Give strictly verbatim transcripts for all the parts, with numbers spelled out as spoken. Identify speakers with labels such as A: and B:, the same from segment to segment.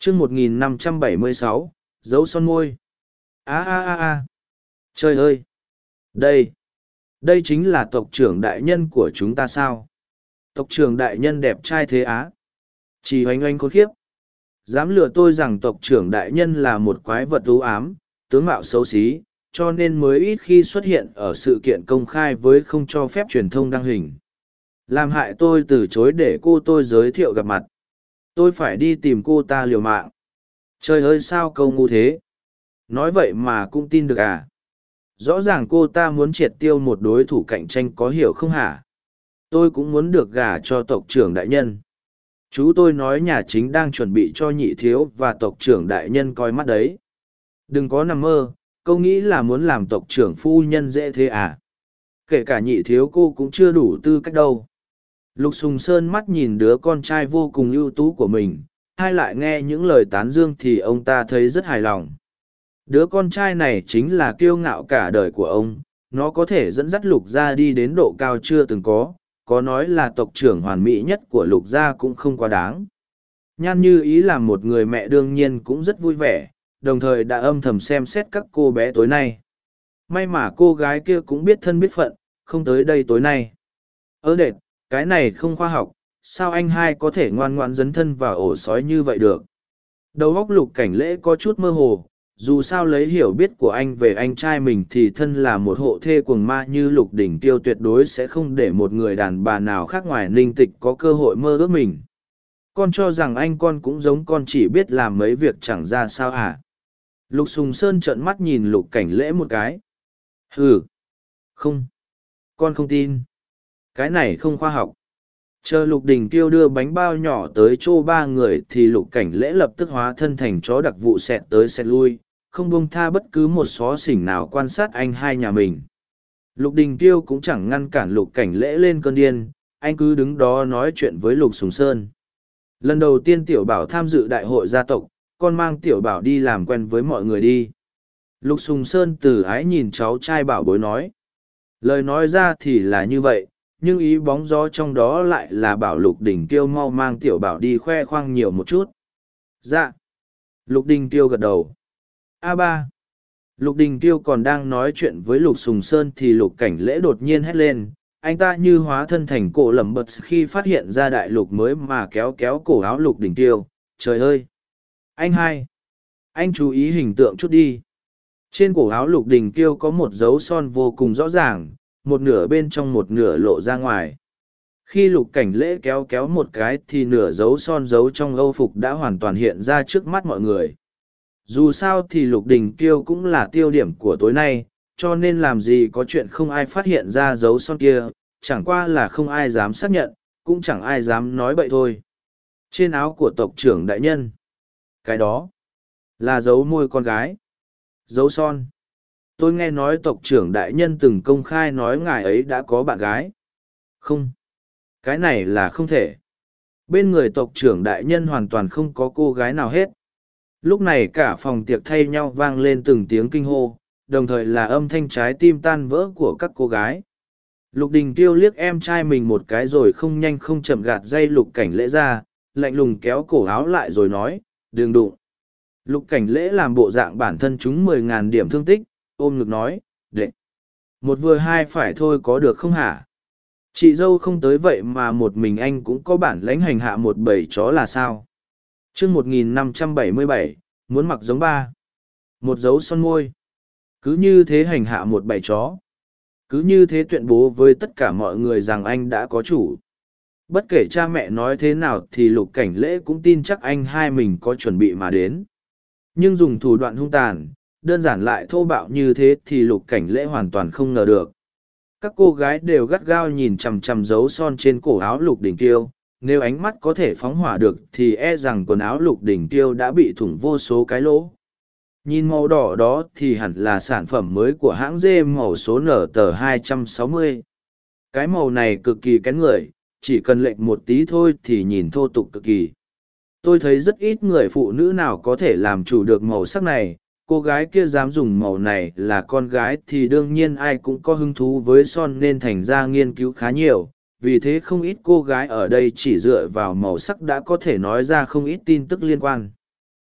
A: chương một nghìn năm trăm bảy mươi sáu, dấu son môi. a a a a Trời ơi! Đây! Đây chính là tộc trưởng đại nhân của chúng ta sao? Tộc trưởng đại nhân đẹp trai thế á? Chỉ oanh oanh khốn khiếp. Dám lừa tôi rằng tộc trưởng đại nhân là một quái vật u ám, tướng mạo xấu xí, cho nên mới ít khi xuất hiện ở sự kiện công khai với không cho phép truyền thông đăng hình. Làm hại tôi từ chối để cô tôi giới thiệu gặp mặt. Tôi phải đi tìm cô ta liều mạng. Trời ơi sao câu ngu thế? Nói vậy mà cũng tin được à? Rõ ràng cô ta muốn triệt tiêu một đối thủ cạnh tranh có hiểu không hả? Tôi cũng muốn được gả cho tộc trưởng đại nhân. Chú tôi nói nhà chính đang chuẩn bị cho nhị thiếu và tộc trưởng đại nhân coi mắt đấy. Đừng có nằm mơ, câu nghĩ là muốn làm tộc trưởng phu nhân dễ thế à? Kể cả nhị thiếu cô cũng chưa đủ tư cách đâu. Lục Sùng Sơn mắt nhìn đứa con trai vô cùng ưu tú của mình, hay lại nghe những lời tán dương thì ông ta thấy rất hài lòng. Đứa con trai này chính là kiêu ngạo cả đời của ông, nó có thể dẫn dắt Lục gia đi đến độ cao chưa từng có, có nói là tộc trưởng hoàn mỹ nhất của Lục gia cũng không quá đáng. Nhan Như Ý là một người mẹ đương nhiên cũng rất vui vẻ, đồng thời đã âm thầm xem xét các cô bé tối nay. May mà cô gái kia cũng biết thân biết phận, không tới đây tối nay. Ơ đệt, cái này không khoa học, sao anh hai có thể ngoan ngoãn dấn thân vào ổ sói như vậy được? Đầu óc Lục Cảnh Lễ có chút mơ hồ, dù sao lấy hiểu biết của anh về anh trai mình thì thân là một hộ thê cuồng ma như Lục Đỉnh Tiêu tuyệt đối sẽ không để một người đàn bà nào khác ngoài Ninh Tịch có cơ hội mơ ước mình. Con cho rằng anh con cũng giống con chỉ biết làm mấy việc chẳng ra sao hả? Lục Sùng Sơn trợn mắt nhìn Lục Cảnh Lễ một cái. Hừ! Không! Con không tin. Cái này không khoa học. Chờ Lục Đình Tiêu đưa bánh bao nhỏ tới chỗ ba người thì Lục Cảnh Lễ lập tức hóa thân thành chó đặc vụ xẹt tới xẹt lui, không buông tha bất cứ một xó xỉnh nào quan sát anh hai nhà mình. Lục Đình Tiêu cũng chẳng ngăn cản Lục Cảnh Lễ lên cơn điên, anh cứ đứng đó nói chuyện với Lục Sùng Sơn. Lần đầu tiên Tiểu Bảo tham dự đại hội gia tộc, con mang Tiểu Bảo đi làm quen với mọi người đi. Lục Sùng Sơn từ ái nhìn cháu trai bảo bối nói. Lời nói ra thì là như vậy, nhưng ý bóng gió trong đó lại là bảo Lục Đình Tiêu mau mang Tiểu Bảo đi khoe khoang nhiều một chút. Dạ. Lục Đình Tiêu gật đầu. A ba. Lục Đình Tiêu còn đang nói chuyện với Lục Sùng Sơn thì Lục Cảnh Lễ đột nhiên hét lên. Anh ta như hóa thân thành cổ lẩm bật khi phát hiện ra đại lục mới mà kéo kéo cổ áo Lục Đình Tiêu. Trời ơi! Anh hai! Anh chú ý hình tượng chút đi. Trên cổ áo Lục Đình Tiêu có một dấu son vô cùng rõ ràng, một nửa bên trong một nửa lộ ra ngoài. Khi Lục Cảnh Lễ kéo kéo một cái thì nửa dấu son giấu trong âu phục đã hoàn toàn hiện ra trước mắt mọi người. Dù sao thì Lục Đình Kiêu cũng là tiêu điểm của tối nay, cho nên làm gì có chuyện không ai phát hiện ra dấu son kia, chẳng qua là không ai dám xác nhận, cũng chẳng ai dám nói bậy thôi. Trên áo của tộc trưởng đại nhân, cái đó là dấu môi con gái. Dấu son. Tôi nghe nói tộc trưởng đại nhân từng công khai nói ngài ấy đã có bạn gái. Không. Cái này là không thể. Bên người tộc trưởng đại nhân hoàn toàn không có cô gái nào hết. Lúc này cả phòng tiệc thay nhau vang lên từng tiếng kinh hô, đồng thời là âm thanh trái tim tan vỡ của các cô gái. Lục Đình Tiêu liếc em trai mình một cái rồi không nhanh không chậm gạt dây Lục Cảnh Lễ ra, lạnh lùng kéo cổ áo lại rồi nói, đừng đụng. Lục Cảnh Lễ làm bộ dạng bản thân chúng mười ngàn điểm thương tích, ôm ngực nói, đệ. Một vừa hai phải thôi có được không hả? Chị dâu không tới vậy mà một mình anh cũng có bản lãnh hành hạ một bầy chó là sao? chương một nghìn năm trăm bảy mươi bảy, muốn mặc giống ba. Một dấu son môi. Cứ như thế hành hạ một bầy chó. Cứ như thế tuyên bố với tất cả mọi người rằng anh đã có chủ. Bất kể cha mẹ nói thế nào thì Lục Cảnh Lễ cũng tin chắc anh hai mình có chuẩn bị mà đến. Nhưng dùng thủ đoạn hung tàn, đơn giản lại thô bạo như thế thì Lục Cảnh Lễ hoàn toàn không ngờ được. Các cô gái đều gắt gao nhìn chằm chằm dấu son trên cổ áo Lục Đình Kiêu, nếu ánh mắt có thể phóng hỏa được thì e rằng quần áo Lục Đình Kiêu đã bị thủng vô số cái lỗ. Nhìn màu đỏ đó thì hẳn là sản phẩm mới của hãng dê màu số nở tờ hai trăm sáu mươi. Cái màu này cực kỳ kén người, chỉ cần lệch một tí thôi thì nhìn thô tục cực kỳ. Tôi thấy rất ít người phụ nữ nào có thể làm chủ được màu sắc này. Cô gái kia dám dùng màu này là con gái thì đương nhiên ai cũng có hứng thú với son nên thành ra nghiên cứu khá nhiều. Vì thế không ít cô gái ở đây chỉ dựa vào màu sắc đã có thể nói ra không ít tin tức liên quan.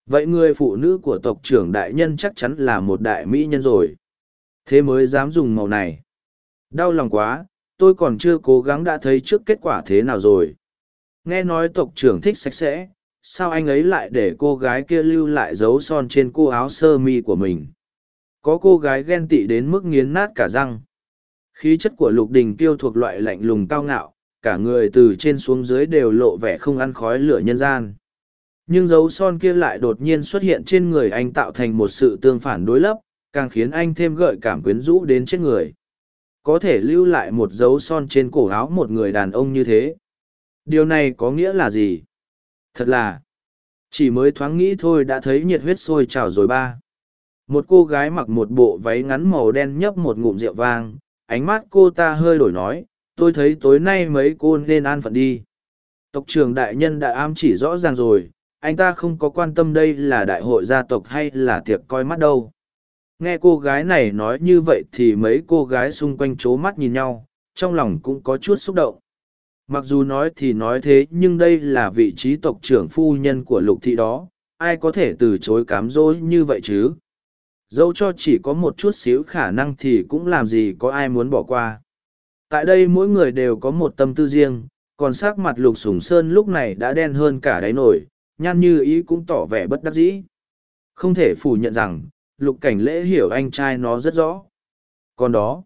A: Vậy người phụ nữ của tộc trưởng đại nhân chắc chắn là một đại mỹ nhân rồi. Thế mới dám dùng màu này. Đau lòng quá, tôi còn chưa cố gắng đã thấy trước kết quả thế nào rồi. Nghe nói tộc trưởng thích sạch sẽ, sao anh ấy lại để cô gái kia lưu lại dấu son trên cô áo sơ mi của mình. Có cô gái ghen tị đến mức nghiến nát cả răng. Khí chất của Lục Đình Kiêu thuộc loại lạnh lùng cao ngạo, cả người từ trên xuống dưới đều lộ vẻ không ăn khói lửa nhân gian. Nhưng dấu son kia lại đột nhiên xuất hiện trên người anh tạo thành một sự tương phản đối lập, càng khiến anh thêm gợi cảm quyến rũ đến chết người. Có thể lưu lại một dấu son trên cổ áo một người đàn ông như thế. Điều này có nghĩa là gì? Thật là, chỉ mới thoáng nghĩ thôi đã thấy nhiệt huyết sôi trào rồi ba. Một cô gái mặc một bộ váy ngắn màu đen nhấp một ngụm rượu vang, ánh mắt cô ta hơi đổi nói, tôi thấy tối nay mấy cô nên an phận đi. Tộc trưởng đại nhân đã ám chỉ rõ ràng rồi, anh ta không có quan tâm đây là đại hội gia tộc hay là tiệc coi mắt đâu. Nghe cô gái này nói như vậy thì mấy cô gái xung quanh c h ố mắt nhìn nhau, trong lòng cũng có chút xúc động. Mặc dù nói thì nói thế nhưng đây là vị trí tộc trưởng phu nhân của Lục thị đó, ai có thể từ chối cám dỗ như vậy chứ. Dẫu cho chỉ có một chút xíu khả năng thì cũng làm gì có ai muốn bỏ qua. Tại đây mỗi người đều có một tâm tư riêng, còn sắc mặt Lục Sùng Sơn lúc này đã đen hơn cả đáy nổi, Nhan Như Ý cũng tỏ vẻ bất đắc dĩ. Không thể phủ nhận rằng, Lục Cảnh Lễ hiểu anh trai nó rất rõ. Còn đó,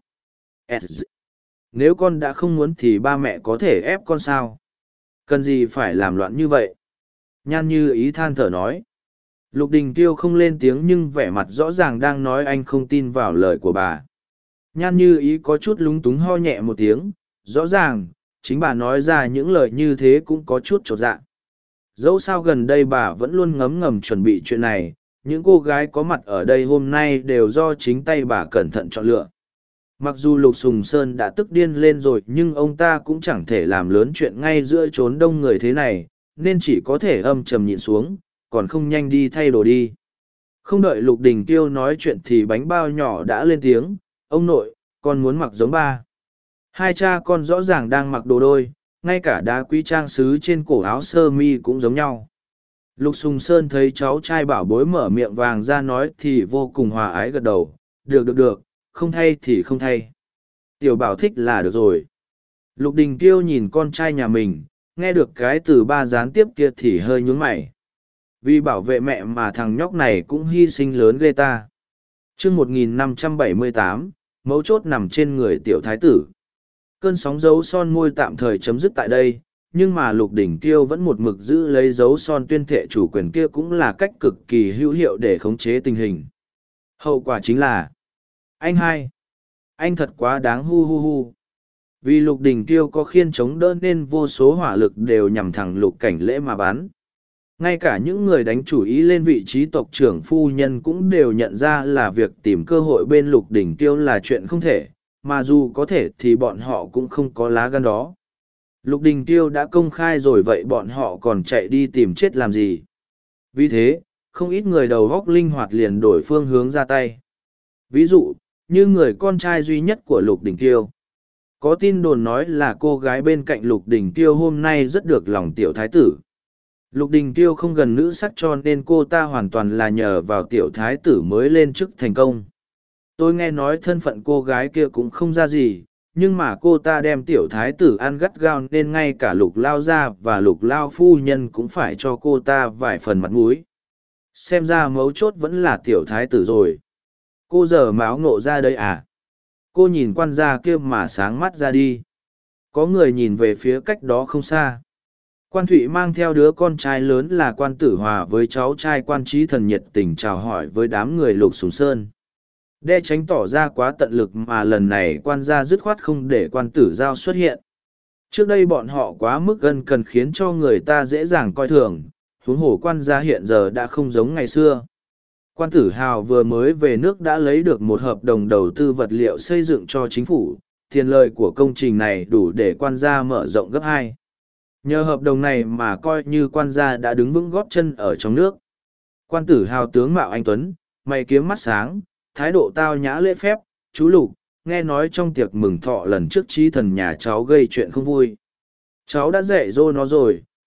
A: nếu con đã không muốn thì ba mẹ có thể ép con sao? Cần gì phải làm loạn như vậy? Nhan Như Ý than thở nói. Lục Đình Kiêu không lên tiếng nhưng vẻ mặt rõ ràng đang nói anh không tin vào lời của bà. Nhan Như Ý có chút lúng túng ho nhẹ một tiếng, rõ ràng, chính bà nói ra những lời như thế cũng có chút chột dạ. Dẫu sao gần đây bà vẫn luôn ngấm ngầm chuẩn bị chuyện này, những cô gái có mặt ở đây hôm nay đều do chính tay bà cẩn thận chọn lựa. Mặc dù Lục Sùng Sơn đã tức điên lên rồi nhưng ông ta cũng chẳng thể làm lớn chuyện ngay giữa chốn đông người thế này, nên chỉ có thể âm trầm nhịn xuống, còn không nhanh đi thay đồ đi. Không đợi Lục Đình Kiêu nói chuyện thì bánh bao nhỏ đã lên tiếng, ông nội, con muốn mặc giống ba. Hai cha con rõ ràng đang mặc đồ đôi, ngay cả đá quý trang sứ trên cổ áo sơ mi cũng giống nhau. Lục Sùng Sơn thấy cháu trai bảo bối mở miệng vàng ra nói thì vô cùng hòa ái gật đầu, được được được, không thay thì không thay. Tiểu bảo thích là được rồi. Lục Đình Kiêu nhìn con trai nhà mình, nghe được cái từ ba gián tiếp kia thì hơi nhướng mày. Vì bảo vệ mẹ mà thằng nhóc này cũng hy sinh lớn ghê ta. chương một nghìn năm trăm bảy mươi tám, mấu chốt nằm trên người tiểu thái tử. Cơn sóng dấu son môi tạm thời chấm dứt tại đây, nhưng mà Lục Đỉnh Kiêu vẫn một mực giữ lấy dấu son tuyên thệ chủ quyền kia cũng là cách cực kỳ hữu hiệu để khống chế tình hình. Hậu quả chính là anh hai, anh thật quá đáng hu hu hu. Vì Lục Đình Kiêu có khiên chống đỡ nên vô số hỏa lực đều nhằm thẳng Lục Cảnh Lễ mà bắn. Ngay cả những người đánh chủ ý lên vị trí tộc trưởng phu nhân cũng đều nhận ra là việc tìm cơ hội bên Lục Đình Kiêu là chuyện không thể, mà dù có thể thì bọn họ cũng không có lá gan đó. Lục Đình Kiêu đã công khai rồi vậy bọn họ còn chạy đi tìm chết làm gì. Vì thế, không ít người đầu góc linh hoạt liền đổi phương hướng ra tay. Ví dụ, như người con trai duy nhất của Lục Đình Kiêu. Có tin đồn nói là cô gái bên cạnh Lục Đình Kiêu hôm nay rất được lòng tiểu thái tử. Lục Đình Kiêu không gần nữ sắc cho nên cô ta hoàn toàn là nhờ vào tiểu thái tử mới lên chức thành công. Tôi nghe nói thân phận cô gái kia cũng không ra gì, nhưng mà cô ta đem tiểu thái tử ăn gắt gao nên ngay cả Lục Lao gia và Lục Lao phu nhân cũng phải cho cô ta vài phần mặt mũi. Xem ra mấu chốt vẫn là tiểu thái tử rồi. Cô giờ máu ngộ ra đây à? Cô nhìn quan gia kia mà sáng mắt ra đi. Có người nhìn về phía cách đó không xa. Quan Thụy mang theo đứa con trai lớn là Quan Tử Hòa với cháu trai Quan Trí Thần nhiệt tình chào hỏi với đám người Lục Sùng Sơn. Để tránh tỏ ra quá tận lực mà lần này quan gia dứt khoát không để Quan Tử Giao xuất hiện. Trước đây bọn họ quá mức gân cần khiến cho người ta dễ dàng coi thường, huống hồ quan gia hiện giờ đã không giống ngày xưa. Quan Tử Hào vừa mới về nước đã lấy được một hợp đồng đầu tư vật liệu xây dựng cho chính phủ, tiền lợi của công trình này đủ để quan gia mở rộng gấp hai. Nhờ hợp đồng này mà coi như quan gia đã đứng vững gót chân ở trong nước. Quan Tử Hào tướng mạo anh tuấn, mày kiếm mắt sáng, thái độ tao nhã lễ phép. Chú Lục, nghe nói trong tiệc mừng thọ lần trước Trí Thần nhà cháu gây chuyện không vui. Cháu đã dạy dỗ nó rồi,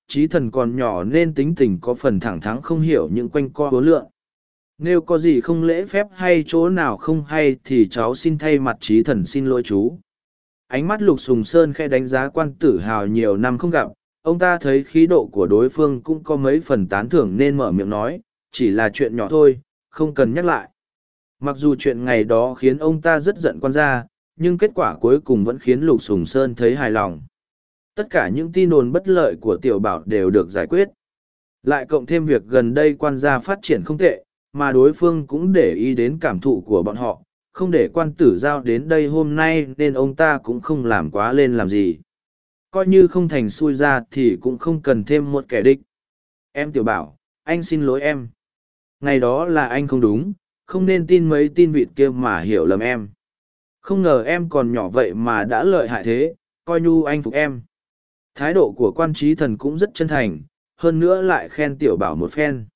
A: Trí Thần còn nhỏ nên tính tình có phần thẳng thắn không hiểu những quanh co hố lượng. Nếu có gì không lễ phép hay chỗ nào không hay thì cháu xin thay mặt Trí Thần xin lỗi chú. Ánh mắt Lục Sùng Sơn khẽ đánh giá Quan Tử Hào nhiều năm không gặp, ông ta thấy khí độ của đối phương cũng có mấy phần tán thưởng nên mở miệng nói, chỉ là chuyện nhỏ thôi, không cần nhắc lại. Mặc dù chuyện ngày đó khiến ông ta rất giận quan gia, nhưng kết quả cuối cùng vẫn khiến Lục Sùng Sơn thấy hài lòng. Tất cả những tin đồn bất lợi của Tiểu Bảo đều được giải quyết. Lại cộng thêm việc gần đây quan gia phát triển không tệ, mà đối phương cũng để ý đến cảm thụ của bọn họ, không để Quan Tử Giao đến đây hôm nay nên ông ta cũng không làm quá lên làm gì. Coi như không thành xui ra thì cũng không cần thêm một kẻ địch. Em Tiểu Bảo, anh xin lỗi em. Ngày đó là anh không đúng, không nên tin mấy tin vịt kia mà hiểu lầm em. Không ngờ em còn nhỏ vậy mà đã lợi hại thế, coi như anh phục em. Thái độ của Quan Trí Thần cũng rất chân thành, hơn nữa lại khen Tiểu Bảo một phen.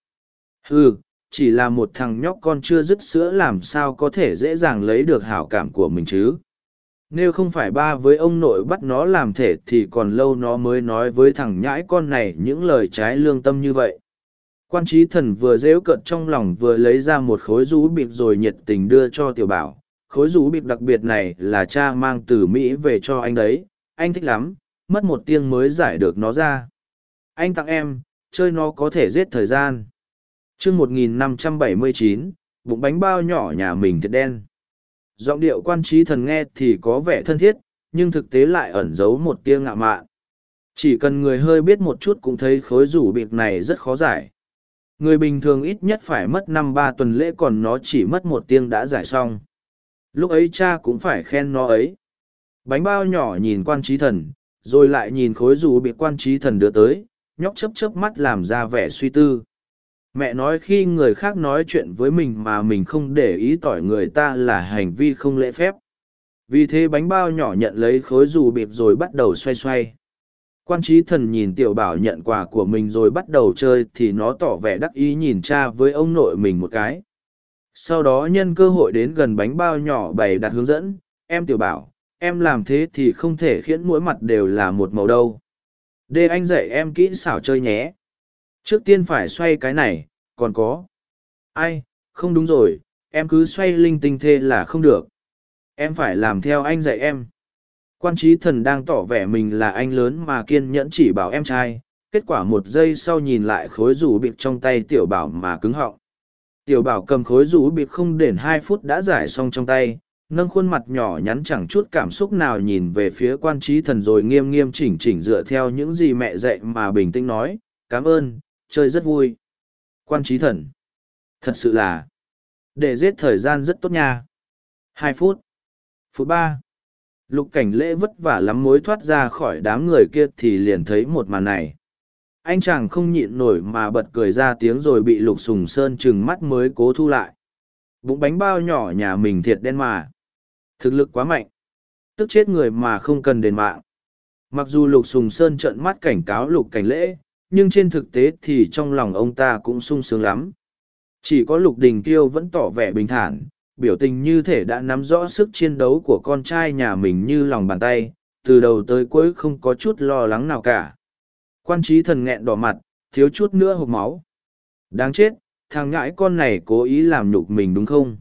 A: Ừ, chỉ là một thằng nhóc con chưa dứt sữa làm sao có thể dễ dàng lấy được hảo cảm của mình chứ. Nếu không phải ba với ông nội bắt nó làm thể thì còn lâu nó mới nói với thằng nhãi con này những lời trái lương tâm như vậy. Quan Trí Thần vừa rêu cợt trong lòng vừa lấy ra một khối rú bịp rồi nhiệt tình đưa cho Tiểu Bảo. Khối rú bịp đặc biệt này là cha mang từ Mỹ về cho anh đấy, anh thích lắm, mất một tiếng mới giải được nó ra. Anh tặng em, chơi nó có thể giết thời gian. Chương một nghìn năm trăm bảy mươi chín, bụng bánh bao nhỏ nhà mình thiệt đen. Giọng điệu Quan Trí Thần nghe thì có vẻ thân thiết, nhưng thực tế lại ẩn giấu một tia ngạo mạn. Chỉ cần người hơi biết một chút cũng thấy khối rủ bịp này rất khó giải. Người bình thường ít nhất phải mất năm ba tuần lễ còn nó chỉ mất một tiếng đã giải xong. Lúc ấy cha cũng phải khen nó ấy. Bánh bao nhỏ nhìn Quan Trí Thần, rồi lại nhìn khối rủ bịp Quan Trí Thần đưa tới, nhóc chớp chớp mắt làm ra vẻ suy tư. Mẹ nói khi người khác nói chuyện với mình mà mình không để ý tỏi người ta là hành vi không lễ phép. Vì thế bánh bao nhỏ nhận lấy khối dù bịp rồi bắt đầu xoay xoay. Quan Trí Thần nhìn Tiểu Bảo nhận quà của mình rồi bắt đầu chơi thì nó tỏ vẻ đắc ý nhìn cha với ông nội mình một cái. Sau đó nhân cơ hội đến gần bánh bao nhỏ bày đặt hướng dẫn, em Tiểu Bảo, em làm thế thì không thể khiến mỗi mặt đều là một màu đâu. Để anh dạy em kỹ xảo chơi nhé. Trước tiên phải xoay cái này, còn có. Ai, không đúng rồi, em cứ xoay linh tinh thế là không được. Em phải làm theo anh dạy em. Quan Trí Thần đang tỏ vẻ mình là anh lớn mà kiên nhẫn chỉ bảo em trai, kết quả một giây sau nhìn lại khối rủ bịp trong tay Tiểu Bảo mà cứng họng. Tiểu Bảo cầm khối rủ bịp không đến hai phút đã giải xong trong tay, nâng khuôn mặt nhỏ nhắn chẳng chút cảm xúc nào nhìn về phía Quan Trí Thần rồi nghiêm nghiêm chỉnh chỉnh dựa theo những gì mẹ dạy mà bình tĩnh nói, cảm ơn, chơi rất vui. Quan Trí Thần, thật sự là, để giết thời gian rất tốt nha. Hai phút. Phút ba. Lục Cảnh Lễ vất vả lắm mới thoát ra khỏi đám người kia thì liền thấy một màn này. Anh chàng không nhịn nổi mà bật cười ra tiếng rồi bị Lục Sùng Sơn trừng mắt mới cố thu lại. Bụng bánh bao nhỏ nhà mình thiệt đen mà. Thực lực quá mạnh. Tức chết người mà không cần đền mạng. Mặc dù Lục Sùng Sơn trợn mắt cảnh cáo Lục Cảnh Lễ, nhưng trên thực tế thì trong lòng ông ta cũng sung sướng lắm. Chỉ có Lục Đình Kiêu vẫn tỏ vẻ bình thản, biểu tình như thể đã nắm rõ sức chiến đấu của con trai nhà mình như lòng bàn tay, từ đầu tới cuối không có chút lo lắng nào cả. Quan Trí Thần nghẹn đỏ mặt, thiếu chút nữa hộc máu. Đáng chết, thằng ngãi con này cố ý làm nhục mình đúng không?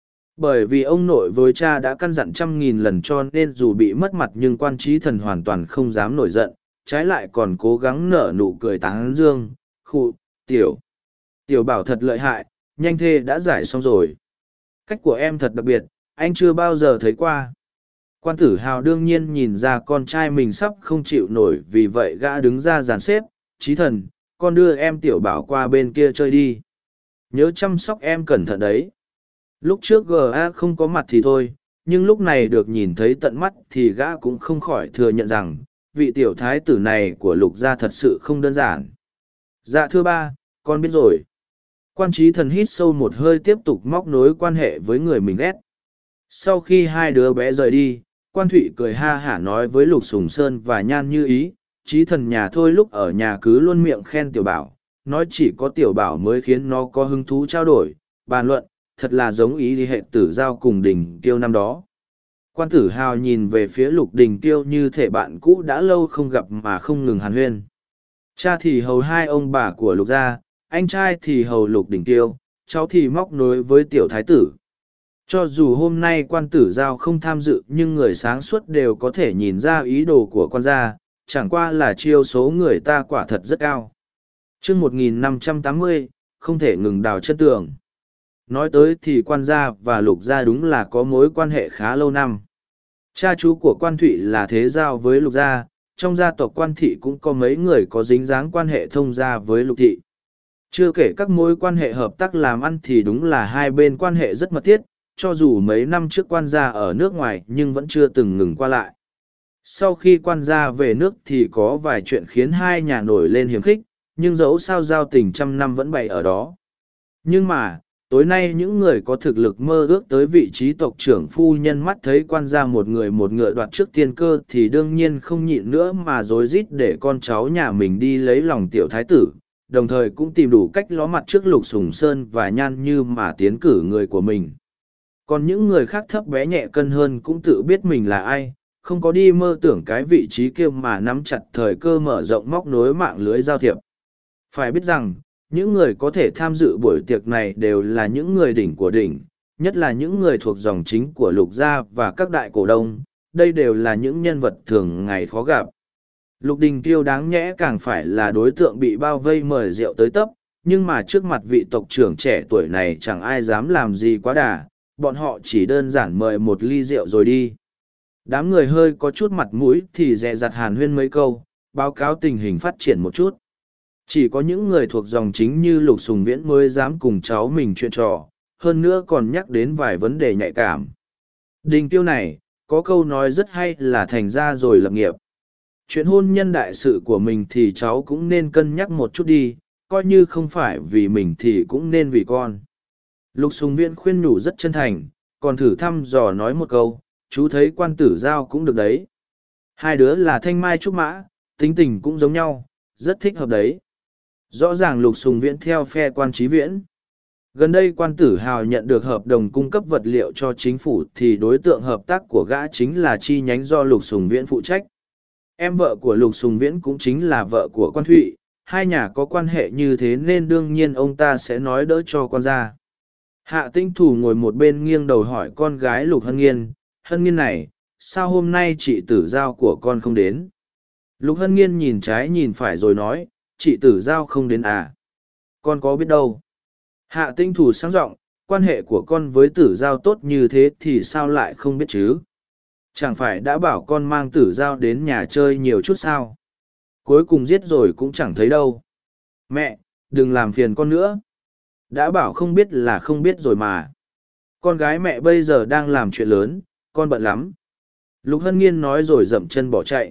A: Bởi vì ông nội với cha đã căn dặn trăm nghìn lần cho nên dù bị mất mặt nhưng Quan Trí Thần hoàn toàn không dám nổi giận, trái lại còn cố gắng nở nụ cười tán dương, khụ, tiểu. Tiểu Bảo thật lợi hại, nhanh thế đã giải xong rồi. Cách của em thật đặc biệt, anh chưa bao giờ thấy qua. Quan Tử Hào đương nhiên nhìn ra con trai mình sắp không chịu nổi vì vậy gã đứng ra dàn xếp, Trí Thần, con đưa em Tiểu Bảo qua bên kia chơi đi. Nhớ chăm sóc em cẩn thận đấy. Lúc trước giê a không có mặt thì thôi, nhưng lúc này được nhìn thấy tận mắt thì gã cũng không khỏi thừa nhận rằng, vị tiểu thái tử này của Lục gia thật sự không đơn giản. Dạ thưa ba, con biết rồi. Quan Trí Thần hít sâu một hơi tiếp tục móc nối quan hệ với người mình ghét. Sau khi hai đứa bé rời đi, Quan Thụy cười ha hả nói với Lục Sùng Sơn và Nhan Như Ý, Trí Thần nhà thôi lúc ở nhà cứ luôn miệng khen Tiểu Bảo, nói chỉ có Tiểu Bảo mới khiến nó có hứng thú trao đổi, bàn luận, thật là giống ý hệ tử giao cùng Đình Kiêu năm đó. Quan Tử Hào nhìn về phía Lục Đình Kiêu như thể bạn cũ đã lâu không gặp mà không ngừng hàn huyên. Cha thì hầu hai ông bà của Lục gia, anh trai thì hầu Lục Đình Tiêu, cháu thì móc nối với tiểu thái tử. Cho dù hôm nay quan tử giao không tham dự nhưng người sáng suốt đều có thể nhìn ra ý đồ của quan gia, chẳng qua là chiêu số người ta quả thật rất cao. chương một nghìn năm trăm tám mươi, không thể ngừng đào chân tường. Nói tới thì quan gia và Lục gia đúng là có mối quan hệ khá lâu năm. Cha chú của quan Thụy là thế giao với Lục gia, trong gia tộc quan thị cũng có mấy người có dính dáng quan hệ thông gia với Lục thị. Chưa kể các mối quan hệ hợp tác làm ăn thì đúng là hai bên quan hệ rất mật thiết, cho dù mấy năm trước quan gia ở nước ngoài nhưng vẫn chưa từng ngừng qua lại. Sau khi quan gia về nước thì có vài chuyện khiến hai nhà nổi lên hiềm khích, nhưng dẫu sao giao tình trăm năm vẫn bày ở đó. Nhưng mà, tối nay những người có thực lực mơ ước tới vị trí tộc trưởng phu nhân mắt thấy quan gia một người một ngựa đoạt trước tiên cơ thì đương nhiên không nhịn nữa mà rối rít để con cháu nhà mình đi lấy lòng tiểu thái tử, đồng thời cũng tìm đủ cách ló mặt trước Lục Sùng Sơn và Nhan Như mà tiến cử người của mình. Còn những người khác thấp bé nhẹ cân hơn cũng tự biết mình là ai, không có đi mơ tưởng cái vị trí kia mà nắm chặt thời cơ mở rộng móc nối mạng lưới giao thiệp. Phải biết rằng, những người có thể tham dự buổi tiệc này đều là những người đỉnh của đỉnh, nhất là những người thuộc dòng chính của Lục gia và các đại cổ đông, đây đều là những nhân vật thường ngày khó gặp. Lục Đình Tiêu đáng nhẽ càng phải là đối tượng bị bao vây mời rượu tới tấp, nhưng mà trước mặt vị tộc trưởng trẻ tuổi này chẳng ai dám làm gì quá đà, bọn họ chỉ đơn giản mời một ly rượu rồi đi. Đám người hơi có chút mặt mũi thì dè dặt hàn huyên mấy câu, báo cáo tình hình phát triển một chút. Chỉ có những người thuộc dòng chính như Lục Sùng Viễn mới dám cùng cháu mình chuyện trò, hơn nữa còn nhắc đến vài vấn đề nhạy cảm. Đình Tiêu này, có câu nói rất hay là thành ra rồi lập nghiệp. Chuyện hôn nhân đại sự của mình thì cháu cũng nên cân nhắc một chút đi, coi như không phải vì mình thì cũng nên vì con. Lục Sùng Viễn khuyên nhủ rất chân thành, còn thử thăm dò nói một câu, chú thấy quan tử giao cũng được đấy. Hai đứa là thanh mai trúc mã, tính tình cũng giống nhau, rất thích hợp đấy. Rõ ràng Lục Sùng Viễn theo phe quan Chí Viễn. Gần đây quan tử hào nhận được hợp đồng cung cấp vật liệu cho chính phủ thì đối tượng hợp tác của gã chính là chi nhánh do Lục Sùng Viễn phụ trách. Em vợ của Lục Sùng Viễn cũng chính là vợ của quan Thụy, hai nhà có quan hệ như thế nên đương nhiên ông ta sẽ nói đỡ cho con ra. Hạ Tinh Thủ ngồi một bên nghiêng đầu hỏi con gái Lục Hân Nghiên, Hân Nghiên này, sao hôm nay chị tử giao của con không đến? Lục Hân Nghiên nhìn trái nhìn phải rồi nói, chị tử giao không đến à? Con có biết đâu. Hạ Tinh Thủ sáng giọng, quan hệ của con với tử giao tốt như thế thì sao lại không biết chứ? Chẳng phải đã bảo con mang tử giao đến nhà chơi nhiều chút sao? Cuối cùng giết rồi cũng chẳng thấy đâu. Mẹ, đừng làm phiền con nữa. Đã bảo không biết là không biết rồi mà. Con gái mẹ bây giờ đang làm chuyện lớn, con bận lắm. Lục Hân Nghiên nói rồi dậm chân bỏ chạy.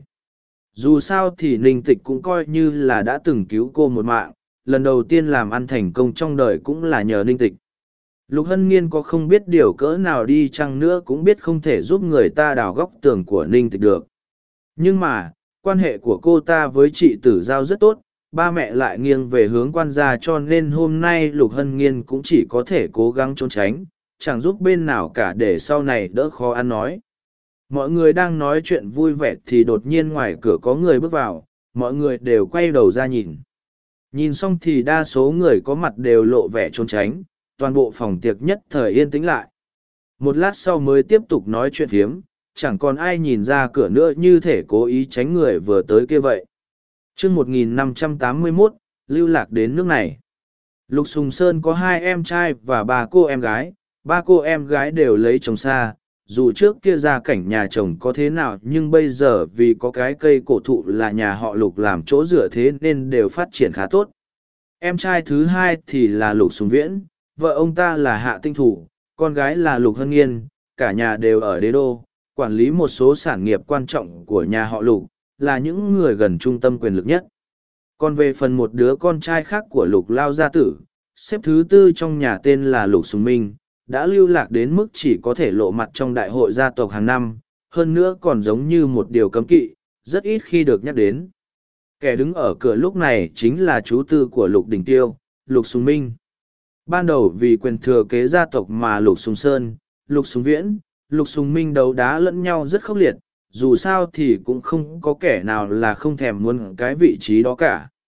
A: Dù sao thì Ninh Tịch cũng coi như là đã từng cứu cô một mạng, lần đầu tiên làm ăn thành công trong đời cũng là nhờ Ninh Tịch. Lục Hân Nghiên có không biết điều cỡ nào đi chăng nữa cũng biết không thể giúp người ta đào góc tường của Ninh Tịch được. Nhưng mà, quan hệ của cô ta với chị Tử Giao rất tốt, ba mẹ lại nghiêng về hướng quan gia cho nên hôm nay Lục Hân Nghiên cũng chỉ có thể cố gắng trốn tránh, chẳng giúp bên nào cả để sau này đỡ khó ăn nói. Mọi người đang nói chuyện vui vẻ thì đột nhiên ngoài cửa có người bước vào, mọi người đều quay đầu ra nhìn. Nhìn xong thì đa số người có mặt đều lộ vẻ trốn tránh, toàn bộ phòng tiệc nhất thời yên tĩnh lại. Một lát sau mới tiếp tục nói chuyện phiếm, chẳng còn ai nhìn ra cửa nữa như thể cố ý tránh người vừa tới kia vậy. chương một nghìn năm trăm tám mươi mốt, lưu lạc đến nước này. Lục Sùng Sơn có hai em trai và ba cô em gái, ba cô em gái đều lấy chồng xa. Dù trước kia gia cảnh nhà chồng có thế nào nhưng bây giờ vì có cái cây cổ thụ là nhà họ Lục làm chỗ dựa thế nên đều phát triển khá tốt. Em trai thứ hai thì là Lục Sùng Viễn, vợ ông ta là Hạ Tinh Thủ, con gái là Lục Hân Nghiên, cả nhà đều ở đế đô, quản lý một số sản nghiệp quan trọng của nhà họ Lục, là những người gần trung tâm quyền lực nhất. Còn về phần một đứa con trai khác của Lục Lao gia tử, xếp thứ tư trong nhà tên là Lục Sùng Minh, đã lưu lạc đến mức chỉ có thể lộ mặt trong đại hội gia tộc hàng năm, hơn nữa còn giống như một điều cấm kỵ, rất ít khi được nhắc đến. Kẻ đứng ở cửa lúc này chính là chú tư của Lục Đình Tiêu, Lục Sùng Minh. Ban đầu vì quyền thừa kế gia tộc mà Lục Sùng Sơn, Lục Sùng Viễn, Lục Sùng Minh đấu đá lẫn nhau rất khốc liệt, dù sao thì cũng không có kẻ nào là không thèm muốn cái vị trí đó cả.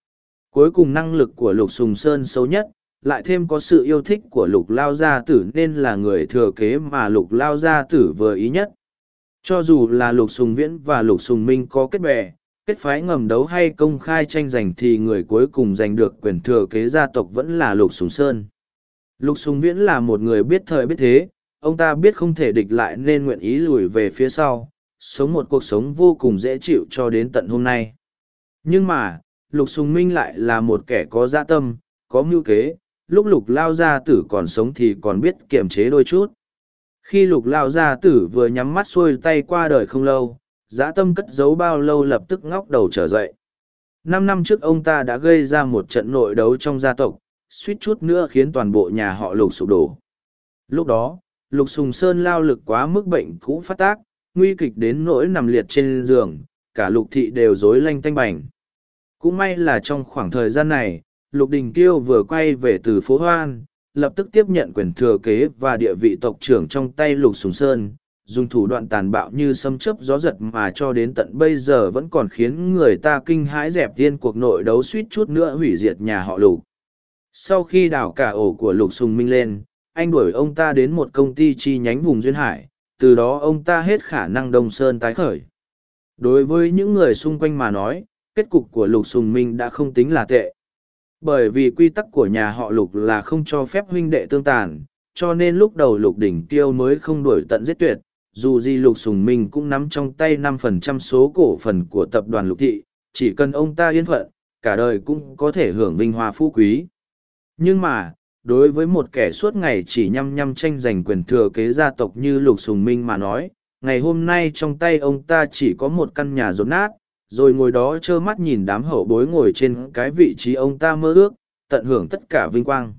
A: Cuối cùng năng lực của Lục Sùng Sơn xấu nhất, lại thêm có sự yêu thích của Lục Lao Gia Tử nên là người thừa kế mà Lục Lao Gia Tử vừa ý nhất. Cho dù là Lục Sùng Viễn và Lục Sùng Minh có kết bè, kết phái ngầm đấu hay công khai tranh giành thì người cuối cùng giành được quyền thừa kế gia tộc vẫn là Lục Sùng Sơn. Lục Sùng Viễn là một người biết thời biết thế, ông ta biết không thể địch lại nên nguyện ý lùi về phía sau, sống một cuộc sống vô cùng dễ chịu cho đến tận hôm nay. Nhưng mà, Lục Sùng Minh lại là một kẻ có dã tâm, có mưu kế, lúc Lục Lao Gia Tử còn sống thì còn biết kiềm chế đôi chút. Khi Lục Lao Gia Tử vừa nhắm mắt xuôi tay qua đời không lâu, dã tâm cất giấu bao lâu lập tức ngóc đầu trở dậy. Năm năm trước ông ta đã gây ra một trận nội đấu trong gia tộc, suýt chút nữa khiến toàn bộ nhà họ Lục sụp đổ. Lúc đó, Lục Sùng Sơn lao lực quá mức bệnh cũ phát tác, nguy kịch đến nỗi nằm liệt trên giường, cả Lục thị đều rối lanh tanh bành. Cũng may là trong khoảng thời gian này, Lục Đình Kiêu vừa quay về từ phố Hoan, lập tức tiếp nhận quyền thừa kế và địa vị tộc trưởng trong tay Lục Sùng Sơn, dùng thủ đoạn tàn bạo như sấm chớp gió giật mà cho đến tận bây giờ vẫn còn khiến người ta kinh hãi dẹp tiên cuộc nội đấu suýt chút nữa hủy diệt nhà họ Lục. Sau khi đào cả ổ của Lục Sùng Minh lên, anh đuổi ông ta đến một công ty chi nhánh vùng Duyên Hải, từ đó ông ta hết khả năng Đông Sơn tái khởi. Đối với những người xung quanh mà nói, kết cục của Lục Sùng Minh đã không tính là tệ. Bởi vì quy tắc của nhà họ Lục là không cho phép huynh đệ tương tàn, cho nên lúc đầu Lục Đỉnh Kiêu mới không đuổi tận giết tuyệt, dù gì Lục Sùng Minh cũng nắm trong tay năm phần trăm số cổ phần của tập đoàn Lục Thị, chỉ cần ông ta yên phận, cả đời cũng có thể hưởng vinh hoa phú quý. Nhưng mà, đối với một kẻ suốt ngày chỉ nhăm nhăm tranh giành quyền thừa kế gia tộc như Lục Sùng Minh mà nói, ngày hôm nay trong tay ông ta chỉ có một căn nhà rột nát, rồi ngồi đó trơ mắt nhìn đám hậu bối ngồi trên cái vị trí ông ta mơ ước, tận hưởng tất cả vinh quang.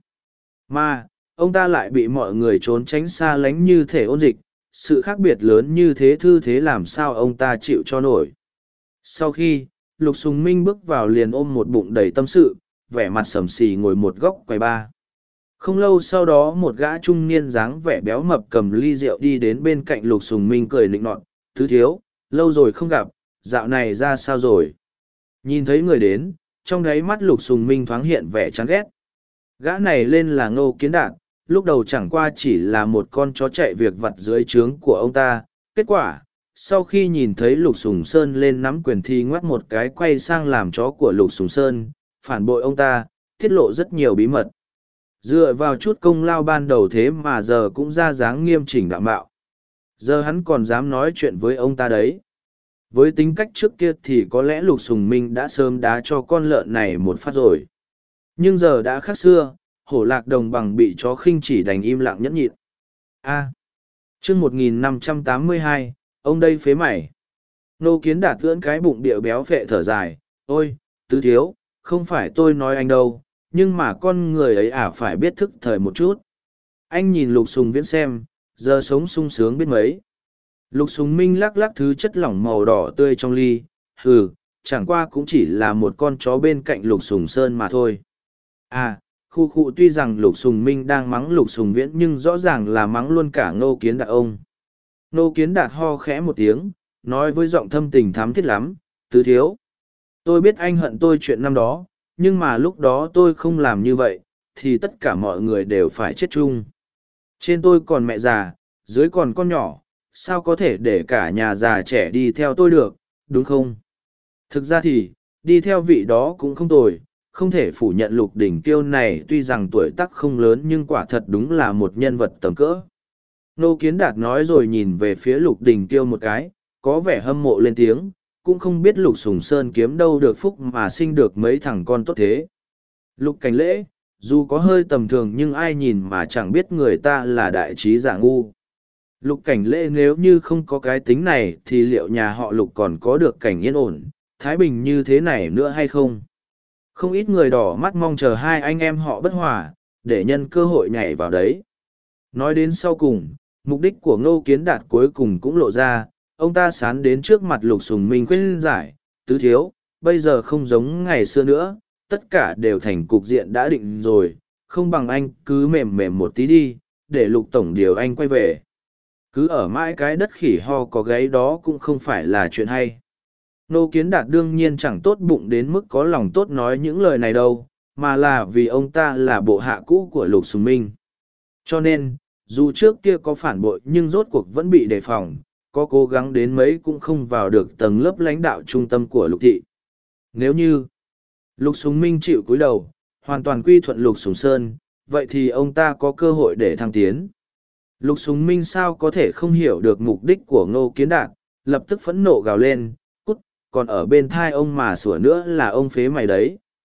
A: Mà, ông ta lại bị mọi người trốn tránh xa lánh như thể ôn dịch, sự khác biệt lớn như thế thư thế làm sao ông ta chịu cho nổi. Sau khi, Lục Sùng Minh bước vào liền ôm một bụng đầy tâm sự, vẻ mặt sầm xì ngồi một góc quầy ba. Không lâu sau đó một gã trung niên dáng vẻ béo mập cầm ly rượu đi đến bên cạnh Lục Sùng Minh cười nịnh nọt, "Tứ thiếu, lâu rồi không gặp, dạo này ra sao rồi?" Nhìn thấy người đến, trong đáy mắt Lục Sùng Minh thoáng hiện vẻ chán ghét. Gã này lên là Ngô Kiến Đạt, lúc đầu chẳng qua chỉ là một con chó chạy việc vặt dưới trướng của ông ta. Kết quả, sau khi nhìn thấy Lục Sùng Sơn lên nắm quyền thì ngoắc một cái quay sang làm chó của Lục Sùng Sơn, phản bội ông ta, tiết lộ rất nhiều bí mật. Dựa vào chút công lao ban đầu thế mà giờ cũng ra dáng nghiêm chỉnh đạm bạo. Giờ hắn còn dám nói chuyện với ông ta đấy. Với tính cách trước kia thì có lẽ Lục Sùng Minh đã sớm đá cho con lợn này một phát rồi. Nhưng giờ đã khác xưa, hổ lạc đồng bằng bị chó khinh chỉ đành im lặng nhẫn nhịn. A. Chương một nghìn năm trăm tám mươi hai, ông đây phế mày. Nô Kiến Đạt ưỡn cái bụng địa béo phệ thở dài, "Ôi, tứ thiếu, không phải tôi nói anh đâu, nhưng mà con người ấy à phải biết thức thời một chút." Anh nhìn Lục Sùng Viễn xem, giờ sống sung sướng biết mấy. Lục Sùng Minh lắc lắc thứ chất lỏng màu đỏ tươi trong ly, hừ, chẳng qua cũng chỉ là một con chó bên cạnh Lục Sùng Sơn mà thôi. À, khu khu tuy rằng Lục Sùng Minh đang mắng Lục Sùng Viễn nhưng rõ ràng là mắng luôn cả Ngô Kiến Đạt ông. Ngô Kiến Đạt ho khẽ một tiếng, nói với giọng thâm tình thắm thiết lắm, "Tứ thiếu, tôi biết anh hận tôi chuyện năm đó, nhưng mà lúc đó tôi không làm như vậy, thì tất cả mọi người đều phải chết chung. Trên tôi còn mẹ già, dưới còn con nhỏ, sao có thể để cả nhà già trẻ đi theo tôi được, đúng không? Thực ra thì, đi theo vị đó cũng không tồi, không thể phủ nhận Lục Đỉnh Kiêu này tuy rằng tuổi tác không lớn nhưng quả thật đúng là một nhân vật tầm cỡ." Nô Kiến Đạt nói rồi nhìn về phía Lục Đỉnh Kiêu một cái, có vẻ hâm mộ lên tiếng, cũng không biết Lục Sùng Sơn kiếm đâu được phúc mà sinh được mấy thằng con tốt thế. Lục Cảnh Lễ, dù có hơi tầm thường nhưng ai nhìn mà chẳng biết người ta là đại trí giả ngu. Lục Cảnh Lễ nếu như không có cái tính này thì liệu nhà họ Lục còn có được cảnh yên ổn, thái bình như thế này nữa hay không? Không ít người đỏ mắt mong chờ hai anh em họ bất hòa, để nhân cơ hội nhảy vào đấy. Nói đến sau cùng, mục đích của Ngô Kiến Đạt cuối cùng cũng lộ ra, ông ta sán đến trước mặt Lục Sùng Minh khuyên giải, "Tứ thiếu, bây giờ không giống ngày xưa nữa, tất cả đều thành cục diện đã định rồi, không bằng anh cứ mềm mềm một tí đi, để Lục tổng điều anh quay về. Cứ ở mãi cái đất khỉ ho có gáy đó cũng không phải là chuyện hay." Ngô Kiến Đạt đương nhiên chẳng tốt bụng đến mức có lòng tốt nói những lời này đâu, mà là vì ông ta là bộ hạ cũ của Lục Sùng Minh. Cho nên, dù trước kia có phản bội nhưng rốt cuộc vẫn bị đề phòng, có cố gắng đến mấy cũng không vào được tầng lớp lãnh đạo trung tâm của Lục Thị. Nếu như Lục Sùng Minh chịu cúi đầu, hoàn toàn quy thuận Lục Sùng Sơn, vậy thì ông ta có cơ hội để thăng tiến. Lục Sùng Minh sao có thể không hiểu được mục đích của Ngô Kiến Đạt, lập tức phẫn nộ gào lên, cút, còn ở bên thai ông mà sủa nữa là ông phế mày đấy.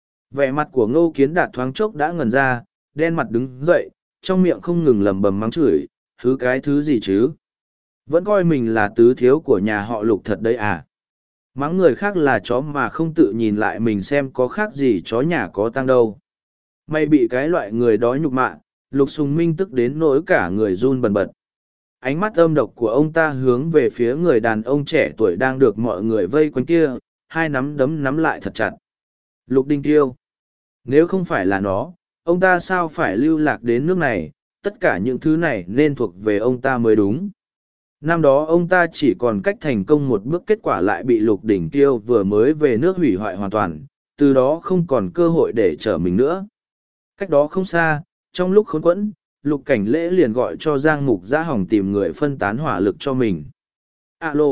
A: Vẻ mặt của Ngô Kiến Đạt thoáng chốc đã ngần ra, đen mặt đứng dậy, trong miệng không ngừng lầm bầm mắng chửi, thứ cái thứ gì chứ? Vẫn coi mình là tứ thiếu của nhà họ Lục thật đấy à? Mắng người khác là chó mà không tự nhìn lại mình xem có khác gì chó nhà có tăng đâu. Mày bị cái loại người đó nhục mạ, Lục Sùng Minh tức đến nỗi cả người run bần bật. Ánh mắt âm độc của ông ta hướng về phía người đàn ông trẻ tuổi đang được mọi người vây quanh kia, hai nắm đấm nắm lại thật chặt. Lục Đình Kiêu. Nếu không phải là nó, ông ta sao phải lưu lạc đến nước này, tất cả những thứ này nên thuộc về ông ta mới đúng. Năm đó ông ta chỉ còn cách thành công một bước, kết quả lại bị Lục Đỉnh Kiêu vừa mới về nước hủy hoại hoàn toàn, từ đó không còn cơ hội để trở mình nữa. Cách đó không xa, trong lúc khốn quẫn, Lục Cảnh Lễ liền gọi cho Giang Mục Giã hỏng tìm người phân tán hỏa lực cho mình. Alo!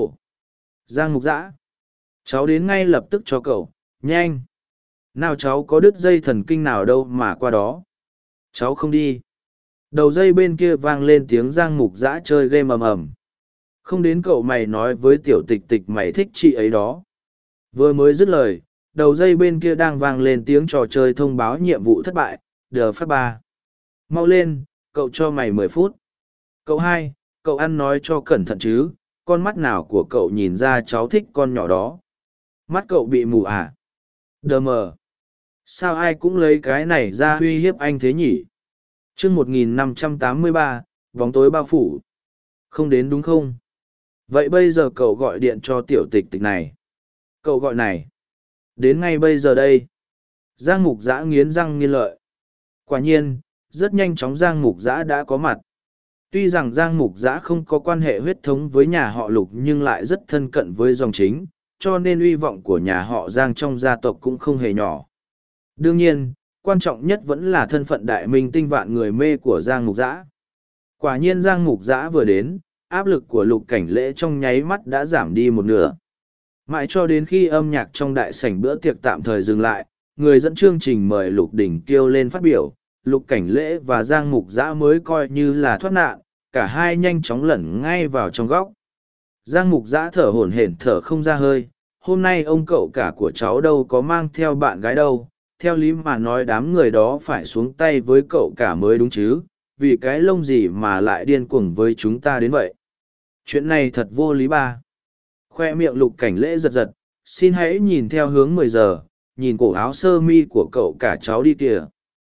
A: Giang Mục Giã! Cháu đến ngay lập tức cho cậu, nhanh! Nào cháu có đứt dây thần kinh nào đâu mà qua đó. Cháu không đi. Đầu dây bên kia vang lên tiếng Giang Mục Giã chơi game ầm ầm. Không đến cậu mày nói với tiểu tịch tịch mày thích chị ấy đó. Vừa mới dứt lời, đầu dây bên kia đang vang lên tiếng trò chơi thông báo nhiệm vụ thất bại, đờ phát ba. Mau lên, cậu cho mày mười phút. Cậu hai, cậu ăn nói cho cẩn thận chứ, con mắt nào của cậu nhìn ra cháu thích con nhỏ đó. Mắt cậu bị mù à? Đờ mờ. Sao ai cũng lấy cái này ra uy hiếp anh thế nhỉ? chương một nghìn năm trăm tám mươi ba, bóng tối bao phủ. Không đến đúng không? Vậy bây giờ cậu gọi điện cho tiểu tịch tịch này. Cậu gọi này. Đến ngay bây giờ đây. Giang Mục Giã nghiến răng nghiến lợi. Quả nhiên, rất nhanh chóng Giang Mục Giã đã có mặt. Tuy rằng Giang Mục Giã không có quan hệ huyết thống với nhà họ Lục nhưng lại rất thân cận với dòng chính, cho nên uy vọng của nhà họ Giang trong gia tộc cũng không hề nhỏ. Đương nhiên, quan trọng nhất vẫn là thân phận đại minh tinh vạn người mê của Giang Mục Giã. Quả nhiên Giang Mục Giã vừa đến, áp lực của Lục Cảnh Lễ trong nháy mắt đã giảm đi một nửa. Mãi cho đến khi âm nhạc trong đại sảnh bữa tiệc tạm thời dừng lại, người dẫn chương trình mời Lục Đỉnh Kiêu lên phát biểu, Lục Cảnh Lễ và Giang Mục Giã mới coi như là thoát nạn, cả hai nhanh chóng lẩn ngay vào trong góc. Giang Mục Giã thở hổn hển thở không ra hơi, hôm nay ông cậu cả của cháu đâu có mang theo bạn gái đâu, theo lý mà nói đám người đó phải xuống tay với cậu cả mới đúng chứ, vì cái lông gì mà lại điên cuồng với chúng ta đến vậy. Chuyện này thật vô lý ba. Khoe miệng Lục Cảnh Lễ giật giật, xin hãy nhìn theo hướng mười giờ, nhìn cổ áo sơ mi của cậu cả cháu đi kìa.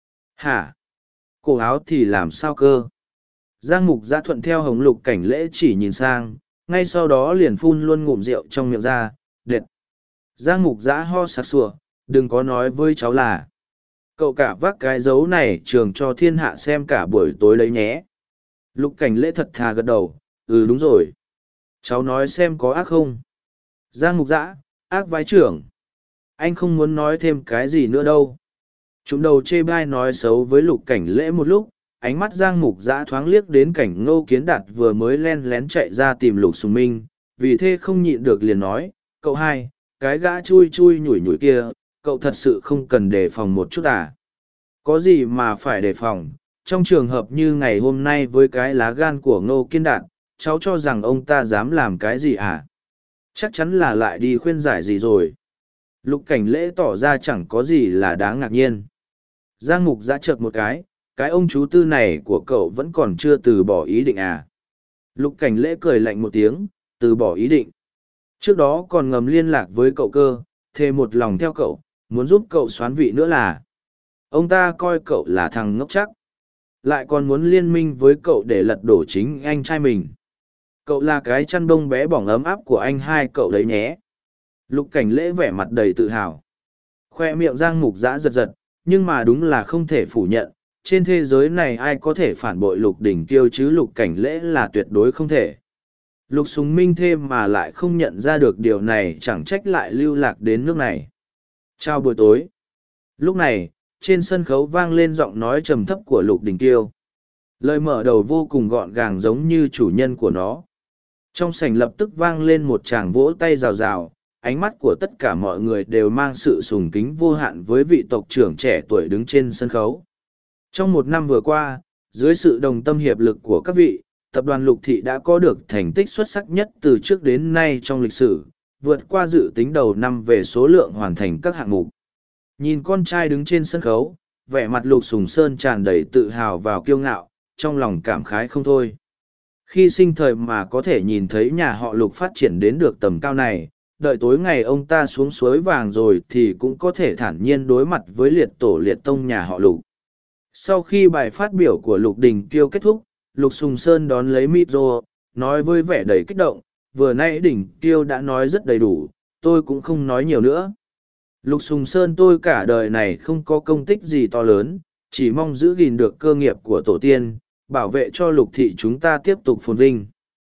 A: Hả? Cổ áo thì làm sao cơ? Giang Mục Giã thuận theo hồng Lục Cảnh Lễ chỉ nhìn sang, ngay sau đó liền phun luôn ngụm rượu trong miệng ra, đệt. Giang Mục Giã ho sặc sủa, đừng có nói với cháu là cậu cả vác cái dấu này trường cho thiên hạ xem cả buổi tối đấy nhé. Lục Cảnh Lễ thật thà gật đầu, ừ đúng rồi. Cháu nói xem có ác không? Giang Mục Giã, ác vái trưởng. Anh không muốn nói thêm cái gì nữa đâu. Chúng đầu chê bai nói xấu với Lục Cảnh Lễ một lúc, ánh mắt Giang Mục Giã thoáng liếc đến cảnh Ngô Kiến Đạt vừa mới len lén chạy ra tìm Lục Sùng Minh, vì thế không nhịn được liền nói, cậu hai, cái gã chui chui nhủi nhủi kia, cậu thật sự không cần đề phòng một chút à? Có gì mà phải đề phòng, trong trường hợp như ngày hôm nay với cái lá gan của Ngô Kiến Đạt, cháu cho rằng ông ta dám làm cái gì à? Chắc chắn là lại đi khuyên giải gì rồi. Lục Cảnh Lễ tỏ ra chẳng có gì là đáng ngạc nhiên. Giang Mục Giã chợt một cái, cái ông chú tư này của cậu vẫn còn chưa từ bỏ ý định à? Lục Cảnh Lễ cười lạnh một tiếng, từ bỏ ý định. Trước đó còn ngầm liên lạc với cậu cơ, thề một lòng theo cậu, muốn giúp cậu soán vị nữa là. Ông ta coi cậu là thằng ngốc chắc. Lại còn muốn liên minh với cậu để lật đổ chính anh trai mình. Cậu là cái chăn bông bé bỏng ấm áp của anh hai cậu đấy nhé. Lục Cảnh Lễ vẻ mặt đầy tự hào. Khoe miệng Giang Mục Giã giật giật, nhưng mà đúng là không thể phủ nhận. Trên thế giới này ai có thể phản bội Lục Đỉnh Kiêu chứ Lục Cảnh Lễ là tuyệt đối không thể. Lục Sùng Minh thêm mà lại không nhận ra được điều này, chẳng trách lại lưu lạc đến nước này. Chào buổi tối. Lúc này, trên sân khấu vang lên giọng nói trầm thấp của Lục Đình Tiêu. Lời mở đầu vô cùng gọn gàng giống như chủ nhân của nó. Trong sảnh lập tức vang lên một tràng vỗ tay rào rào, ánh mắt của tất cả mọi người đều mang sự sùng kính vô hạn với vị tộc trưởng trẻ tuổi đứng trên sân khấu. Trong một năm vừa qua, dưới sự đồng tâm hiệp lực của các vị, tập đoàn Lục Thị đã có được thành tích xuất sắc nhất từ trước đến nay trong lịch sử, vượt qua dự tính đầu năm về số lượng hoàn thành các hạng mục. Nhìn con trai đứng trên sân khấu, vẻ mặt Lục Sùng Sơn tràn đầy tự hào và kiêu ngạo, trong lòng cảm khái không thôi. Khi sinh thời mà có thể nhìn thấy nhà họ Lục phát triển đến được tầm cao này, đợi tối ngày ông ta xuống suối vàng rồi thì cũng có thể thản nhiên đối mặt với liệt tổ liệt tông nhà họ Lục. Sau khi bài phát biểu của Lục Đình Kiêu kết thúc, Lục Sùng Sơn đón lấy micro, nói với vẻ đầy kích động, vừa nãy Đình Kiêu đã nói rất đầy đủ, tôi cũng không nói nhiều nữa. Lục Sùng Sơn tôi cả đời này không có công tích gì to lớn, chỉ mong giữ gìn được cơ nghiệp của tổ tiên, bảo vệ cho Lục Thị chúng ta tiếp tục phồn vinh.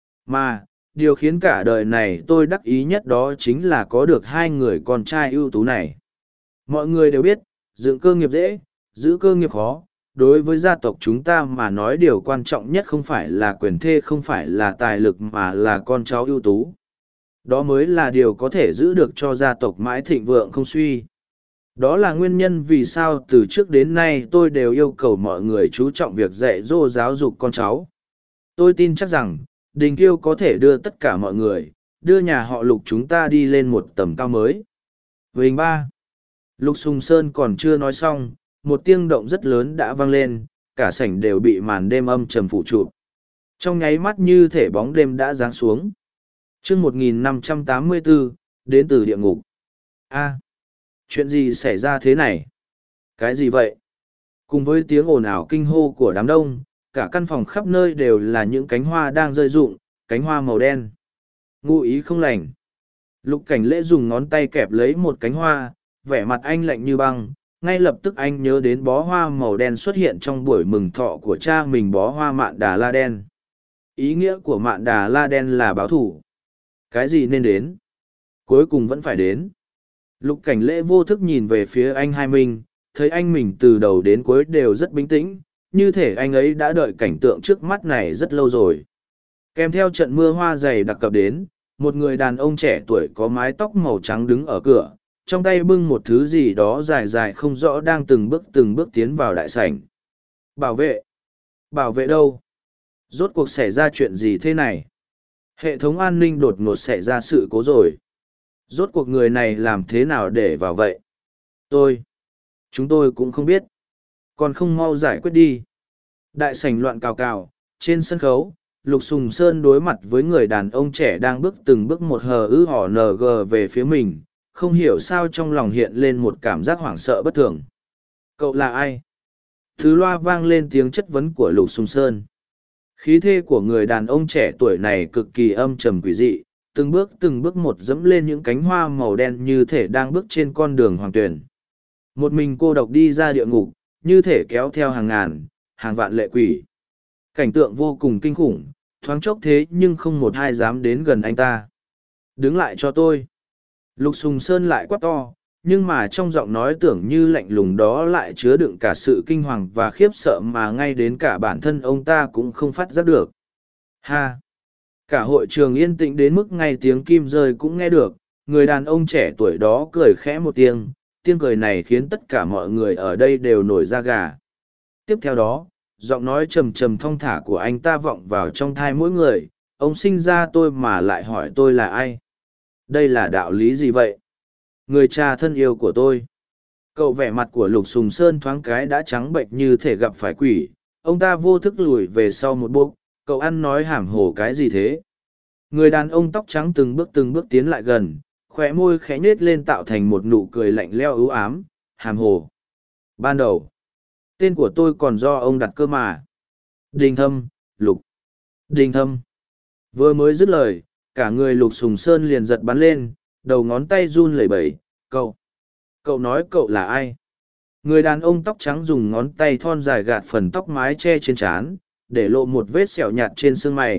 A: Mà, điều khiến cả đời này tôi đắc ý nhất đó chính là có được hai người con trai ưu tú này. Mọi người đều biết, dựng cơ nghiệp dễ, giữ cơ nghiệp khó. Đối với gia tộc chúng ta mà nói điều quan trọng nhất không phải là quyền thê, không phải là tài lực mà là con cháu ưu tú. Đó mới là điều có thể giữ được cho gia tộc mãi thịnh vượng không suy. Đó là nguyên nhân vì sao từ trước đến nay tôi đều yêu cầu mọi người chú trọng việc dạy dỗ giáo dục con cháu. Tôi tin chắc rằng, Đình Kiêu có thể đưa tất cả mọi người, đưa nhà họ Lục chúng ta đi lên một tầm cao mới. Vinh ba. Lục Sùng Sơn còn chưa nói xong, một tiếng động rất lớn đã vang lên, cả sảnh đều bị màn đêm âm trầm phủ chụp. Trong nháy mắt như thể bóng đêm đã giáng xuống. Chương một nghìn năm trăm tám mươi bốn, đến từ địa ngục. A, chuyện gì xảy ra thế này? Cái gì vậy? Cùng với tiếng ồn ào kinh hô của đám đông, cả căn phòng khắp nơi đều là những cánh hoa đang rơi rụng, cánh hoa màu đen. Ngụ ý không lành. Lục Cảnh Lễ dùng ngón tay kẹp lấy một cánh hoa, vẻ mặt anh lạnh như băng. Ngay lập tức anh nhớ đến bó hoa màu đen xuất hiện trong buổi mừng thọ của cha mình, bó hoa mạn đà la đen. Ý nghĩa của mạn đà la đen là báo thủ. Cái gì nên đến? Cuối cùng vẫn phải đến. Lục Cảnh Lễ vô thức nhìn về phía anh Hai Minh, thấy anh mình từ đầu đến cuối đều rất bình tĩnh, như thể anh ấy đã đợi cảnh tượng trước mắt này rất lâu rồi. Kèm theo trận mưa hoa dày đặc cập đến, một người đàn ông trẻ tuổi có mái tóc màu trắng đứng ở cửa, trong tay bưng một thứ gì đó dài dài không rõ đang từng bước từng bước tiến vào đại sảnh. Bảo vệ? Bảo vệ đâu? Rốt cuộc xảy ra chuyện gì thế này? Hệ thống an ninh đột ngột xảy ra sự cố rồi. Rốt cuộc người này làm thế nào để vào vậy? Tôi. Chúng tôi cũng không biết. Còn không mau giải quyết đi. Đại sảnh loạn cào cào, trên sân khấu, Lục Sùng Sơn đối mặt với người đàn ông trẻ đang bước từng bước một hờ ư hỏ nờ gờ về phía mình, không hiểu sao trong lòng hiện lên một cảm giác hoảng sợ bất thường. Cậu là ai? Thứ loa vang lên tiếng chất vấn của Lục Sùng Sơn. Khí thế của người đàn ông trẻ tuổi này cực kỳ âm trầm quỷ dị, từng bước từng bước một dẫm lên những cánh hoa màu đen như thể đang bước trên con đường hoàng tuyển. Một mình cô độc đi ra địa ngục, như thể kéo theo hàng ngàn, hàng vạn lệ quỷ. Cảnh tượng vô cùng kinh khủng, thoáng chốc thế nhưng không một ai dám đến gần anh ta. Đứng lại cho tôi. Lục Sùng Sơn lại quát to, nhưng mà trong giọng nói tưởng như lạnh lùng đó lại chứa đựng cả sự kinh hoàng và khiếp sợ mà ngay đến cả bản thân ông ta cũng không phát giác được. Ha! Cả hội trường yên tĩnh đến mức ngay tiếng kim rơi cũng nghe được, người đàn ông trẻ tuổi đó cười khẽ một tiếng, tiếng cười này khiến tất cả mọi người ở đây đều nổi da gà. Tiếp theo đó, giọng nói trầm trầm thong thả của anh ta vọng vào trong thai mỗi người, ông sinh ra tôi mà lại hỏi tôi là ai? Đây là đạo lý gì vậy? Người cha thân yêu của tôi. Cậu vẻ mặt của Lục Sùng Sơn thoáng cái đã trắng bệch như thể gặp phải quỷ, ông ta vô thức lùi về sau một bước, cậu ăn nói hàm hồ cái gì thế? Người đàn ông tóc trắng từng bước từng bước tiến lại gần, khóe môi khẽ nhếch lên tạo thành một nụ cười lạnh lẽo ưu ám, hàm hồ. Ban đầu, tên của tôi còn do ông đặt cơ mà. Đình Thâm, Lục. Đình Thâm. Vừa mới dứt lời, cả người Lục Sùng Sơn liền giật bắn lên, đầu ngón tay run lẩy bẩy, cậu. Cậu nói cậu là ai? Người đàn ông tóc trắng dùng ngón tay thon dài gạt phần tóc mái che trên trán, để lộ một vết sẹo nhạt trên xương mày,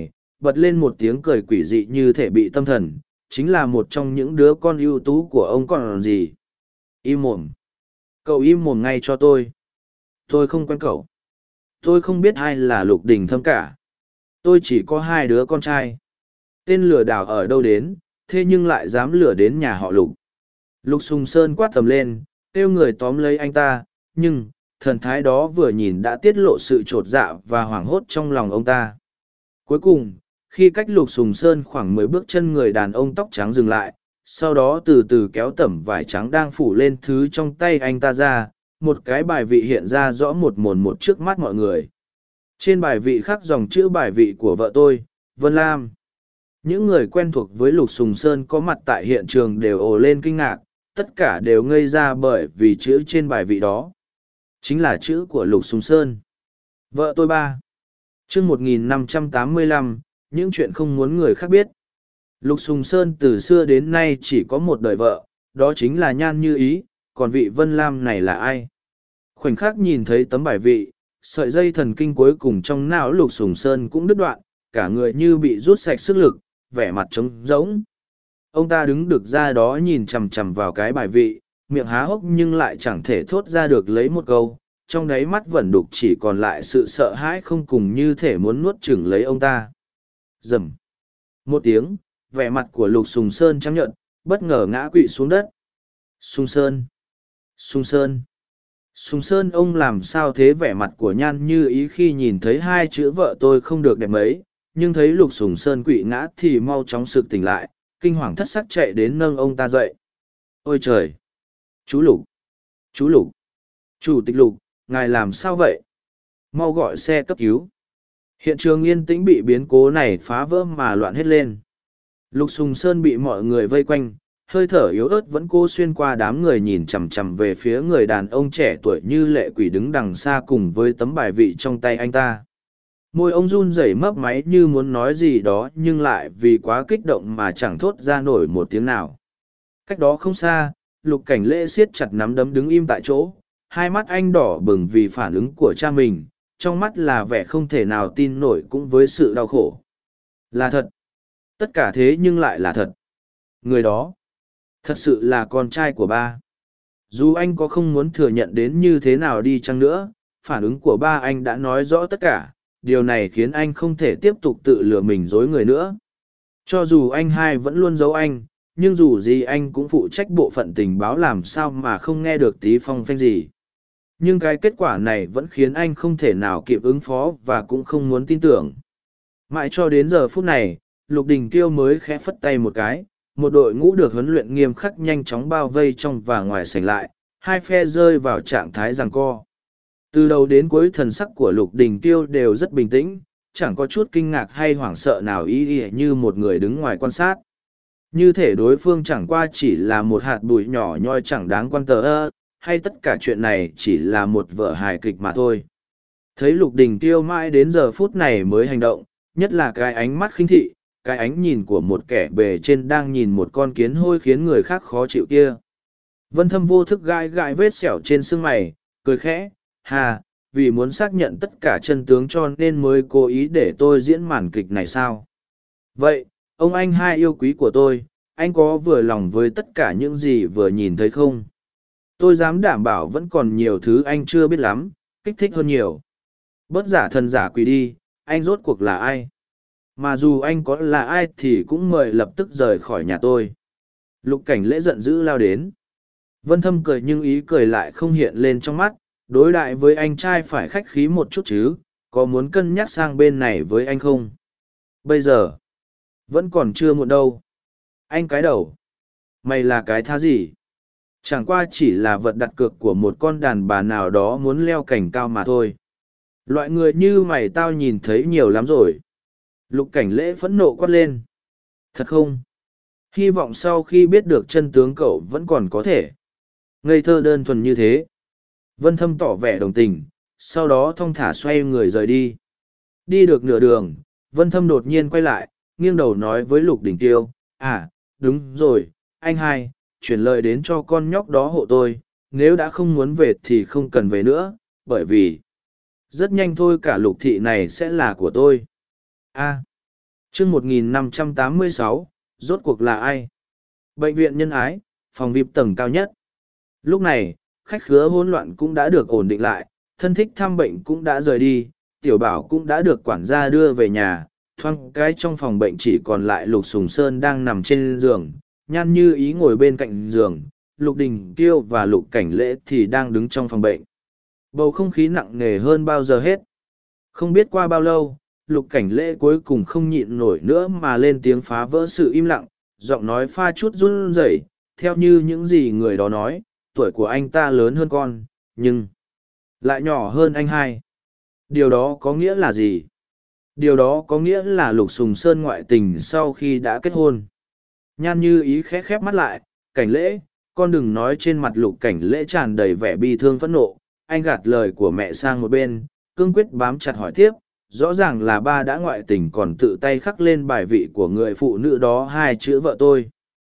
A: bật lên một tiếng cười quỷ dị như thể bị tâm thần, chính là một trong những đứa con ưu tú của ông còn gì. Im mồm. Cậu im mồm ngay cho tôi. Tôi không quen cậu. Tôi không biết ai là Lục Đình Thâm cả. Tôi chỉ có hai đứa con trai. Tên lừa đảo ở đâu đến, thế nhưng lại dám lừa đến nhà họ Lục. Lục Sùng Sơn quát tầm lên, kêu người tóm lấy anh ta, nhưng, thần thái đó vừa nhìn đã tiết lộ sự trột dạ và hoảng hốt trong lòng ông ta. Cuối cùng, khi cách Lục Sùng Sơn khoảng mười bước chân người đàn ông tóc trắng dừng lại, sau đó từ từ kéo tẩm vải trắng đang phủ lên thứ trong tay anh ta ra, một cái bài vị hiện ra rõ một mồn một trước mắt mọi người. Trên bài vị khắc dòng chữ bài vị của vợ tôi, Vân Lam. Những người quen thuộc với Lục Sùng Sơn có mặt tại hiện trường đều ồ lên kinh ngạc, tất cả đều ngây ra bởi vì chữ trên bài vị đó chính là chữ của Lục Sùng Sơn. Vợ tôi ba. Chương một nghìn năm trăm tám mươi lăm, những chuyện không muốn người khác biết. Lục Sùng Sơn từ xưa đến nay chỉ có một đời vợ, đó chính là Nhan Như Ý, còn vị Vân Lam này là ai? Khoảnh khắc nhìn thấy tấm bài vị, sợi dây thần kinh cuối cùng trong não Lục Sùng Sơn cũng đứt đoạn, cả người như bị rút sạch sức lực, vẻ mặt trống rỗng. Ông ta đứng được ra đó nhìn chằm chằm vào cái bài vị, miệng há hốc nhưng lại chẳng thể thốt ra được lấy một câu, trong đáy mắt vẫn đục chỉ còn lại sự sợ hãi không cùng, như thể muốn nuốt chửng lấy ông ta. Rầm. Một tiếng, vẻ mặt của Lục Sùng Sơn trắng nhợt, bất ngờ ngã quỵ xuống đất. Sùng Sơn. Sùng Sơn. Sùng Sơn, ông làm sao thế? Vẻ mặt của Nhan Như Ý khi nhìn thấy hai chữ vợ tôi không được đẹp mấy, nhưng thấy Lục Sùng Sơn quỵ ngã thì mau chóng sực tỉnh lại, kinh hoàng thất sắc chạy đến nâng ông ta dậy. Ôi trời! Chú Lục! Chú Lục! Chủ tịch Lục, ngài làm sao vậy? Mau gọi xe cấp cứu. Hiện trường yên tĩnh bị biến cố này phá vỡ mà loạn hết lên. Lục Sùng Sơn bị mọi người vây quanh, hơi thở yếu ớt vẫn cố xuyên qua đám người nhìn chằm chằm về phía người đàn ông trẻ tuổi như lệ quỷ đứng đằng xa cùng với tấm bài vị trong tay anh ta. Môi ông run rẩy mấp máy như muốn nói gì đó nhưng lại vì quá kích động mà chẳng thốt ra nổi một tiếng nào. Cách đó không xa, Lục Cảnh Lễ siết chặt nắm đấm đứng im tại chỗ, hai mắt anh đỏ bừng vì phản ứng của cha mình, trong mắt là vẻ không thể nào tin nổi cũng với sự đau khổ. Là thật. Tất cả thế nhưng lại là thật. Người đó, thật sự là con trai của ba. Dù anh có không muốn thừa nhận đến như thế nào đi chăng nữa, phản ứng của ba anh đã nói rõ tất cả, điều này khiến anh không thể tiếp tục tự lừa mình dối người nữa. Cho dù anh hai vẫn luôn giấu anh, nhưng dù gì anh cũng phụ trách bộ phận tình báo, làm sao mà không nghe được tí phong phanh gì. Nhưng cái kết quả này vẫn khiến anh không thể nào kịp ứng phó và cũng không muốn tin tưởng. Mãi cho đến giờ phút này, Lục Đình Kiêu mới khẽ phất tay một cái, một đội ngũ được huấn luyện nghiêm khắc nhanh chóng bao vây trong và ngoài sảnh lại, hai phe rơi vào trạng thái giằng co. Từ đầu đến cuối thần sắc của Lục Đình Kiêu đều rất bình tĩnh, chẳng có chút kinh ngạc hay hoảng sợ nào, y y như một người đứng ngoài quan sát. Như thể đối phương chẳng qua chỉ là một hạt bụi nhỏ nhoi chẳng đáng quan tờ ơ, hay tất cả chuyện này chỉ là một vở hài kịch mà thôi. Thấy Lục Đình Kiêu mãi đến giờ phút này mới hành động, nhất là cái ánh mắt khinh thị, cái ánh nhìn của một kẻ bề trên đang nhìn một con kiến hôi khiến người khác khó chịu kia. Vân Thâm vô thức gai gai vết sẹo trên xương mày, cười khẽ, hà, vì muốn xác nhận tất cả chân tướng cho nên mới cố ý để tôi diễn màn kịch này sao? Vậy, ông anh hai yêu quý của tôi, anh có vừa lòng với tất cả những gì vừa nhìn thấy không? Tôi dám đảm bảo vẫn còn nhiều thứ anh chưa biết lắm, kích thích hơn nhiều. Bớt giả thần giả quỷ đi, anh rốt cuộc là ai? Mà dù anh có là ai thì cũng mời lập tức rời khỏi nhà tôi. Lục Cảnh Lễ giận dữ lao đến. Vân Thâm cười nhưng ý cười lại không hiện lên trong mắt, đối đại với anh trai phải khách khí một chút chứ, có muốn cân nhắc sang bên này với anh không? Bây giờ, vẫn còn chưa muộn đâu. Anh cái đầu. Mày là cái thá gì? Chẳng qua chỉ là vật đặt cược của một con đàn bà nào đó muốn leo cành cao mà thôi. Loại người như mày tao nhìn thấy nhiều lắm rồi. Lục Cảnh Lễ phẫn nộ quát lên. Thật không? Hy vọng sau khi biết được chân tướng cậu vẫn còn có thể. Ngây thơ đơn thuần như thế. Vân Thâm tỏ vẻ đồng tình, sau đó thong thả xoay người rời đi. Đi được nửa đường, Vân Thâm đột nhiên quay lại, nghiêng đầu nói với Lục Đình Tiêu, à, đúng rồi, anh hai, chuyển lời đến cho con nhóc đó hộ tôi, nếu đã không muốn về thì không cần về nữa, bởi vì rất nhanh thôi cả Lục thị này sẽ là của tôi. A, chương một nghìn năm trăm tám mươi sáu, rốt cuộc là ai? Bệnh viện nhân ái, phòng vi ai pi tầng cao nhất. Lúc này, khách khứa hỗn loạn cũng đã được ổn định lại, thân thích thăm bệnh cũng đã rời đi, tiểu bảo cũng đã được quản gia đưa về nhà, thoáng cái trong phòng bệnh chỉ còn lại Lục Sùng Sơn đang nằm trên giường, Nhan Như Ý ngồi bên cạnh giường, Lục Đình Tiêu và Lục Cảnh Lễ thì đang đứng trong phòng bệnh. Bầu không khí nặng nề hơn bao giờ hết. Không biết qua bao lâu, Lục Cảnh Lễ cuối cùng không nhịn nổi nữa mà lên tiếng phá vỡ sự im lặng, giọng nói pha chút run rẩy, theo như những gì người đó nói, tuổi của anh ta lớn hơn con, nhưng lại nhỏ hơn anh hai. Điều đó có nghĩa là gì? Điều đó có nghĩa là Lục Sùng Sơn ngoại tình sau khi đã kết hôn. Nhan Như Ý khẽ khép mắt lại, Cảnh Lễ, con đừng nói. Trên mặt Lục Cảnh Lễ tràn đầy vẻ bi thương phẫn nộ, anh gạt lời của mẹ sang một bên, cương quyết bám chặt hỏi tiếp, rõ ràng là ba đã ngoại tình còn tự tay khắc lên bài vị của người phụ nữ đó hai chữ vợ tôi.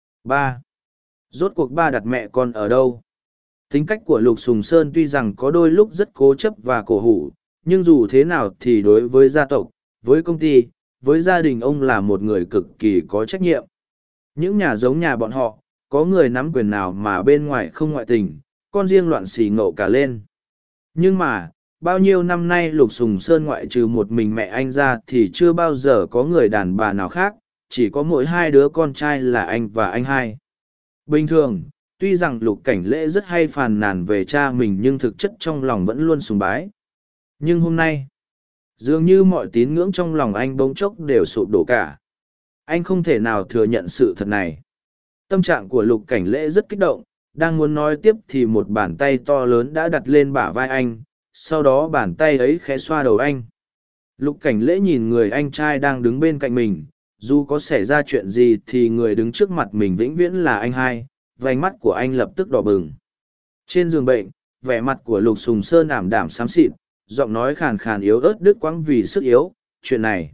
A: Ba. Rốt cuộc ba đặt mẹ con ở đâu? Tính cách của Lục Sùng Sơn tuy rằng có đôi lúc rất cố chấp và cổ hủ, nhưng dù thế nào thì đối với gia tộc, với công ty, với gia đình ông là một người cực kỳ có trách nhiệm. Những nhà giống nhà bọn họ, có người nắm quyền nào mà bên ngoài không ngoại tình, con riêng loạn xì ngộ cả lên. Nhưng mà, bao nhiêu năm nay Lục Sùng Sơn ngoại trừ một mình mẹ anh ra thì chưa bao giờ có người đàn bà nào khác, chỉ có mỗi hai đứa con trai là anh và anh hai. Bình thường, tuy rằng Lục Cảnh Lễ rất hay phàn nàn về cha mình nhưng thực chất trong lòng vẫn luôn sùng bái. Nhưng hôm nay, dường như mọi tín ngưỡng trong lòng anh bỗng chốc đều sụp đổ cả. Anh không thể nào thừa nhận sự thật này. Tâm trạng của Lục Cảnh Lễ rất kích động, đang muốn nói tiếp thì một bàn tay to lớn đã đặt lên bả vai anh, sau đó bàn tay ấy khẽ xoa đầu anh. Lục Cảnh Lễ nhìn người anh trai đang đứng bên cạnh mình, dù có xảy ra chuyện gì thì người đứng trước mặt mình vĩnh viễn là anh hai, vành mắt của anh lập tức đỏ bừng. Trên giường bệnh, vẻ mặt của Lục Sùng Sơn ảm đạm xám xịt, giọng nói khàn khàn yếu ớt đứt quãng vì sức yếu, chuyện này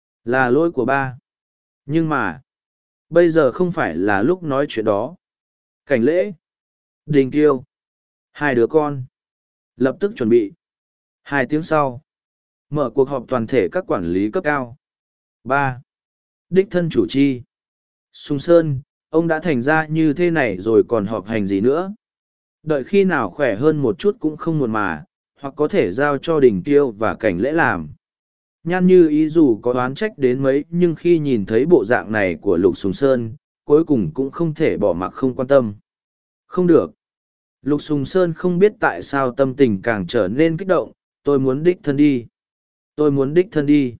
A: là lỗi của ba. Nhưng mà, bây giờ không phải là lúc nói chuyện đó. Cảnh Lễ, Đình Kiêu, hai đứa con, lập tức chuẩn bị. Hai tiếng sau, mở cuộc họp toàn thể các quản lý cấp cao. Ba, đích thân chủ chi. Sùng Sơn, ông đã thành ra như thế này rồi còn họp hành gì nữa? Đợi khi nào khỏe hơn một chút cũng không muộn mà, hoặc có thể giao cho Đình Kiêu và Cảnh Lễ làm. Nhan Như Ý dù có oán trách đến mấy nhưng khi nhìn thấy bộ dạng này của Lục Sùng Sơn, cuối cùng cũng không thể bỏ mặc không quan tâm. Không được. Lục Sùng Sơn không biết tại sao tâm tình càng trở nên kích động, tôi muốn đích thân đi. Tôi muốn đích thân đi.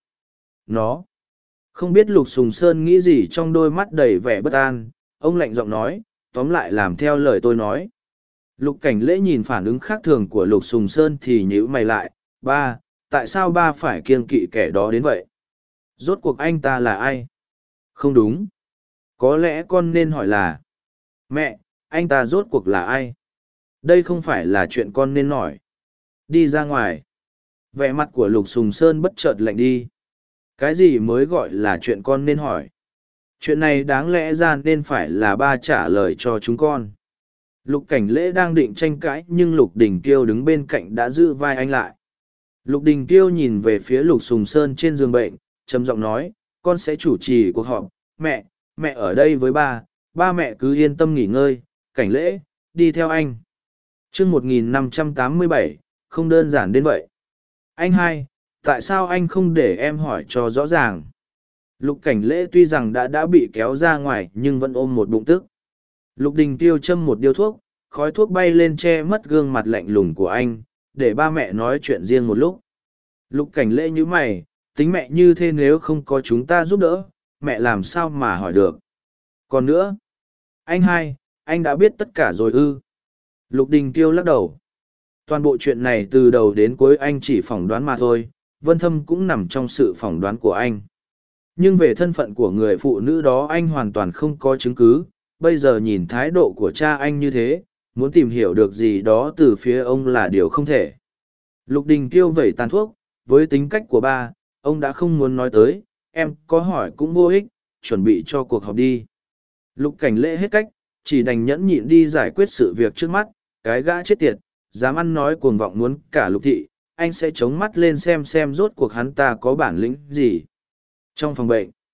A: Nó. Không biết Lục Sùng Sơn nghĩ gì trong đôi mắt đầy vẻ bất an, ông lạnh giọng nói, tóm lại làm theo lời tôi nói. Lục Cảnh Lễ nhìn phản ứng khác thường của Lục Sùng Sơn thì nhíu mày lại, ba, tại sao ba phải kiêng kỵ kẻ đó đến vậy? Rốt cuộc anh ta là ai? Không đúng. Có lẽ con nên hỏi là, mẹ, anh ta rốt cuộc là ai? Đây không phải là chuyện con nên hỏi. Đi ra ngoài. Vẻ mặt của Lục Sùng Sơn bất chợt lạnh đi. Cái gì mới gọi là chuyện con nên hỏi? Chuyện này đáng lẽ ra nên phải là ba trả lời cho chúng con. Lục Cảnh Lễ đang định tranh cãi nhưng Lục Đình Kiêu đứng bên cạnh đã giữ vai anh lại. Lục Đình Kiêu nhìn về phía Lục Sùng Sơn trên giường bệnh, trầm giọng nói, con sẽ chủ trì cuộc họp. Mẹ, mẹ ở đây với ba, ba mẹ cứ yên tâm nghỉ ngơi. Cảnh Lễ, đi theo anh. chương một nghìn năm trăm tám mươi bảy, không đơn giản đến vậy. Anh hai, tại sao anh không để em hỏi cho rõ ràng? Lục Cảnh Lễ tuy rằng đã đã bị kéo ra ngoài nhưng vẫn ôm một bụng tức. Lục Đình Tiêu châm một điếu thuốc, khói thuốc bay lên che mất gương mặt lạnh lùng của anh, để ba mẹ nói chuyện riêng một lúc. Lục Cảnh Lễ như mày, tính mẹ như thế nếu không có chúng ta giúp đỡ, mẹ làm sao mà hỏi được. Còn nữa, anh hai, anh đã biết tất cả rồi ư? Lục Đình Tiêu lắc đầu. Toàn bộ chuyện này từ đầu đến cuối anh chỉ phỏng đoán mà thôi, Vân Thâm cũng nằm trong sự phỏng đoán của anh. Nhưng về thân phận của người phụ nữ đó anh hoàn toàn không có chứng cứ, bây giờ nhìn thái độ của cha anh như thế, muốn tìm hiểu được gì đó từ phía ông là điều không thể. Lục Đình Kiêu vẩy tàn thuốc, với tính cách của ba, ông đã không muốn nói tới, em có hỏi cũng vô ích, chuẩn bị cho cuộc họp đi. Lục Cảnh Lễ hết cách, chỉ đành nhẫn nhịn đi giải quyết sự việc trước mắt, cái gã chết tiệt, dám ăn nói cuồng vọng muốn cả Lục thị, anh sẽ chống mắt lên xem xem rốt cuộc hắn ta có bản lĩnh gì. Trong phòng bệnh,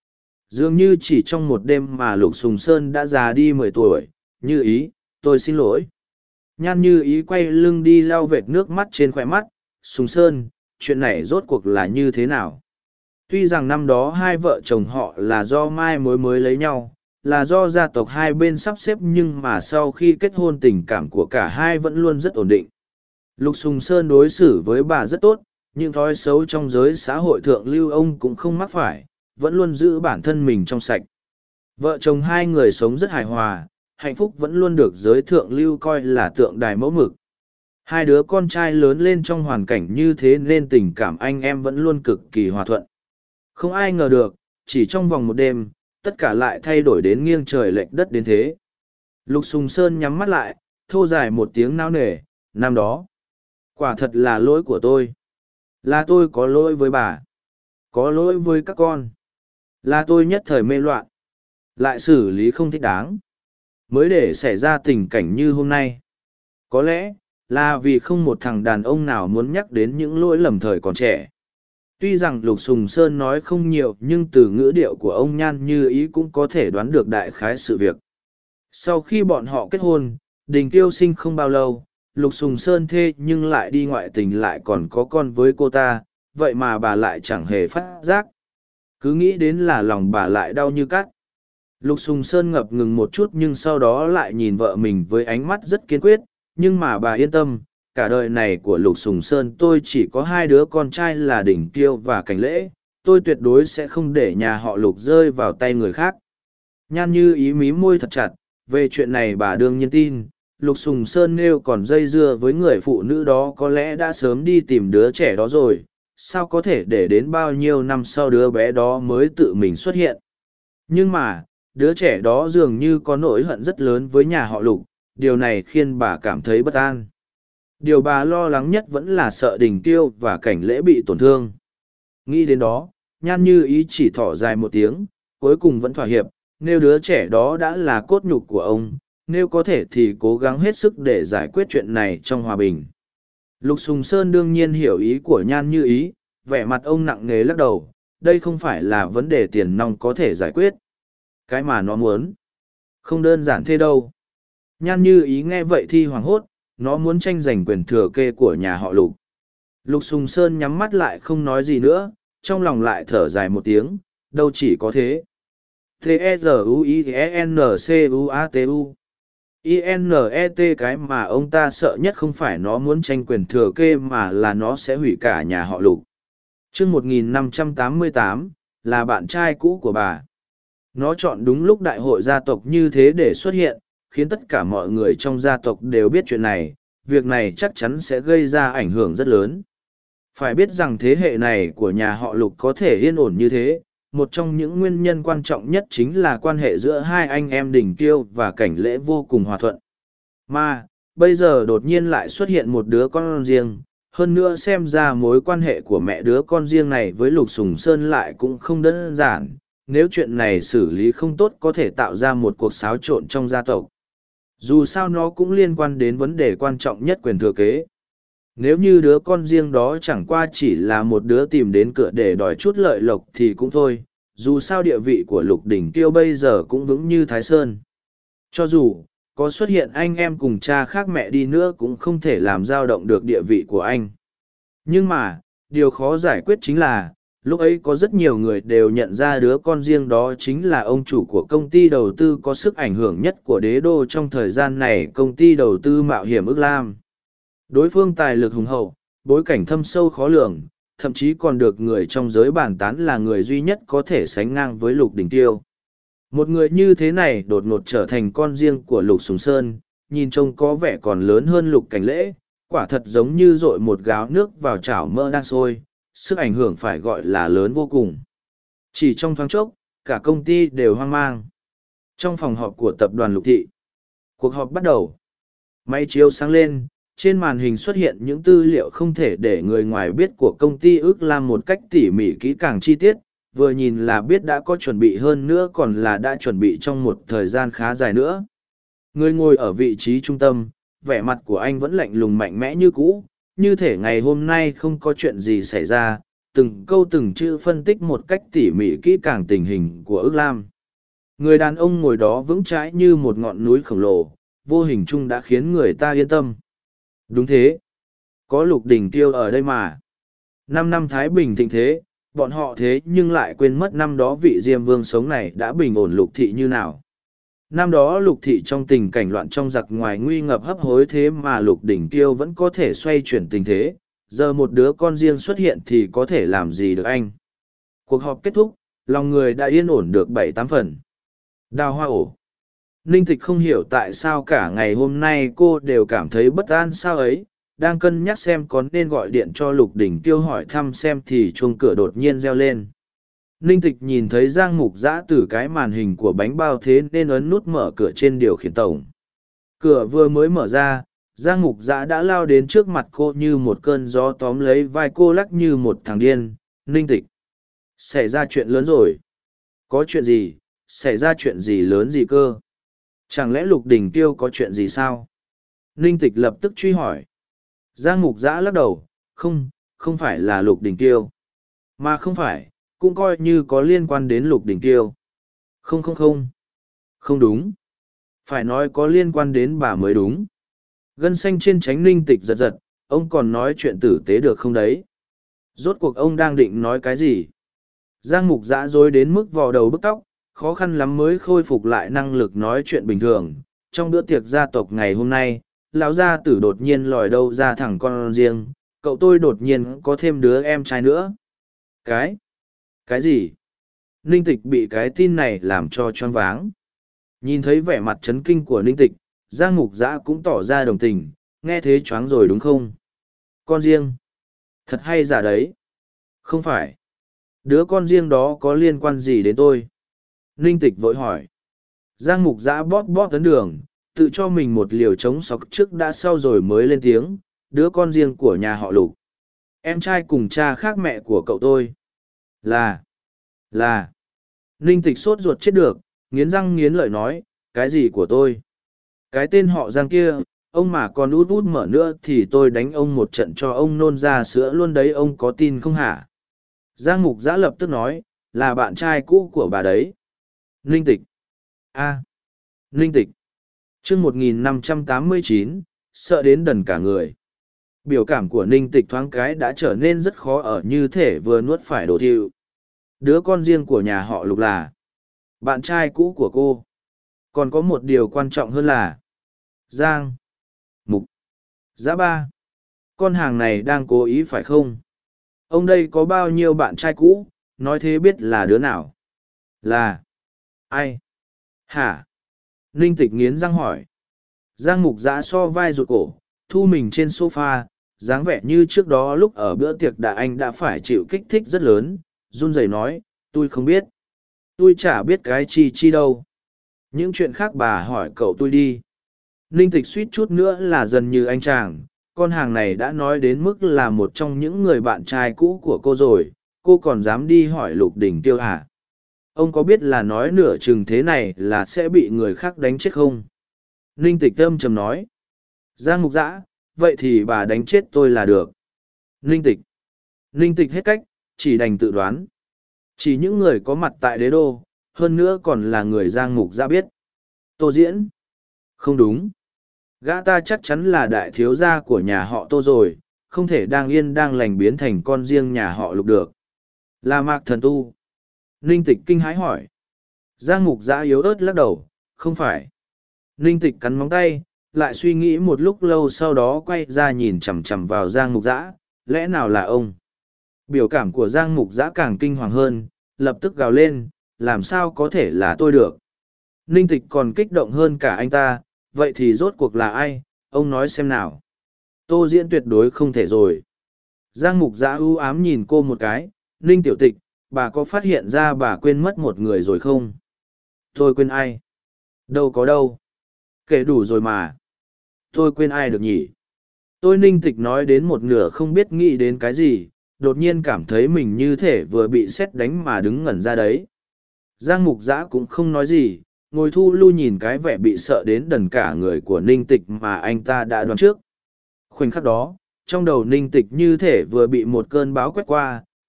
A: Dường như chỉ trong một đêm mà Lục Sùng Sơn đã già đi mười tuổi, Như Ý, tôi xin lỗi. Nhan Như Ý quay lưng đi lau vệt nước mắt trên khóe mắt. Sùng Sơn, chuyện này rốt cuộc là như thế nào? Tuy rằng năm đó hai vợ chồng họ là do mai mối mới lấy nhau, là do gia tộc hai bên sắp xếp, nhưng mà sau khi kết hôn tình cảm của cả hai vẫn luôn rất ổn định. Lục Sùng Sơn đối xử với bà rất tốt, nhưng thói xấu trong giới xã hội thượng lưu ông cũng không mắc phải, vẫn luôn giữ bản thân mình trong sạch. Vợ chồng hai người sống rất hài hòa, hạnh phúc vẫn luôn được giới thượng lưu coi là tượng đài mẫu mực. Hai đứa con trai lớn lên trong hoàn cảnh như thế nên tình cảm anh em vẫn luôn cực kỳ hòa thuận. Không ai ngờ được, chỉ trong vòng một đêm, tất cả lại thay đổi đến nghiêng trời lệch đất đến thế. Lục Sùng Sơn nhắm mắt lại, thô dài một tiếng nao nề, năm đó. Quả thật là lỗi của tôi. Là tôi có lỗi với bà. Có lỗi với các con. Là tôi nhất thời mê loạn. Lại xử lý không thích đáng. Mới để xảy ra tình cảnh như hôm nay. Có lẽ, là vì không một thằng đàn ông nào muốn nhắc đến những lỗi lầm thời còn trẻ. Tuy rằng Lục Sùng Sơn nói không nhiều, nhưng từ ngữ điệu của ông Nhan Như Ý cũng có thể đoán được đại khái sự việc. Sau khi bọn họ kết hôn, Đình Kiêu sinh không bao lâu, Lục Sùng Sơn thê nhưng lại đi ngoại tình, lại còn có con với cô ta, vậy mà bà lại chẳng hề phát giác. Cứ nghĩ đến là lòng bà lại đau như cắt. Lục Sùng Sơn ngập ngừng một chút, nhưng sau đó lại nhìn vợ mình với ánh mắt rất kiên quyết. Nhưng mà bà yên tâm, cả đời này của Lục Sùng Sơn tôi chỉ có hai đứa con trai là Đỉnh Kiêu và Cảnh Lễ, tôi tuyệt đối sẽ không để nhà họ Lục rơi vào tay người khác. Nhan Như Ý mím môi thật chặt, về chuyện này bà đương nhiên tin. Lục Sùng Sơn nếu còn dây dưa với người phụ nữ đó có lẽ đã sớm đi tìm đứa trẻ đó rồi, sao có thể để đến bao nhiêu năm sau đứa bé đó mới tự mình xuất hiện. Nhưng mà, đứa trẻ đó dường như có nỗi hận rất lớn với nhà họ Lục, điều này khiến bà cảm thấy bất an. Điều bà lo lắng nhất vẫn là sợ Đình Kiêu và Cảnh Lễ bị tổn thương. Nghĩ đến đó, Nhan Như Ý chỉ thở dài một tiếng, cuối cùng vẫn thỏa hiệp, nếu đứa trẻ đó đã là cốt nhục của ông, nếu có thể thì cố gắng hết sức để giải quyết chuyện này trong hòa bình. Lục Sùng Sơn đương nhiên hiểu ý của Nhan Như Ý, vẻ mặt ông nặng nề lắc đầu, đây không phải là vấn đề tiền nong có thể giải quyết. Cái mà nó muốn, không đơn giản thế đâu. Nhan Như Ý nghe vậy thì hoảng hốt, nó muốn tranh giành quyền thừa kế của nhà họ Lục. Lục Sùng Sơn nhắm mắt lại không nói gì nữa, trong lòng lại thở dài một tiếng, đâu chỉ có thế. T-E-Z-U-I-E-N-C-U-A-T-U I N E T cái mà ông ta sợ nhất không phải nó muốn tranh quyền thừa kế mà là nó sẽ hủy cả nhà họ Lục. Chương một nghìn năm trăm tám mươi tám, là bạn trai cũ của bà. Nó chọn đúng lúc đại hội gia tộc như thế để xuất hiện, khiến tất cả mọi người trong gia tộc đều biết chuyện này, việc này chắc chắn sẽ gây ra ảnh hưởng rất lớn. Phải biết rằng thế hệ này của nhà họ Lục có thể yên ổn như thế, một trong những nguyên nhân quan trọng nhất chính là quan hệ giữa hai anh em Đình Kiêu và Cảnh Lễ vô cùng hòa thuận. Mà, bây giờ đột nhiên lại xuất hiện một đứa con riêng, hơn nữa xem ra mối quan hệ của mẹ đứa con riêng này với Lục Sùng Sơn lại cũng không đơn giản, nếu chuyện này xử lý không tốt có thể tạo ra một cuộc xáo trộn trong gia tộc. Dù sao nó cũng liên quan đến vấn đề quan trọng nhất quyền thừa kế. Nếu như đứa con riêng đó chẳng qua chỉ là một đứa tìm đến cửa để đòi chút lợi lộc thì cũng thôi, dù sao địa vị của Lục Đỉnh Kiêu bây giờ cũng vững như Thái Sơn. Cho dù, có xuất hiện anh em cùng cha khác mẹ đi nữa cũng không thể làm dao động được địa vị của anh. Nhưng mà, điều khó giải quyết chính là, lúc ấy có rất nhiều người đều nhận ra đứa con riêng đó chính là ông chủ của công ty đầu tư có sức ảnh hưởng nhất của đế đô trong thời gian này, công ty đầu tư mạo hiểm Ước Lam. Đối phương tài lực hùng hậu, bối cảnh thâm sâu khó lường, thậm chí còn được người trong giới bàn tán là người duy nhất có thể sánh ngang với Lục Đỉnh Kiêu. Một người như thế này đột ngột trở thành con riêng của Lục Sùng Sơn, nhìn trông có vẻ còn lớn hơn Lục Cảnh Lễ, quả thật giống như dội một gáo nước vào chảo mỡ đang sôi, sức ảnh hưởng phải gọi là lớn vô cùng. Chỉ trong thoáng chốc, cả công ty đều hoang mang. Trong phòng họp của tập đoàn Lục Thị, cuộc họp bắt đầu. Máy chiếu sáng lên, trên màn hình xuất hiện những tư liệu không thể để người ngoài biết của công ty Ước Lam một cách tỉ mỉ kỹ càng chi tiết, vừa nhìn là biết đã có chuẩn bị, hơn nữa còn là đã chuẩn bị trong một thời gian khá dài nữa. Người ngồi ở vị trí trung tâm, vẻ mặt của anh vẫn lạnh lùng mạnh mẽ như cũ, như thể ngày hôm nay không có chuyện gì xảy ra, từng câu từng chữ phân tích một cách tỉ mỉ kỹ càng tình hình của ước lam. Người đàn ông ngồi đó vững chãi như một ngọn núi khổng lồ, vô hình chung đã khiến người ta yên tâm. Đúng thế. Có Lục Đình Tiêu ở đây mà. Năm năm Thái Bình thịnh thế, bọn họ thế nhưng lại quên mất năm đó vị Diêm Vương sống này đã bình ổn Lục Thị như nào. Năm đó Lục Thị trong tình cảnh loạn trong giặc ngoài nguy ngập hấp hối thế mà Lục Đình Tiêu vẫn có thể xoay chuyển tình thế, giờ một đứa con riêng xuất hiện thì có thể làm gì được anh. Cuộc họp kết thúc, lòng người đã yên ổn được bảy tám phần. Đào hoa ổ. Ninh Tịch không hiểu tại sao cả ngày hôm nay cô đều cảm thấy bất an sao ấy, đang cân nhắc xem có nên gọi điện cho Lục Đình Tiêu hỏi thăm xem thì chuông cửa đột nhiên reo lên. Ninh Tịch nhìn thấy Giang Mục Giã từ cái màn hình của bánh bao thế nên ấn nút mở cửa trên điều khiển tổng. Cửa vừa mới mở ra, Giang Mục Giã đã lao đến trước mặt cô như một cơn gió tóm lấy vai cô lắc như một thằng điên. Ninh Tịch. Xảy ra chuyện lớn rồi. Có chuyện gì? Xảy ra chuyện gì lớn gì cơ? Chẳng lẽ Lục Đình Tiêu có chuyện gì sao? Ninh Tịch lập tức truy hỏi. Giang Mục Giã lắc đầu. Không, không phải là Lục Đình Tiêu. Mà không phải, cũng coi như có liên quan đến Lục Đình Tiêu. Không không không. Không đúng. Phải nói có liên quan đến bà mới đúng. Gân xanh trên trán Ninh Tịch giật giật, ông còn nói chuyện tử tế được không đấy? Rốt cuộc ông đang định nói cái gì? Giang Mục Giã dối đến mức vò đầu bức tóc, khó khăn lắm mới khôi phục lại năng lực nói chuyện bình thường. Trong bữa tiệc gia tộc ngày hôm nay, lão gia tử đột nhiên lòi đâu ra thằng con riêng, cậu tôi đột nhiên có thêm đứa em trai nữa. Cái? Cái gì? Ninh Tịch bị cái tin này làm cho choáng váng. Nhìn thấy vẻ mặt chấn kinh của Ninh Tịch, Giang Mục Giã cũng tỏ ra đồng tình, nghe thế choáng rồi đúng không? Con riêng? Thật hay giả đấy? Không phải. Đứa con riêng đó có liên quan gì đến tôi? Ninh Tịch vội hỏi. Giang Mục Giã bóp bóp tấn đường, tự cho mình một liều chống sọc trước đã sau rồi mới lên tiếng. Đứa con riêng của nhà họ Lục. Em trai cùng cha khác mẹ của cậu tôi. Là, là, Ninh Tịch sốt ruột chết được, nghiến răng nghiến lợi nói, cái gì của tôi? Cái tên họ Giang kia, ông mà còn út út mở nữa thì tôi đánh ông một trận cho ông nôn ra sữa luôn đấy, ông có tin không hả? Giang Mục Giã lập tức nói, là bạn trai cũ của bà đấy. Ninh Tịch. A. Ninh Tịch. Chương một nghìn năm trăm tám mươi chín, sợ đến đần cả người. Biểu cảm của Ninh Tịch thoáng cái đã trở nên rất khó ở, như thể vừa nuốt phải đồ thiệu. Đứa con riêng của nhà họ Lục là bạn trai cũ của cô. Còn có một điều quan trọng hơn là Giang Mục Giã ba. Con hàng này đang cố ý phải không? Ông đây có bao nhiêu bạn trai cũ, nói thế biết là đứa nào? Là ai? Hả? Ninh Tịch nghiến răng hỏi. Giang Mục Giã so vai rụt cổ, thu mình trên sofa, dáng vẻ như trước đó lúc ở bữa tiệc đã anh đã phải chịu kích thích rất lớn, run rẩy nói, tôi không biết. Tôi chả biết cái chi chi đâu. Những chuyện khác bà hỏi cậu tôi đi. Ninh Tịch suýt chút nữa là dần như anh chàng, con hàng này đã nói đến mức là một trong những người bạn trai cũ của cô rồi, cô còn dám đi hỏi Lục Đình Tiêu hả? Ông có biết là nói nửa chừng thế này là sẽ bị người khác đánh chết không? Ninh Tịch âm trầm nói. Giang Mục Giã, vậy thì bà đánh chết tôi là được. Ninh Tịch. Ninh Tịch hết cách, chỉ đành tự đoán. Chỉ những người có mặt tại đế đô, hơn nữa còn là người Giang Mục Giã biết. Tô Diễn. Không đúng. Gã ta chắc chắn là đại thiếu gia của nhà họ Tô rồi, không thể đang yên đang lành biến thành con riêng nhà họ Lục được. Là Mạc Thần Tu. Ninh Tịch kinh hãi hỏi. Giang Mục Giã yếu ớt lắc đầu, không phải. Ninh Tịch cắn móng tay, lại suy nghĩ một lúc lâu sau đó quay ra nhìn chằm chằm vào Giang Mục Giã, lẽ nào là ông? Biểu cảm của Giang Mục Giã càng kinh hoàng hơn, lập tức gào lên, làm sao có thể là tôi được? Ninh Tịch còn kích động hơn cả anh ta, vậy thì rốt cuộc là ai, ông nói xem nào. Tô Diễn tuyệt đối không thể rồi. Giang Mục Giã ưu ám nhìn cô một cái, Ninh Tiểu Tịch, bà có phát hiện ra bà quên mất một người rồi không? Tôi quên ai? Đâu có đâu. Kể đủ rồi mà. Tôi quên ai được nhỉ? Tôi Ninh Tịch nói đến một nửa không biết nghĩ đến cái gì, đột nhiên cảm thấy mình như thể vừa bị sét đánh mà đứng ngẩn ra đấy. Giang Mục Giã cũng không nói gì, ngồi thu lưu nhìn cái vẻ bị sợ đến đần cả người của Ninh Tịch mà anh ta đã đoán trước. Khoảnh khắc đó, trong đầu Ninh Tịch như thể vừa bị một cơn bão quét qua,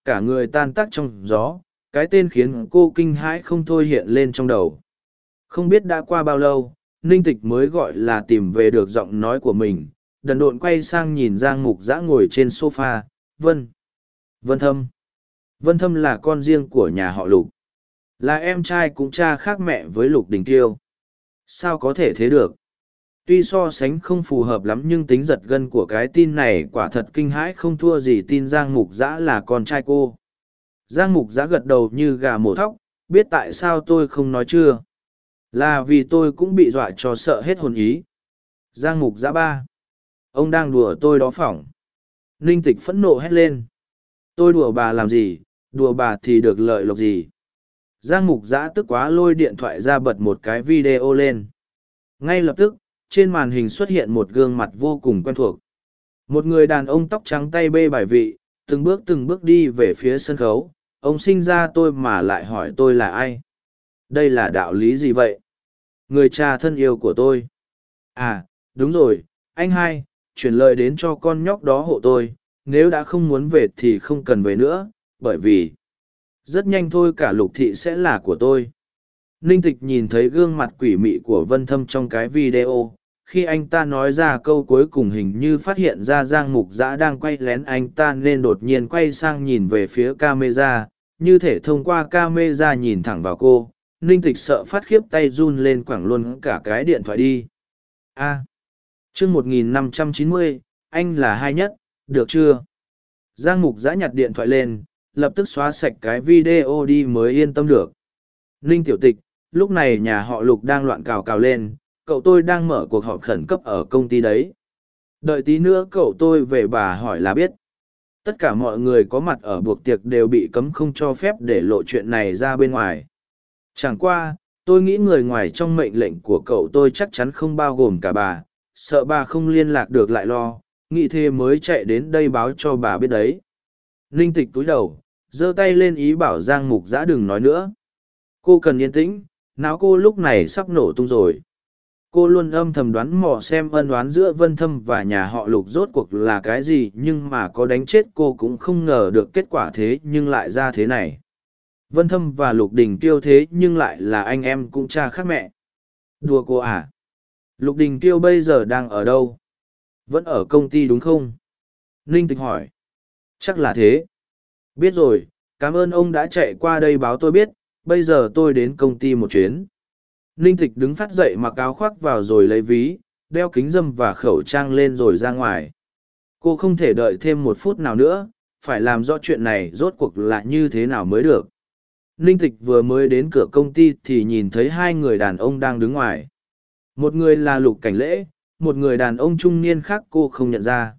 A: cả người tan tác trong gió, cái tên khiến cô kinh hãi không thôi hiện lên trong đầu. Không biết đã qua bao lâu, Ninh Tịch mới gọi là tìm về được giọng nói của mình, đần độn quay sang nhìn Giang Mục Giã ngồi trên sofa. Vân. Vân Thâm. Vân Thâm là con riêng của nhà họ Lục. Là em trai cũng cha khác mẹ với Lục Đình Tiêu. Sao có thể thế được? Tuy so sánh không phù hợp lắm nhưng tính giật gân của cái tin này quả thật kinh hãi không thua gì tin Giang Mục Giã là con trai cô. Giang Mục Giã gật đầu như gà mổ thóc, biết tại sao tôi không nói chưa? Là vì tôi cũng bị dọa cho sợ hết hồn ý. Giang Mục Giã ba. Ông đang đùa tôi đó phỏng. Ninh Tịch phẫn nộ hét lên. Tôi đùa bà làm gì, đùa bà thì được lợi lộc gì? Giang Mục Giã tức quá lôi điện thoại ra bật một cái video lên. Ngay lập tức, trên màn hình xuất hiện một gương mặt vô cùng quen thuộc. Một người đàn ông tóc trắng tay bê bài vị, từng bước từng bước đi về phía sân khấu. Ông sinh ra tôi mà lại hỏi tôi là ai? Đây là đạo lý gì vậy? Người cha thân yêu của tôi. À, đúng rồi, anh hai, chuyển lời đến cho con nhóc đó hộ tôi. Nếu đã không muốn về thì không cần về nữa, bởi vì rất nhanh thôi cả Lục thị sẽ là của tôi. Ninh Tịch nhìn thấy gương mặt quỷ mị của Vân Thâm trong cái video. Khi anh ta nói ra câu cuối cùng hình như phát hiện ra Giang Mục Giã đang quay lén anh ta nên đột nhiên quay sang nhìn về phía camera, như thể thông qua camera nhìn thẳng vào cô. Ninh Tịch sợ phát khiếp tay run lên quẳng luôn cả cái điện thoại đi. A. À, chương một nghìn năm trăm chín mươi, anh là hai nhất, được chưa? Giang Mục Giã nhặt điện thoại lên, lập tức xóa sạch cái video đi mới yên tâm được. Ninh Tiểu Tịch, lúc này nhà họ Lục đang loạn cào cào lên, cậu tôi đang mở cuộc họp khẩn cấp ở công ty đấy. Đợi tí nữa cậu tôi về bà hỏi là biết. Tất cả mọi người có mặt ở buổi tiệc đều bị cấm không cho phép để lộ chuyện này ra bên ngoài. Chẳng qua, tôi nghĩ người ngoài trong mệnh lệnh của cậu tôi chắc chắn không bao gồm cả bà, sợ bà không liên lạc được lại lo, nghĩ thế mới chạy đến đây báo cho bà biết đấy. Ninh Tịch cúi đầu, giơ tay lên ý bảo Giang Mục Giã đừng nói nữa. Cô cần yên tĩnh, não cô lúc này sắp nổ tung rồi. Cô luôn âm thầm đoán mò xem ân oán giữa Vân Thâm và nhà họ Lục rốt cuộc là cái gì nhưng mà có đánh chết cô cũng không ngờ được kết quả thế nhưng lại ra thế này. Vân Thâm và Lục Đình Tiêu thế nhưng lại là anh em cũng cha khác mẹ. Đùa cô à? Lục Đình Tiêu bây giờ đang ở đâu? Vẫn ở công ty đúng không? Ninh Tịch hỏi. Chắc là thế. Biết rồi, cảm ơn ông đã chạy qua đây báo tôi biết, bây giờ tôi đến công ty một chuyến. Ninh Tịch đứng phát dậy mặc áo khoác vào rồi lấy ví, đeo kính râm và khẩu trang lên rồi ra ngoài. Cô không thể đợi thêm một phút nào nữa, phải làm rõ chuyện này rốt cuộc là như thế nào mới được. Ninh Tịch vừa mới đến cửa công ty thì nhìn thấy hai người đàn ông đang đứng ngoài. Một người là Lục Cảnh Lễ, một người đàn ông trung niên khác cô không nhận ra.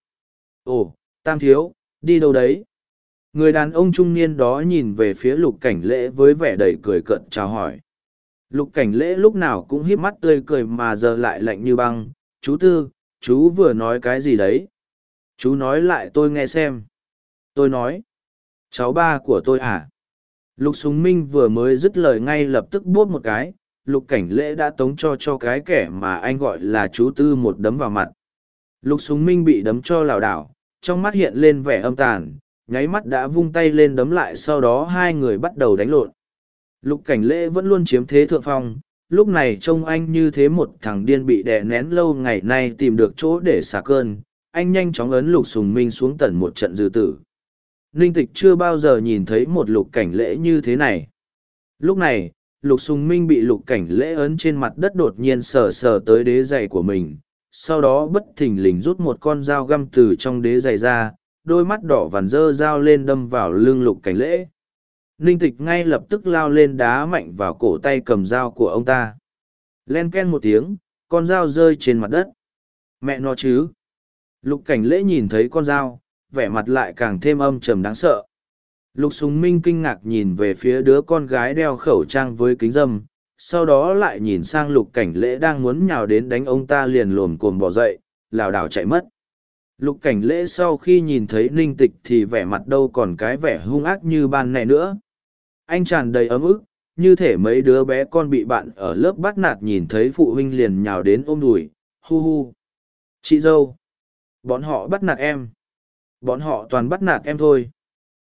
A: Ồ, Tam Thiếu, đi đâu đấy? Người đàn ông trung niên đó nhìn về phía Lục Cảnh Lễ với vẻ đầy cười cợt chào hỏi. Lục Cảnh Lễ lúc nào cũng híp mắt tươi cười mà giờ lại lạnh như băng. Chú Tư, chú vừa nói cái gì đấy? Chú nói lại tôi nghe xem. Tôi nói. Cháu ba của tôi à? Lục Súng Minh vừa mới dứt lời ngay lập tức buốt một cái. Lục Cảnh Lễ đã tống cho cho cái kẻ mà anh gọi là chú Tư một đấm vào mặt. Lục Súng Minh bị đấm cho lảo đảo, trong mắt hiện lên vẻ âm tàn, nháy mắt đã vung tay lên đấm lại sau đó hai người bắt đầu đánh lộn. Lục Cảnh Lễ vẫn luôn chiếm thế thượng phong, lúc này trông anh như thế một thằng điên bị đè nén lâu ngày nay tìm được chỗ để xả cơn, anh nhanh chóng ấn Lục Sùng Minh xuống tận một trận dư tử. Ninh Tịch chưa bao giờ nhìn thấy một Lục Cảnh Lễ như thế này. Lúc này, Lục Sùng Minh bị Lục Cảnh Lễ ấn trên mặt đất đột nhiên sờ sờ tới đế giày của mình, sau đó bất thình lình rút một con dao găm từ trong đế giày ra, đôi mắt đỏ vằn dơ dao lên đâm vào lưng Lục Cảnh Lễ. Ninh Tịch ngay lập tức lao lên đá mạnh vào cổ tay cầm dao của ông ta. Len ken một tiếng, con dao rơi trên mặt đất. Mẹ nó chứ. Lục Cảnh Lễ nhìn thấy con dao, vẻ mặt lại càng thêm âm trầm đáng sợ. Lục Súng Minh kinh ngạc nhìn về phía đứa con gái đeo khẩu trang với kính râm, sau đó lại nhìn sang Lục Cảnh Lễ đang muốn nhào đến đánh ông ta liền lồm cồm bỏ dậy, lảo đảo chạy mất. Lục Cảnh Lễ sau khi nhìn thấy Ninh Tịch thì vẻ mặt đâu còn cái vẻ hung ác như ban này nữa. Anh tràn đầy ấm ức, như thể mấy đứa bé con bị bạn ở lớp bắt nạt nhìn thấy phụ huynh liền nhào đến ôm đùi, hu hu. Chị dâu, bọn họ bắt nạt em. Bọn họ toàn bắt nạt em thôi.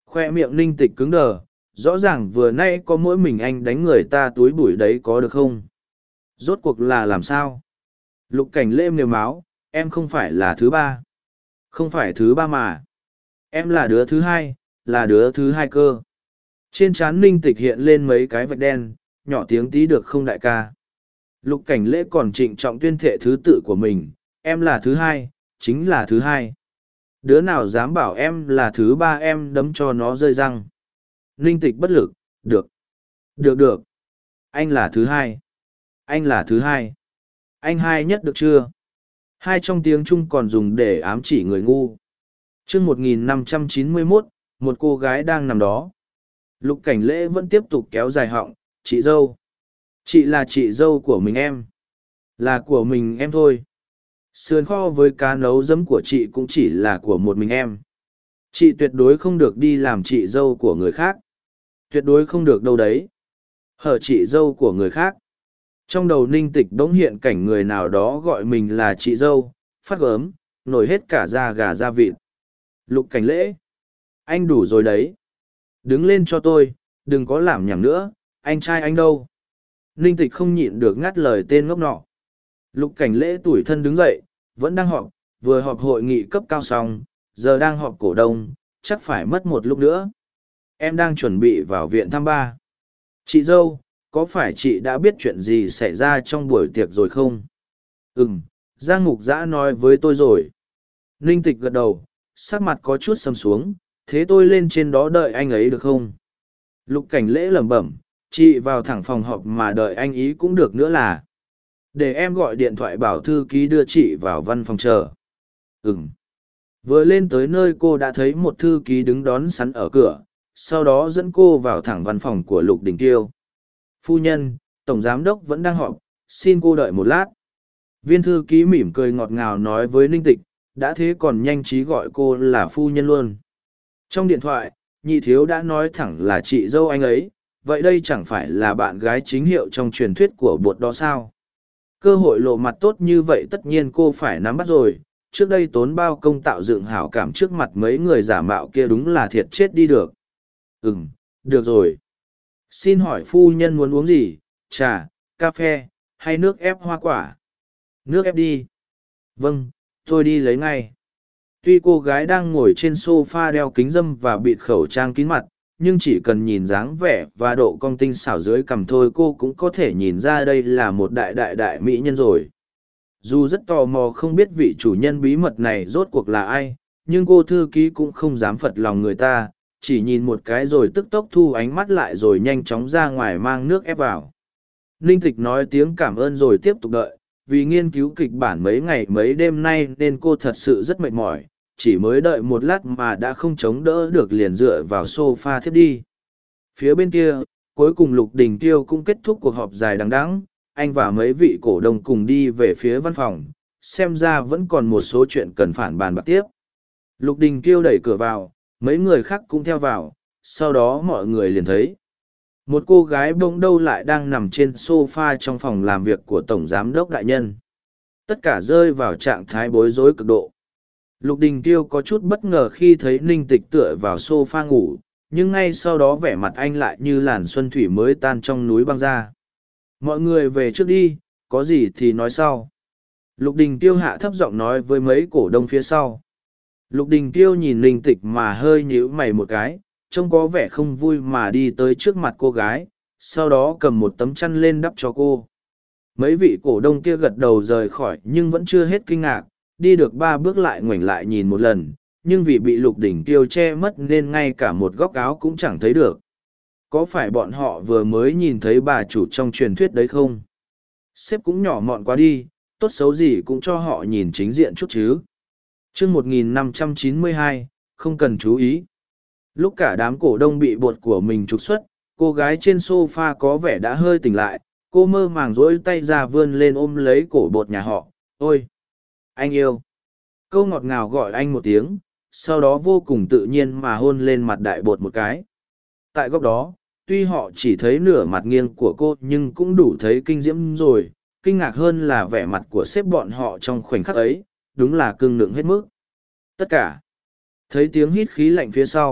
A: Khoe miệng Ninh Tịch cứng đờ, rõ ràng vừa nay có mỗi mình anh đánh người ta túi bụi đấy có được không? Rốt cuộc là làm sao? Lục Cảnh Lễ mềm máu, em không phải là thứ ba. Không phải thứ ba mà. Em là đứa thứ hai, là đứa thứ hai cơ. Trên trán Ninh Tịch hiện lên mấy cái vạch đen, nhỏ tiếng tí được không đại ca? Lục Cảnh Lễ còn trịnh trọng tuyên thệ thứ tự của mình, em là thứ hai, chính là thứ hai. Đứa nào dám bảo em là thứ ba em đấm cho nó rơi răng. Ninh Tịch bất lực, được. Được được. Anh là thứ hai. Anh là thứ hai. Anh hai nhất được chưa? Hai trong tiếng Trung còn dùng để ám chỉ người ngu. chương một nghìn năm trăm chín mươi mốt, một cô gái đang nằm đó. Lục Cảnh Lễ vẫn tiếp tục kéo dài họng, chị dâu. Chị là chị dâu của mình em. Là của mình em thôi. Sườn kho với cá nấu giấm của chị cũng chỉ là của một mình em. Chị tuyệt đối không được đi làm chị dâu của người khác. Tuyệt đối không được đâu đấy. Hở chị dâu của người khác. Trong đầu Ninh Tịch bỗng hiện cảnh người nào đó gọi mình là chị dâu, phát gớm, nổi hết cả da gà da vịt. Lục Cảnh Lễ. Anh đủ rồi đấy. Đứng lên cho tôi, đừng có làm nhảm nữa, anh trai anh đâu. Ninh Tịch không nhịn được ngắt lời tên ngốc nọ. Lục Cảnh Lễ tủi thân đứng dậy, vẫn đang họp, vừa họp hội nghị cấp cao xong, giờ đang họp cổ đông, chắc phải mất một lúc nữa. Em đang chuẩn bị vào viện thăm ba. Chị dâu, có phải chị đã biết chuyện gì xảy ra trong buổi tiệc rồi không? Ừm, Giang Mục Giã nói với tôi rồi. Ninh Tịch gật đầu, sắc mặt có chút sầm xuống, thế tôi lên trên đó đợi anh ấy được không? Lục Cảnh Lễ lẩm bẩm, chị vào thẳng phòng họp mà đợi anh ý cũng được nữa là. Để em gọi điện thoại bảo thư ký đưa chị vào văn phòng chờ. Ừm. Vừa lên tới nơi cô đã thấy một thư ký đứng đón sẵn ở cửa, sau đó dẫn cô vào thẳng văn phòng của Lục Đình Tiêu. Phu nhân, tổng giám đốc vẫn đang họp, xin cô đợi một lát. Viên thư ký mỉm cười ngọt ngào nói với Ninh Tịch, đã thế còn nhanh trí gọi cô là phu nhân luôn. Trong điện thoại, nhị thiếu đã nói thẳng là chị dâu anh ấy, vậy đây chẳng phải là bạn gái chính hiệu trong truyền thuyết của bột đó sao? Cơ hội lộ mặt tốt như vậy tất nhiên cô phải nắm bắt rồi, trước đây tốn bao công tạo dựng hảo cảm trước mặt mấy người giả mạo kia đúng là thiệt chết đi được. Ừm, được rồi. Xin hỏi phu nhân muốn uống gì, trà, cà phê, hay nước ép hoa quả? Nước ép đi. Vâng, tôi đi lấy ngay. Tuy cô gái đang ngồi trên sofa đeo kính râm và bịt khẩu trang kín mặt, nhưng chỉ cần nhìn dáng vẻ và độ cong tinh xảo dưới cằm thôi cô cũng có thể nhìn ra đây là một đại đại đại mỹ nhân rồi. Dù rất tò mò không biết vị chủ nhân bí mật này rốt cuộc là ai, nhưng cô thư ký cũng không dám phật lòng người ta, chỉ nhìn một cái rồi tức tốc thu ánh mắt lại rồi nhanh chóng ra ngoài mang nước ép vào. Ninh Tịch nói tiếng cảm ơn rồi tiếp tục đợi, vì nghiên cứu kịch bản mấy ngày mấy đêm nay nên cô thật sự rất mệt mỏi, chỉ mới đợi một lát mà đã không chống đỡ được liền dựa vào sofa thiếp đi. Phía bên kia, cuối cùng Lục Đình Tiêu cũng kết thúc cuộc họp dài đằng đẵng, anh và mấy vị cổ đông cùng đi về phía văn phòng, xem ra vẫn còn một số chuyện cần phản bàn bạc tiếp. Lục Đình Tiêu đẩy cửa vào, mấy người khác cũng theo vào, sau đó mọi người liền thấy. Một cô gái bỗng đâu lại đang nằm trên sofa trong phòng làm việc của Tổng Giám đốc Đại Nhân. Tất cả rơi vào trạng thái bối rối cực độ. Lục Đình Tiêu có chút bất ngờ khi thấy Ninh Tịch tựa vào sofa ngủ, nhưng ngay sau đó vẻ mặt anh lại như làn xuân thủy mới tan trong núi băng ra. Mọi người về trước đi, có gì thì nói sau. Lục Đình Tiêu hạ thấp giọng nói với mấy cổ đông phía sau. Lục Đình Tiêu nhìn Ninh Tịch mà hơi nhíu mày một cái, trông có vẻ không vui mà đi tới trước mặt cô gái, sau đó cầm một tấm chăn lên đắp cho cô. Mấy vị cổ đông kia gật đầu rời khỏi nhưng vẫn chưa hết kinh ngạc, đi được ba bước lại ngoảnh lại nhìn một lần, nhưng vì bị Lục Đình Tiêu che mất nên ngay cả một góc áo cũng chẳng thấy được. Có phải bọn họ vừa mới nhìn thấy bà chủ trong truyền thuyết đấy không? Sếp cũng nhỏ mọn quá đi, tốt xấu gì cũng cho họ nhìn chính diện chút chứ. chương một nghìn năm trăm chín mươi hai, không cần chú ý. Lúc cả đám cổ đông bị bột của mình trục xuất, cô gái trên sofa có vẻ đã hơi tỉnh lại, cô mơ màng rỗi tay ra vươn lên ôm lấy cổ bột nhà họ. Ôi! Anh yêu! Câu ngọt ngào gọi anh một tiếng, sau đó vô cùng tự nhiên mà hôn lên mặt đại bột một cái. Tại góc đó, tuy họ chỉ thấy nửa mặt nghiêng của cô nhưng cũng đủ thấy kinh diễm rồi, kinh ngạc hơn là vẻ mặt của sếp bọn họ trong khoảnh khắc ấy, đúng là cưng nựng hết mức. Tất cả thấy tiếng hít khí lạnh phía sau,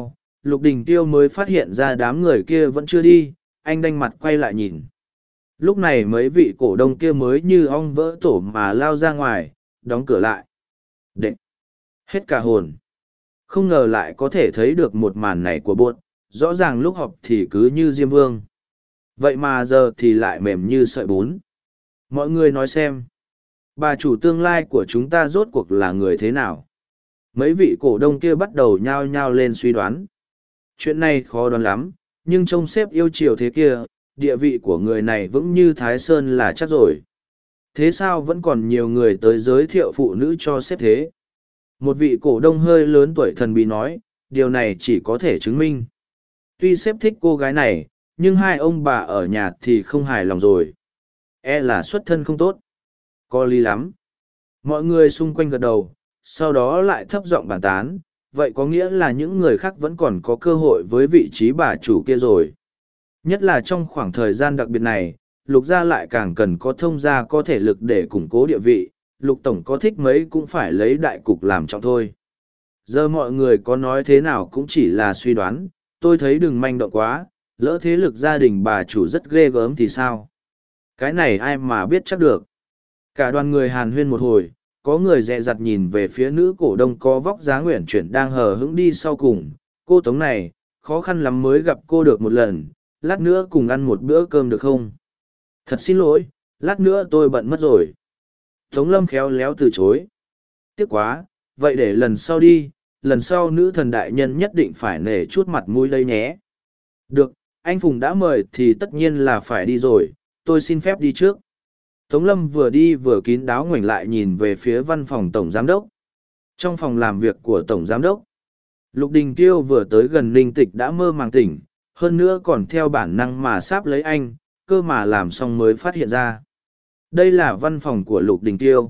A: Lục Đình Tiêu mới phát hiện ra đám người kia vẫn chưa đi, anh đanh mặt quay lại nhìn. Lúc này mấy vị cổ đông kia mới như ong vỡ tổ mà lao ra ngoài, đóng cửa lại. Đệ! Hết cả hồn! Không ngờ lại có thể thấy được một màn này của buốt, rõ ràng lúc họp thì cứ như Diêm Vương. Vậy mà giờ thì lại mềm như sợi bún. Mọi người nói xem, bà chủ tương lai của chúng ta rốt cuộc là người thế nào? Mấy vị cổ đông kia bắt đầu nhao nhao lên suy đoán. Chuyện này khó đoán lắm, nhưng trông sếp yêu chiều thế kia, địa vị của người này vững như Thái Sơn là chắc rồi. Thế sao vẫn còn nhiều người tới giới thiệu phụ nữ cho sếp thế? Một vị cổ đông hơi lớn tuổi thần bí nói, điều này chỉ có thể chứng minh. Tuy sếp thích cô gái này, nhưng hai ông bà ở nhà thì không hài lòng rồi. E là xuất thân không tốt. Có lý lắm. Mọi người xung quanh gật đầu, sau đó lại thấp giọng bàn tán, vậy có nghĩa là những người khác vẫn còn có cơ hội với vị trí bà chủ kia rồi. Nhất là trong khoảng thời gian đặc biệt này, Lục gia lại càng cần có thông gia có thể lực để củng cố địa vị, Lục tổng có thích mấy cũng phải lấy đại cục làm trọng thôi. Giờ mọi người có nói thế nào cũng chỉ là suy đoán, tôi thấy đừng manh động quá, lỡ thế lực gia đình bà chủ rất ghê gớm thì sao? Cái này ai mà biết chắc được. Cả đoàn người hàn huyên một hồi, có người dè dặt nhìn về phía nữ cổ đông có vóc dáng uyển chuyển đang hờ hững đi sau cùng. Cô Tống này, khó khăn lắm mới gặp cô được một lần, lát nữa cùng ăn một bữa cơm được không? Thật xin lỗi, lát nữa tôi bận mất rồi. Tống Lâm khéo léo từ chối. Tiếc quá, vậy để lần sau đi, lần sau nữ thần đại nhân nhất định phải nể chút mặt mũi đây nhé. Được, anh Phùng đã mời thì tất nhiên là phải đi rồi, tôi xin phép đi trước. Tống Lâm vừa đi vừa kín đáo ngoảnh lại nhìn về phía văn phòng Tổng Giám đốc. Trong phòng làm việc của Tổng Giám đốc, Lục Đình Kiêu vừa tới gần Ninh Tịch đã mơ màng tỉnh, hơn nữa còn theo bản năng mà sáp lấy anh, cơ mà làm xong mới phát hiện ra. Đây là văn phòng của Lục Đình Kiêu.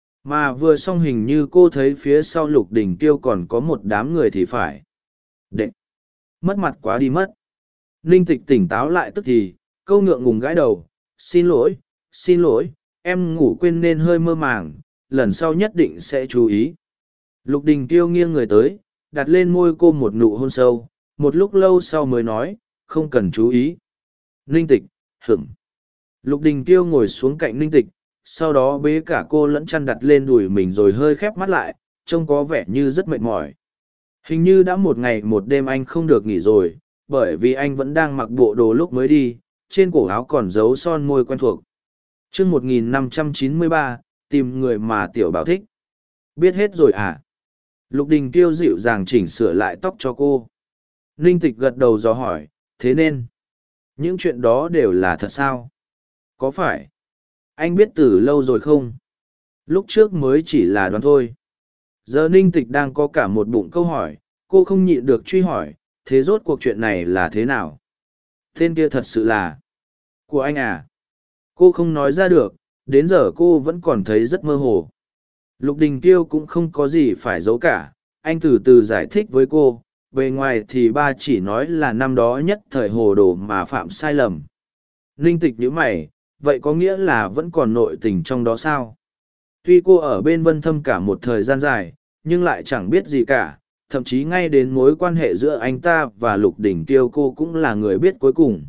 A: Mà vừa xong hình như cô thấy phía sau Lục Đình Kiêu còn có một đám người thì phải. Đệ! Mất mặt quá đi mất. Ninh Tịch tỉnh táo lại tức thì, câu ngượng ngùng gãi đầu, xin lỗi, xin lỗi, em ngủ quên nên hơi mơ màng, lần sau nhất định sẽ chú ý. Lục Đình Kiêu nghiêng người tới, đặt lên môi cô một nụ hôn sâu, một lúc lâu sau mới nói, không cần chú ý. Ninh Tịch, hửng. Lục Đình Kiêu ngồi xuống cạnh Ninh Tịch, sau đó bế cả cô lẫn chăn đặt lên đùi mình rồi hơi khép mắt lại, trông có vẻ như rất mệt mỏi. Hình như đã một ngày một đêm anh không được nghỉ rồi, bởi vì anh vẫn đang mặc bộ đồ lúc mới đi, trên cổ áo còn dấu son môi quen thuộc. chương một nghìn năm trăm chín mươi ba, tìm người mà tiểu bảo thích. Biết hết rồi à? Lục Đình Kiêu dịu dàng chỉnh sửa lại tóc cho cô. Ninh Tịch gật đầu dò hỏi, thế nên, những chuyện đó đều là thật sao? Có phải? Anh biết từ lâu rồi không? Lúc trước mới chỉ là đoán thôi. Giờ Ninh Tịch đang có cả một bụng câu hỏi, cô không nhịn được truy hỏi, thế rốt cuộc chuyện này là thế nào? Tên kia thật sự là của anh à? Cô không nói ra được, đến giờ cô vẫn còn thấy rất mơ hồ. Lục Đình Kiêu cũng không có gì phải giấu cả, anh từ từ giải thích với cô, bề ngoài thì ba chỉ nói là năm đó nhất thời hồ đồ mà phạm sai lầm. Ninh Tịch nhíu mày, vậy có nghĩa là vẫn còn nội tình trong đó sao? Tuy cô ở bên Vân Thâm cả một thời gian dài, nhưng lại chẳng biết gì cả, thậm chí ngay đến mối quan hệ giữa anh ta và Lục Đình Kiêu cô cũng là người biết cuối cùng.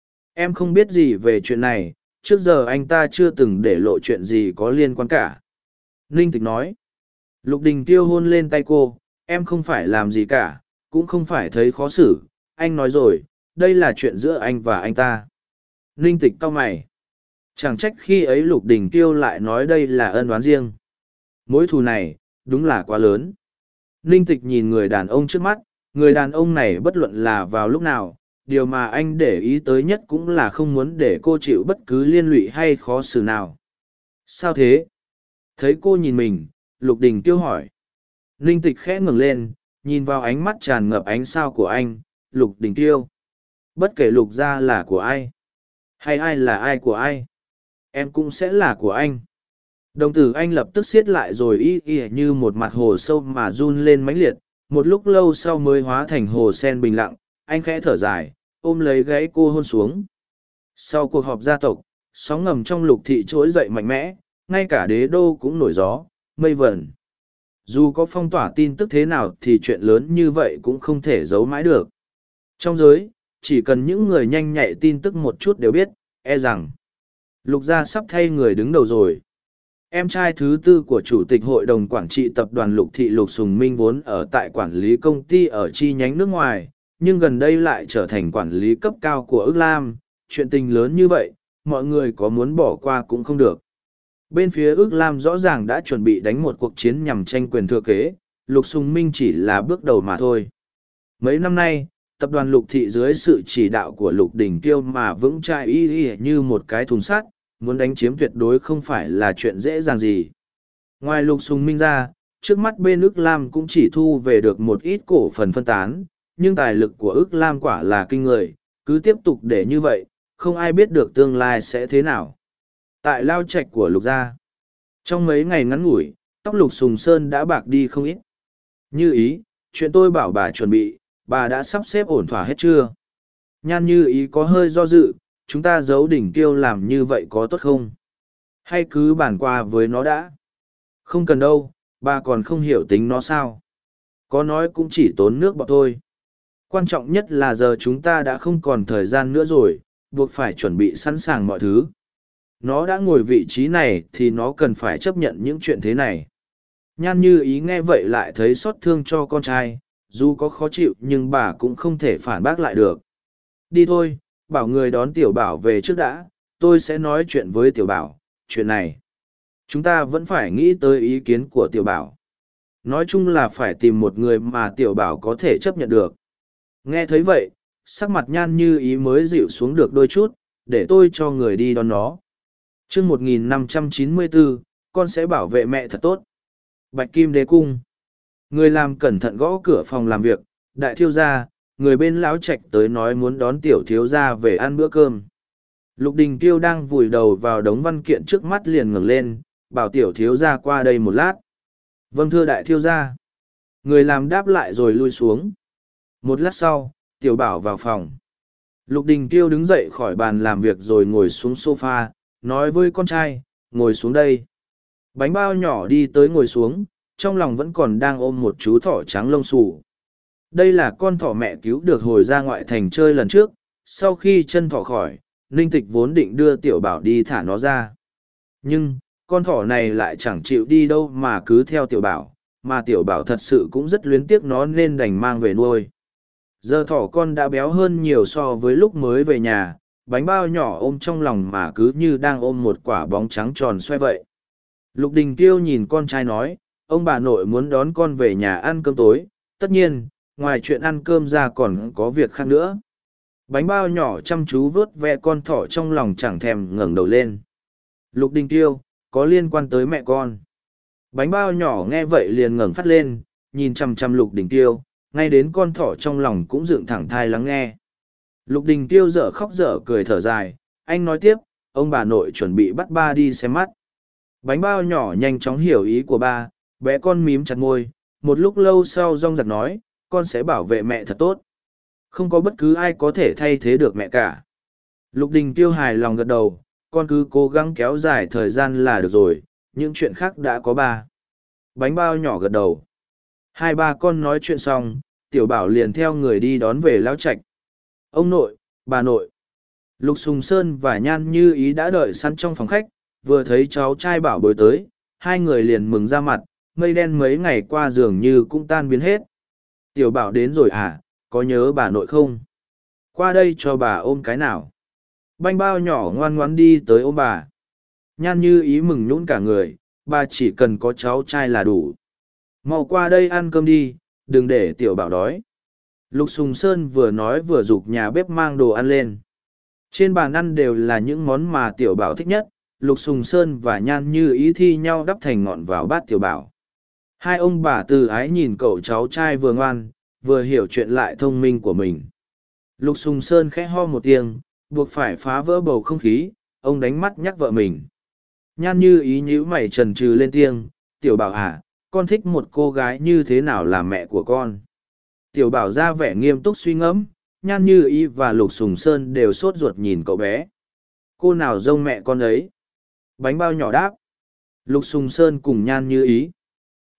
A: Em không biết gì về chuyện này, trước giờ anh ta chưa từng để lộ chuyện gì có liên quan cả. Ninh Tịch nói. Lục Đình Kiêu hôn lên tay cô, em không phải làm gì cả, cũng không phải thấy khó xử, anh nói rồi, đây là chuyện giữa anh và anh ta. Ninh Tịch cau mày. Chẳng trách khi ấy Lục Đình Kiêu lại nói đây là ân oán riêng. Mối thù này, đúng là quá lớn. Ninh Tịch nhìn người đàn ông trước mắt, người đàn ông này bất luận là vào lúc nào, điều mà anh để ý tới nhất cũng là không muốn để cô chịu bất cứ liên lụy hay khó xử nào. Sao thế? Thấy cô nhìn mình, Lục Đình Kiêu hỏi. Ninh Tịch khẽ ngẩng lên, nhìn vào ánh mắt tràn ngập ánh sao của anh, Lục Đình Kiêu. Bất kể Lục gia là của ai, hay ai là ai của ai, em cũng sẽ là của anh. Đồng tử anh lập tức siết lại rồi y y như một mặt hồ sâu mà run lên mãnh liệt, một lúc lâu sau mới hóa thành hồ sen bình lặng, anh khẽ thở dài, ôm lấy gáy cô hôn xuống. Sau cuộc họp gia tộc, sóng ngầm trong Lục thị trỗi dậy mạnh mẽ, ngay cả đế đô cũng nổi gió, mây vẩn. Dù có phong tỏa tin tức thế nào thì chuyện lớn như vậy cũng không thể giấu mãi được. Trong giới, chỉ cần những người nhanh nhạy tin tức một chút đều biết, e rằng Lục gia sắp thay người đứng đầu rồi. Em trai thứ tư của Chủ tịch Hội đồng Quản trị Tập đoàn Lục Thị Lục Sùng Minh vốn ở tại quản lý công ty ở chi nhánh nước ngoài, nhưng gần đây lại trở thành quản lý cấp cao của ước lam. Chuyện tình lớn như vậy, mọi người có muốn bỏ qua cũng không được. Bên phía ước lam rõ ràng đã chuẩn bị đánh một cuộc chiến nhằm tranh quyền thừa kế, Lục Sùng Minh chỉ là bước đầu mà thôi. Mấy năm nay, tập đoàn Lục Thị dưới sự chỉ đạo của Lục Đình Kiêu mà vững chãi y y như một cái thùng sắt, muốn đánh chiếm tuyệt đối không phải là chuyện dễ dàng gì. Ngoài Lục Sùng Minh ra, trước mắt bên ước lam cũng chỉ thu về được một ít cổ phần phân tán, nhưng tài lực của ước lam quả là kinh người, cứ tiếp tục để như vậy, không ai biết được tương lai sẽ thế nào. Tại lao trạch của Lục gia, trong mấy ngày ngắn ngủi, tóc Lục Sùng Sơn đã bạc đi không ít. Như ý, chuyện tôi bảo bà chuẩn bị, bà đã sắp xếp ổn thỏa hết chưa? Nhan Như ý có hơi do dự, chúng ta giấu Đỉnh Kiêu làm như vậy có tốt không? Hay cứ bàn qua với nó đã? Không cần đâu, bà còn không hiểu tính nó sao? Có nói cũng chỉ tốn nước bọt thôi. Quan trọng nhất là giờ chúng ta đã không còn thời gian nữa rồi, buộc phải chuẩn bị sẵn sàng mọi thứ. Nó đã ngồi vị trí này thì nó cần phải chấp nhận những chuyện thế này. Nhan Như ý nghe vậy lại thấy xót thương cho con trai, dù có khó chịu nhưng bà cũng không thể phản bác lại được. Đi thôi, bảo người đón Tiểu Bảo về trước đã, tôi sẽ nói chuyện với Tiểu Bảo, chuyện này. Chúng ta vẫn phải nghĩ tới ý kiến của Tiểu Bảo. Nói chung là phải tìm một người mà Tiểu Bảo có thể chấp nhận được. Nghe thấy vậy, sắc mặt Nhan Như ý mới dịu xuống được đôi chút, để tôi cho người đi đón nó. Chương một nghìn năm trăm chín mươi bốn, con sẽ bảo vệ mẹ thật tốt. Bạch Kim Đế Cung. Người làm cẩn thận gõ cửa phòng làm việc, đại thiếu gia, người bên lão trạch tới nói muốn đón tiểu thiếu gia về ăn bữa cơm. Lục Đình Kiêu đang vùi đầu vào đống văn kiện trước mắt liền ngẩng lên, bảo tiểu thiếu gia qua đây một lát. Vâng thưa đại thiếu gia. Người làm đáp lại rồi lui xuống. Một lát sau, tiểu bảo vào phòng. Lục Đình Kiêu đứng dậy khỏi bàn làm việc rồi ngồi xuống sofa, nói với con trai, ngồi xuống đây. Bánh bao nhỏ đi tới ngồi xuống, trong lòng vẫn còn đang ôm một chú thỏ trắng lông xù. Đây là con thỏ mẹ cứu được hồi ra ngoại thành chơi lần trước, sau khi chân thỏ khỏi, Ninh Tịch vốn định đưa tiểu bảo đi thả nó ra. Nhưng, con thỏ này lại chẳng chịu đi đâu mà cứ theo tiểu bảo, mà tiểu bảo thật sự cũng rất luyến tiếc nó nên đành mang về nuôi. Giờ thỏ con đã béo hơn nhiều so với lúc mới về nhà, bánh bao nhỏ ôm trong lòng mà cứ như đang ôm một quả bóng trắng tròn xoay vậy. Lục Đình Kiêu nhìn con trai nói, ông bà nội muốn đón con về nhà ăn cơm tối, tất nhiên, ngoài chuyện ăn cơm ra còn có việc khác nữa. Bánh bao nhỏ chăm chú vớt ve con thỏ trong lòng chẳng thèm ngẩng đầu lên. Lục Đình Kiêu, có liên quan tới mẹ con. Bánh bao nhỏ nghe vậy liền ngẩng phát lên, nhìn chằm chằm Lục Đình Kiêu, ngay đến con thỏ trong lòng cũng dựng thẳng thai lắng nghe. Lục Đình Kiêu dở khóc dở cười thở dài, anh nói tiếp, ông bà nội chuẩn bị bắt ba đi xem mắt. Bánh bao nhỏ nhanh chóng hiểu ý của ba, bé con mím chặt môi, một lúc lâu sau rong rạc nói, con sẽ bảo vệ mẹ thật tốt. Không có bất cứ ai có thể thay thế được mẹ cả. Lục Đình Kiêu hài lòng gật đầu, con cứ cố gắng kéo dài thời gian là được rồi, những chuyện khác đã có ba. Bánh bao nhỏ gật đầu. Hai ba con nói chuyện xong, tiểu bảo liền theo người đi đón về lão trạch. Ông nội, bà nội. Lục Sùng Sơn và Nhan Như ý đã đợi sẵn trong phòng khách, vừa thấy cháu trai bảo bối tới, hai người liền mừng ra mặt, mây đen mấy ngày qua dường như cũng tan biến hết. Tiểu bảo đến rồi à, có nhớ bà nội không? Qua đây cho bà ôm cái nào. Bánh bao nhỏ ngoan ngoãn đi tới ôm bà. Nhan Như ý mừng nhũn cả người, bà chỉ cần có cháu trai là đủ. Mau qua đây ăn cơm đi, đừng để tiểu bảo đói. Lục Sùng Sơn vừa nói vừa giục nhà bếp mang đồ ăn lên. Trên bàn ăn đều là những món mà tiểu bảo thích nhất, Lục Sùng Sơn và Nhan Như ý thi nhau đắp thành ngọn vào bát tiểu bảo. Hai ông bà từ ái nhìn cậu cháu trai vừa ngoan, vừa hiểu chuyện lại thông minh của mình. Lục Sùng Sơn khẽ ho một tiếng, buộc phải phá vỡ bầu không khí, ông đánh mắt nhắc vợ mình. Nhan Như ý nhíu mày trần trừ lên tiếng, tiểu bảo à, con thích một cô gái như thế nào là mẹ của con. Tiểu bảo ra vẻ nghiêm túc suy ngẫm, Nhan Như ý và Lục Sùng Sơn đều sốt ruột nhìn cậu bé. Cô nào dông mẹ con ấy? Bánh bao nhỏ đáp. Lục Sùng Sơn cùng Nhan Như ý.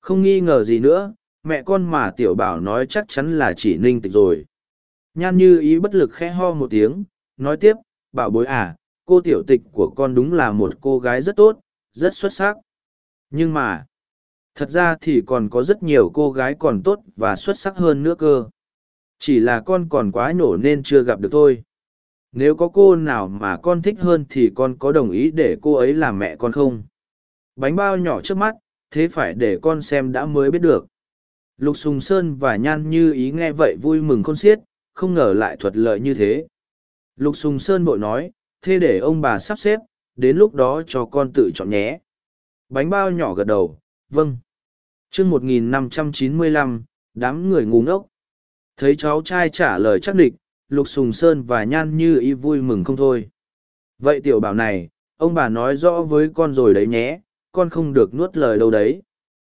A: Không nghi ngờ gì nữa, mẹ con mà tiểu bảo nói chắc chắn là chỉ ninh tịch rồi. Nhan như ý bất lực khẽ ho một tiếng, nói tiếp, bảo bối à, cô tiểu tịch của con đúng là một cô gái rất tốt, rất xuất sắc. Nhưng mà, thật ra thì còn có rất nhiều cô gái còn tốt và xuất sắc hơn nữa cơ. Chỉ là con còn quá nhổ nên chưa gặp được thôi. Nếu có cô nào mà con thích hơn thì con có đồng ý để cô ấy làm mẹ con không? Bánh bao nhỏ trước mắt, thế phải để con xem đã mới biết được. Lục Sùng Sơn và Nhan Như Ý nghe vậy vui mừng khôn xiết, không ngờ lại thuận lợi như thế. Lục Sùng Sơn vội nói, thế để ông bà sắp xếp, đến lúc đó cho con tự chọn nhé. Bánh bao nhỏ gật đầu, vâng. chương một nghìn năm trăm chín mươi lăm, đám người ngu ngốc. Thấy cháu trai trả lời chắc địch, Lục Sùng Sơn và Nhan Như Ý vui mừng không thôi. Vậy tiểu bảo này, ông bà nói rõ với con rồi đấy nhé, con không được nuốt lời đâu đấy.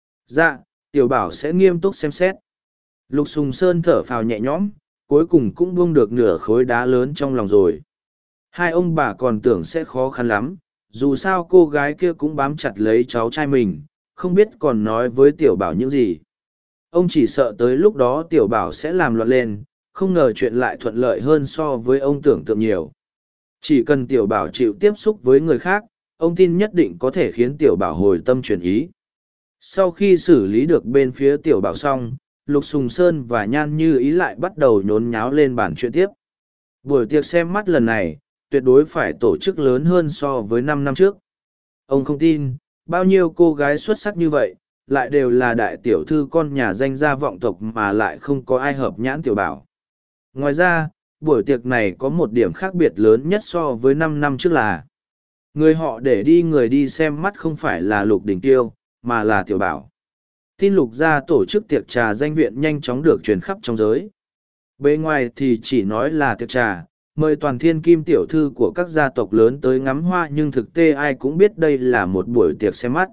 A: Dạ, tiểu bảo sẽ nghiêm túc xem xét. Lục Sùng Sơn thở phào nhẹ nhõm, cuối cùng cũng buông được nửa khối đá lớn trong lòng rồi. Hai ông bà còn tưởng sẽ khó khăn lắm, dù sao cô gái kia cũng bám chặt lấy cháu trai mình, không biết còn nói với tiểu bảo những gì. Ông chỉ sợ tới lúc đó tiểu bảo sẽ làm loạn lên, không ngờ chuyện lại thuận lợi hơn so với ông tưởng tượng nhiều. Chỉ cần tiểu bảo chịu tiếp xúc với người khác, ông tin nhất định có thể khiến tiểu bảo hồi tâm chuyển ý. Sau khi xử lý được bên phía tiểu bảo xong, Lục Sùng Sơn và Nhan Như Ý lại bắt đầu nhốn nháo lên bàn chuyện tiếp. Buổi tiệc xem mắt lần này, tuyệt đối phải tổ chức lớn hơn so với năm năm trước. Ông không tin, bao nhiêu cô gái xuất sắc như vậy, lại đều là đại tiểu thư con nhà danh gia vọng tộc mà lại không có ai hợp nhãn tiểu bảo. Ngoài ra, buổi tiệc này có một điểm khác biệt lớn nhất so với năm năm trước là người họ để đi người đi xem mắt không phải là Lục Đình Tiêu, mà là tiểu bảo. Tin Lục gia tổ chức tiệc trà danh viện nhanh chóng được truyền khắp trong giới. Bề ngoài thì chỉ nói là tiệc trà, mời toàn thiên kim tiểu thư của các gia tộc lớn tới ngắm hoa, nhưng thực tế ai cũng biết đây là một buổi tiệc xem mắt.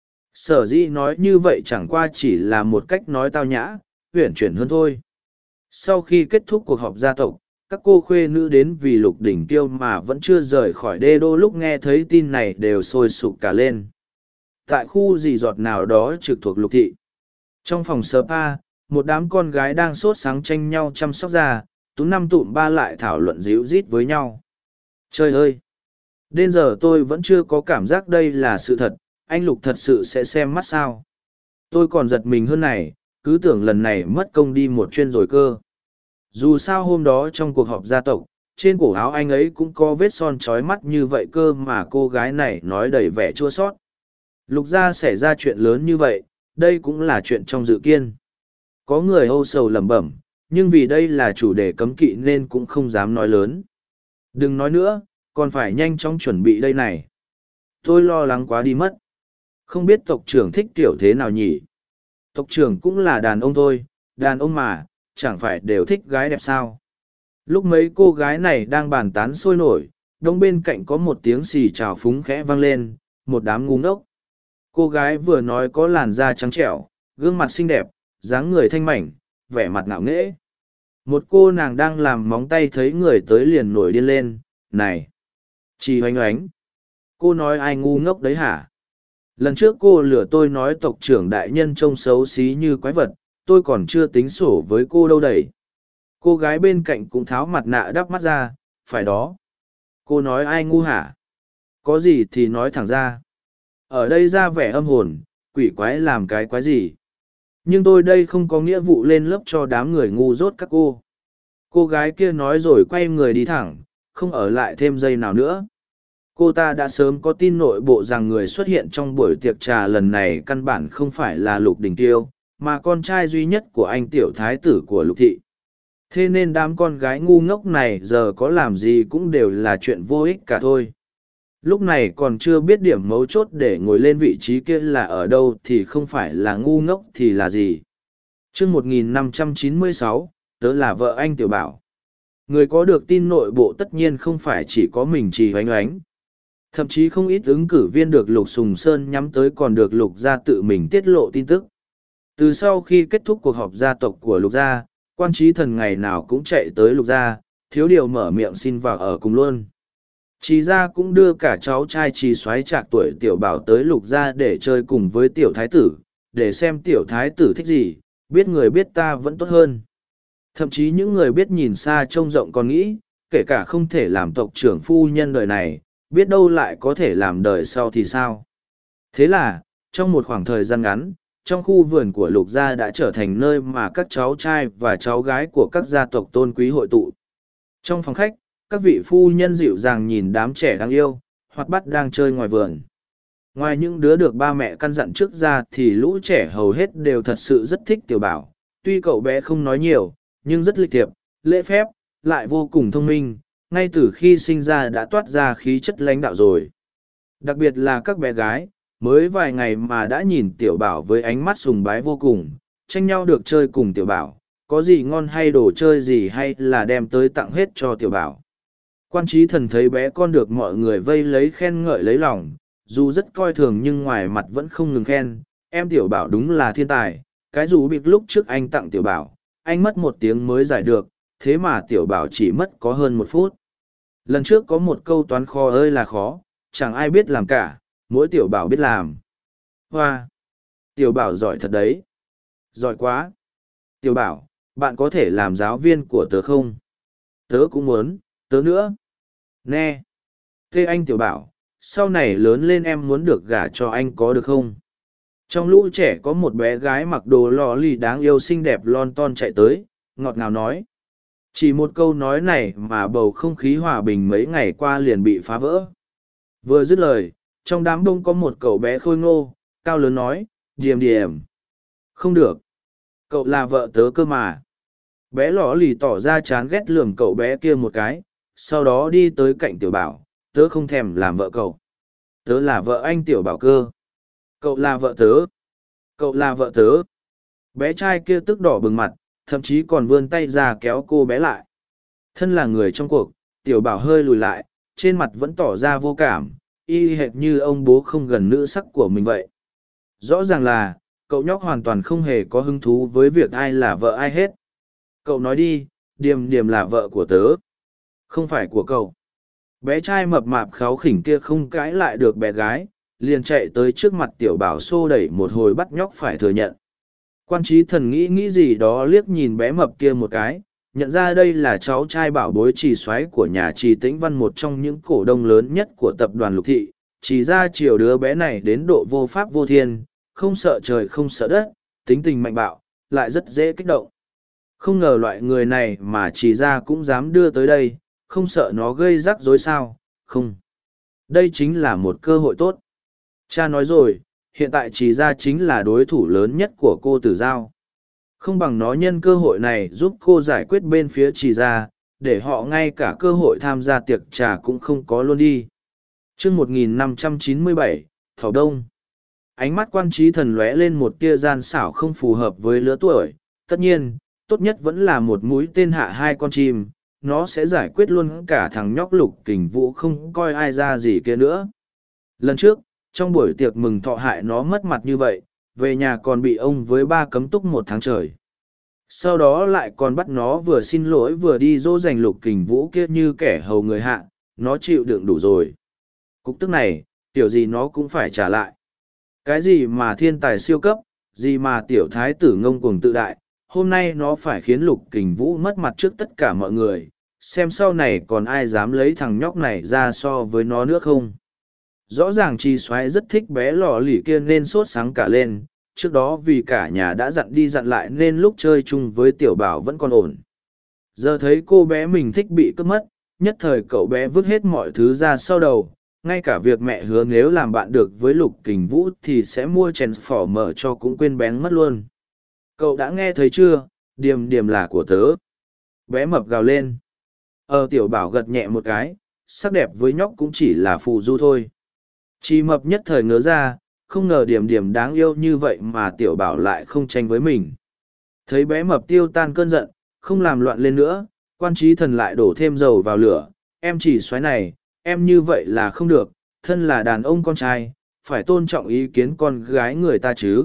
A: Sở dĩ nói như vậy chẳng qua chỉ là một cách nói tao nhã, uyển chuyển hơn thôi. Sau khi kết thúc cuộc họp gia tộc, các cô khuê nữ đến vì Lục Đỉnh Tiêu mà vẫn chưa rời khỏi đê đô, lúc nghe thấy tin này đều sôi sục cả lên. Tại khu dì giọt nào đó trực thuộc Lục thị, trong phòng spa, một đám con gái đang sốt sáng tranh nhau chăm sóc da, tú năm tụm ba lại thảo luận díu dít với nhau. Trời ơi! Đến giờ tôi vẫn chưa có cảm giác đây là sự thật, anh Lục thật sự sẽ xem mắt sao? Tôi còn giật mình hơn này, cứ tưởng lần này mất công đi một chuyên rồi cơ. Dù sao hôm đó trong cuộc họp gia tộc, trên cổ áo anh ấy cũng có vết son trói mắt như vậy cơ mà cô gái này nói đầy vẻ chua sót. Lục gia xảy ra chuyện lớn như vậy, đây cũng là chuyện trong dự kiến. Có người âu sầu lẩm bẩm, nhưng vì đây là chủ đề cấm kỵ nên cũng không dám nói lớn. Đừng nói nữa, còn phải nhanh chóng chuẩn bị đây này. Tôi lo lắng quá đi mất. Không biết tộc trưởng thích kiểu thế nào nhỉ? Tộc trưởng cũng là đàn ông thôi, đàn ông mà, chẳng phải đều thích gái đẹp sao? Lúc mấy cô gái này đang bàn tán sôi nổi, đông bên cạnh có một tiếng xì trào phúng khẽ vang lên, một đám ngu ngốc. Cô gái vừa nói có làn da trắng trẻo, gương mặt xinh đẹp, dáng người thanh mảnh, vẻ mặt ngạo nghễ. Một cô nàng đang làm móng tay thấy người tới liền nổi điên lên, này! Chị hoánh oánh! Cô nói ai ngu ngốc đấy hả? Lần trước cô lừa tôi nói tộc trưởng đại nhân trông xấu xí như quái vật, tôi còn chưa tính sổ với cô đâu đầy. Cô gái bên cạnh cũng tháo mặt nạ đắp mắt ra, phải đó. Cô nói ai ngu hả? Có gì thì nói thẳng ra. Ở đây ra vẻ âm hồn, quỷ quái làm cái quái gì? Nhưng tôi đây không có nghĩa vụ lên lớp cho đám người ngu dốt các cô. Cô gái kia nói rồi quay người đi thẳng, không ở lại thêm giây nào nữa. Cô ta đã sớm có tin nội bộ rằng người xuất hiện trong buổi tiệc trà lần này căn bản không phải là Lục Đình Tiêu, mà con trai duy nhất của anh tiểu thái tử của Lục thị. Thế nên đám con gái ngu ngốc này giờ có làm gì cũng đều là chuyện vô ích cả thôi. Lúc này còn chưa biết điểm mấu chốt để ngồi lên vị trí kia là ở đâu thì không phải là ngu ngốc thì là gì. chương một nghìn năm trăm chín mươi sáu, tớ là vợ anh tiểu bảo. Người có được tin nội bộ tất nhiên không phải chỉ có mình Trì Hoánh Oánh. Thậm chí không ít ứng cử viên được Lục Sùng Sơn nhắm tới còn được Lục gia tự mình tiết lộ tin tức. Từ sau khi kết thúc cuộc họp gia tộc của Lục gia, quan trí thần ngày nào cũng chạy tới Lục gia, thiếu điều mở miệng xin vào ở cùng luôn. Trì gia cũng đưa cả cháu trai Trì Soái Trạc tuổi tiểu bảo tới Lục gia để chơi cùng với tiểu thái tử, để xem tiểu thái tử thích gì, biết người biết ta vẫn tốt hơn. Thậm chí những người biết nhìn xa trông rộng còn nghĩ, kể cả không thể làm tộc trưởng phu nhân đời này, biết đâu lại có thể làm đời sau thì sao. Thế là, trong một khoảng thời gian ngắn, trong khu vườn của Lục gia đã trở thành nơi mà các cháu trai và cháu gái của các gia tộc tôn quý hội tụ. Trong phòng khách, các vị phu nhân dịu dàng nhìn đám trẻ đáng yêu, hoạt bát đang chơi ngoài vườn. Ngoài những đứa được ba mẹ căn dặn trước ra thì lũ trẻ hầu hết đều thật sự rất thích Tiểu Bảo. Tuy cậu bé không nói nhiều, nhưng rất lịch thiệp, lễ phép, lại vô cùng thông minh, ngay từ khi sinh ra đã toát ra khí chất lãnh đạo rồi. Đặc biệt là các bé gái, mới vài ngày mà đã nhìn Tiểu Bảo với ánh mắt sùng bái vô cùng, tranh nhau được chơi cùng Tiểu Bảo, có gì ngon hay đồ chơi gì hay là đem tới tặng hết cho Tiểu Bảo. Quan Trí Thần thấy bé con được mọi người vây lấy khen ngợi lấy lòng, dù rất coi thường nhưng ngoài mặt vẫn không ngừng khen, em Tiểu Bảo đúng là thiên tài, cái dù bịp lúc trước anh tặng Tiểu Bảo, anh mất một tiếng mới giải được, thế mà Tiểu Bảo chỉ mất có hơn một phút. Lần trước có một câu toán khó ơi là khó, chẳng ai biết làm cả, mỗi Tiểu Bảo biết làm. Hoa! Tiểu Bảo giỏi thật đấy! Giỏi quá! Tiểu Bảo, bạn có thể làm giáo viên của tớ không? Tớ cũng muốn, tớ nữa. Nè! Thế anh Tiểu Bảo, sau này lớn lên em muốn được gả cho anh có được không? Trong lũ trẻ có một bé gái mặc đồ lò lì đáng yêu xinh đẹp lon ton chạy tới, ngọt ngào nói. Chỉ một câu nói này mà bầu không khí hòa bình mấy ngày qua liền bị phá vỡ. Vừa dứt lời, trong đám đông có một cậu bé khôi ngô, cao lớn nói, điềm điềm. Không được. Cậu là vợ tớ cơ mà. Bé lò lì tỏ ra chán ghét lườm cậu bé kia một cái, sau đó đi tới cạnh Tiểu Bảo, tớ không thèm làm vợ cậu. Tớ là vợ anh Tiểu Bảo cơ. Cậu là vợ tớ. Cậu là vợ tớ. Bé trai kia tức đỏ bừng mặt, thậm chí còn vươn tay ra kéo cô bé lại. Thân là người trong cuộc, Tiểu Bảo hơi lùi lại, trên mặt vẫn tỏ ra vô cảm, y hệt như ông bố không gần nữ sắc của mình vậy. Rõ ràng là, cậu nhóc hoàn toàn không hề có hứng thú với việc ai là vợ ai hết. Cậu nói đi, Điềm Điềm là vợ của tớ. Không phải của cậu. Bé trai mập mạp kháu khỉnh kia không cãi lại được bé gái, liền chạy tới trước mặt Tiểu Bảo xô đẩy một hồi bắt nhóc phải thừa nhận. Quan Trí Thần nghĩ nghĩ gì đó liếc nhìn bé mập kia một cái, nhận ra đây là cháu trai bảo bối Trì Soái của nhà Trì Tĩnh Văn, một trong những cổ đông lớn nhất của tập đoàn Lục Thị. Chỉ ra chiều đứa bé này đến độ vô pháp vô thiên, không sợ trời không sợ đất, tính tình mạnh bạo, lại rất dễ kích động. Không ngờ loại người này mà Trì ra cũng dám đưa tới đây, không sợ nó gây rắc rối sao, không. Đây chính là một cơ hội tốt. Cha nói rồi, hiện tại Trì ra chính là đối thủ lớn nhất của cô Tử Giao. Không bằng nó nhân cơ hội này giúp cô giải quyết bên phía Trì ra, để họ ngay cả cơ hội tham gia tiệc trà cũng không có luôn đi. chương một nghìn năm trăm chín mươi bảy, Thảo Đông. Ánh mắt Quan Trí Thần lóe lên một tia gian xảo không phù hợp với lứa tuổi. Tất nhiên, tốt nhất vẫn là một mũi tên hạ hai con chim, nó sẽ giải quyết luôn cả thằng nhóc Lục Kình Vũ không coi ai ra gì kia nữa. Lần trước, trong buổi tiệc mừng thọ hại nó mất mặt như vậy, về nhà còn bị ông với ba cấm túc một tháng trời. Sau đó lại còn bắt nó vừa xin lỗi vừa đi dỗ dành Lục Kình Vũ kia như kẻ hầu người hạ, nó chịu đựng đủ rồi. Cục tức này, tiểu gì nó cũng phải trả lại. Cái gì mà thiên tài siêu cấp, gì mà tiểu thái tử ngông cuồng tự đại, hôm nay nó phải khiến Lục Kình Vũ mất mặt trước tất cả mọi người, xem sau này còn ai dám lấy thằng nhóc này ra so với nó nữa không. Rõ ràng Trì Soái rất thích bé lò lì kia nên sốt sáng cả lên, trước đó vì cả nhà đã dặn đi dặn lại nên lúc chơi chung với Tiểu Bảo vẫn còn ổn. Giờ thấy cô bé mình thích bị cướp mất, nhất thời cậu bé vứt hết mọi thứ ra sau đầu, ngay cả việc mẹ hứa nếu làm bạn được với Lục Kình Vũ thì sẽ mua chén phỏ mở cho cũng quên bén mất luôn. Cậu đã nghe thấy chưa, Điềm Điềm là của tớ. Bé mập gào lên. Ờ Tiểu Bảo gật nhẹ một cái, sắc đẹp với nhóc cũng chỉ là phù du thôi. Chi mập nhất thời ngớ ra, không ngờ Điềm Điềm đáng yêu như vậy mà Tiểu Bảo lại không tranh với mình. Thấy bé mập tiêu tan cơn giận, không làm loạn lên nữa, Quan Trí Thần lại đổ thêm dầu vào lửa. Em Trì Soái này, em như vậy là không được, thân là đàn ông con trai, phải tôn trọng ý kiến con gái người ta chứ.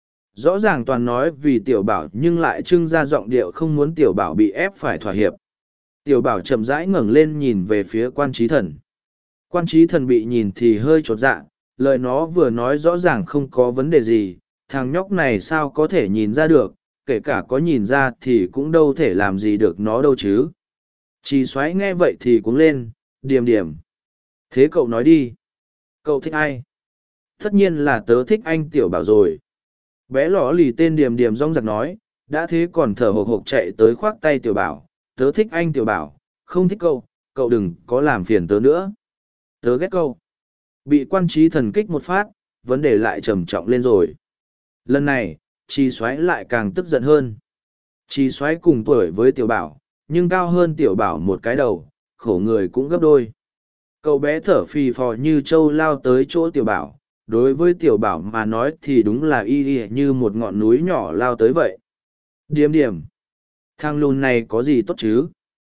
A: Rõ ràng toàn nói vì Tiểu Bảo nhưng lại trưng ra giọng điệu không muốn Tiểu Bảo bị ép phải thỏa hiệp. Tiểu Bảo chậm rãi ngẩng lên nhìn về phía Quan Trí Thần. Quan Trí Thần bị nhìn thì hơi chột dạ, lời nó vừa nói rõ ràng không có vấn đề gì, thằng nhóc này sao có thể nhìn ra được, kể cả có nhìn ra thì cũng đâu thể làm gì được nó đâu chứ. Chỉ xoáy nghe vậy thì cũng lên, điềm điềm. Thế cậu nói đi. Cậu thích ai? Tất nhiên là tớ thích anh Tiểu Bảo rồi. Bé lỏ lì tên điềm điềm rong giặc nói, đã thế còn thở hộc hộc chạy tới khoác tay Tiểu Bảo. Tớ thích anh Tiểu Bảo, không thích cậu, cậu đừng có làm phiền tớ nữa. Tớ ghét cậu. Bị quan trí thần kích một phát, vấn đề lại trầm trọng lên rồi. Lần này, Chi Soái lại càng tức giận hơn. Chi Soái cùng tuổi với Tiểu Bảo, nhưng cao hơn Tiểu Bảo một cái đầu, khổ người cũng gấp đôi. Cậu bé thở phì phò như trâu lao tới chỗ Tiểu Bảo, đối với Tiểu Bảo mà nói thì đúng là y y như một ngọn núi nhỏ lao tới vậy. Điềm điềm, thằng lùn này có gì tốt chứ?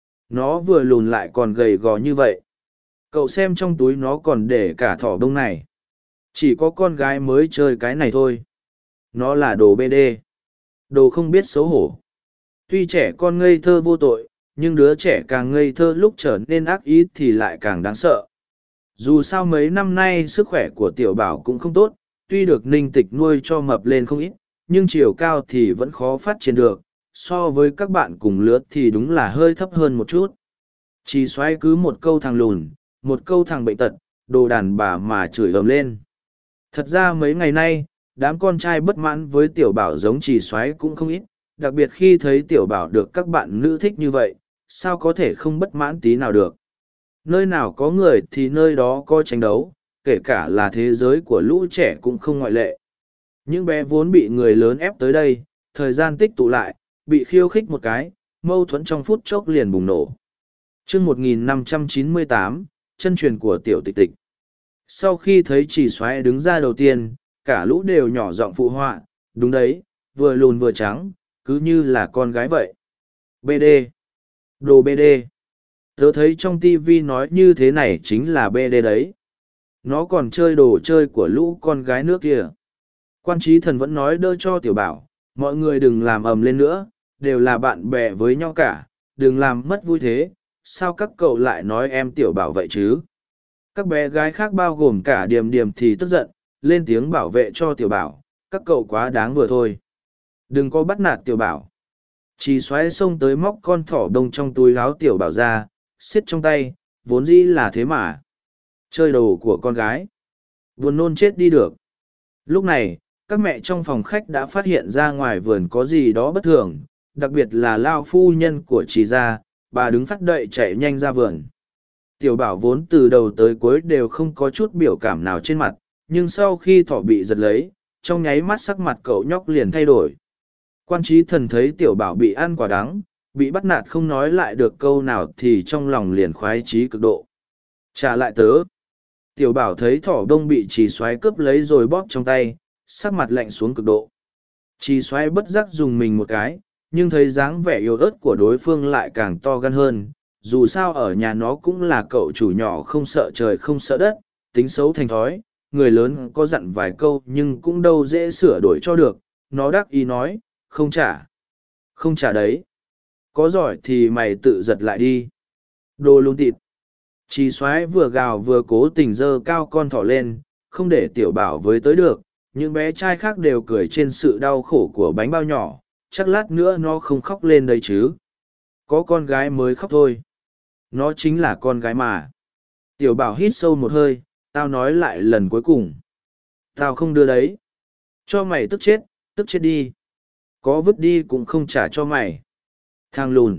A: Nó vừa lùn lại còn gầy gò như vậy. Cậu xem trong túi nó còn để cả thỏ bông này. Chỉ có con gái mới chơi cái này thôi. Nó là đồ bê đê. Đồ không biết xấu hổ. Tuy trẻ con ngây thơ vô tội, nhưng đứa trẻ càng ngây thơ lúc trở nên ác ý thì lại càng đáng sợ. Dù sao mấy năm nay sức khỏe của Tiểu Bảo cũng không tốt, tuy được Ninh Tịch nuôi cho mập lên không ít, nhưng chiều cao thì vẫn khó phát triển được, so với các bạn cùng lứa thì đúng là hơi thấp hơn một chút. Chỉ xoay cứ một câu thằng lùn, một câu thằng bệnh tật, đồ đàn bà mà chửi ầm lên. Thật ra mấy ngày nay, đám con trai bất mãn với Tiểu Bảo giống Chỉ Soái cũng không ít, đặc biệt khi thấy Tiểu Bảo được các bạn nữ thích như vậy, sao có thể không bất mãn tí nào được. Nơi nào có người thì nơi đó có tranh đấu, kể cả là thế giới của lũ trẻ cũng không ngoại lệ. Những bé vốn bị người lớn ép tới đây, thời gian tích tụ lại, bị khiêu khích một cái, mâu thuẫn trong phút chốc liền bùng nổ. Chương một nghìn năm trăm chín mươi tám, chân truyền của Tiểu Tịch Tịch. Sau khi thấy Chỉ Soái đứng ra đầu tiên, cả lũ đều nhỏ giọng phụ họa, đúng đấy, vừa lùn vừa trắng, cứ như là con gái vậy. bê đê. Đồ bê đê. Tớ thấy trong tivi nói như thế này chính là bê đê đấy. Nó còn chơi đồ chơi của lũ con gái nước kia. Quan trí thần vẫn nói đỡ cho Tiểu Bảo, mọi người đừng làm ầm lên nữa, đều là bạn bè với nhau cả, đừng làm mất vui thế, sao các cậu lại nói em Tiểu Bảo vậy chứ? Các bé gái khác bao gồm cả Điềm Điềm thì tức giận, lên tiếng bảo vệ cho Tiểu Bảo, các cậu quá đáng vừa thôi. Đừng có bắt nạt Tiểu Bảo. Chỉ xoáy xông tới móc con thỏ đông trong túi áo Tiểu Bảo ra, xiết trong tay, vốn dĩ là thế mà. Chơi đồ của con gái. Buồn nôn chết đi được. Lúc này, các mẹ trong phòng khách đã phát hiện ra ngoài vườn có gì đó bất thường, đặc biệt là Lao phu nhân của Trì gia, bà đứng phát đậy chạy nhanh ra vườn. Tiểu Bảo vốn từ đầu tới cuối đều không có chút biểu cảm nào trên mặt, nhưng sau khi thỏ bị giật lấy, trong nháy mắt sắc mặt cậu nhóc liền thay đổi. Quan trí thần thấy Tiểu Bảo bị ăn quả đắng, bị bắt nạt không nói lại được câu nào thì trong lòng liền khoái chí cực độ. Trả lại tớ. Tiểu Bảo thấy thỏ đông bị Trì Soái cướp lấy rồi bóp trong tay, sắc mặt lạnh xuống cực độ. Trì Soái bất giác dùng mình một cái, nhưng thấy dáng vẻ yếu ớt của đối phương lại càng to gan hơn. Dù sao ở nhà nó cũng là cậu chủ nhỏ không sợ trời không sợ đất, tính xấu thành thói, người lớn có dặn vài câu nhưng cũng đâu dễ sửa đổi cho được. Nó đắc ý nói, không trả. Không trả đấy. Có giỏi thì mày tự giật lại đi. Đồ lún thịt. Trì Soái vừa gào vừa cố tình giơ cao con thỏ lên, không để Tiểu Bảo với tới được. Những bé trai khác đều cười trên sự đau khổ của bánh bao nhỏ, chắc lát nữa nó không khóc lên đây chứ. Có con gái mới khóc thôi. Nó chính là con gái mà. Tiểu Bảo hít sâu một hơi, tao nói lại lần cuối cùng. Tao không đưa đấy. Cho mày tức chết, tức chết đi. Có vứt đi cũng không trả cho mày. Thằng lùn.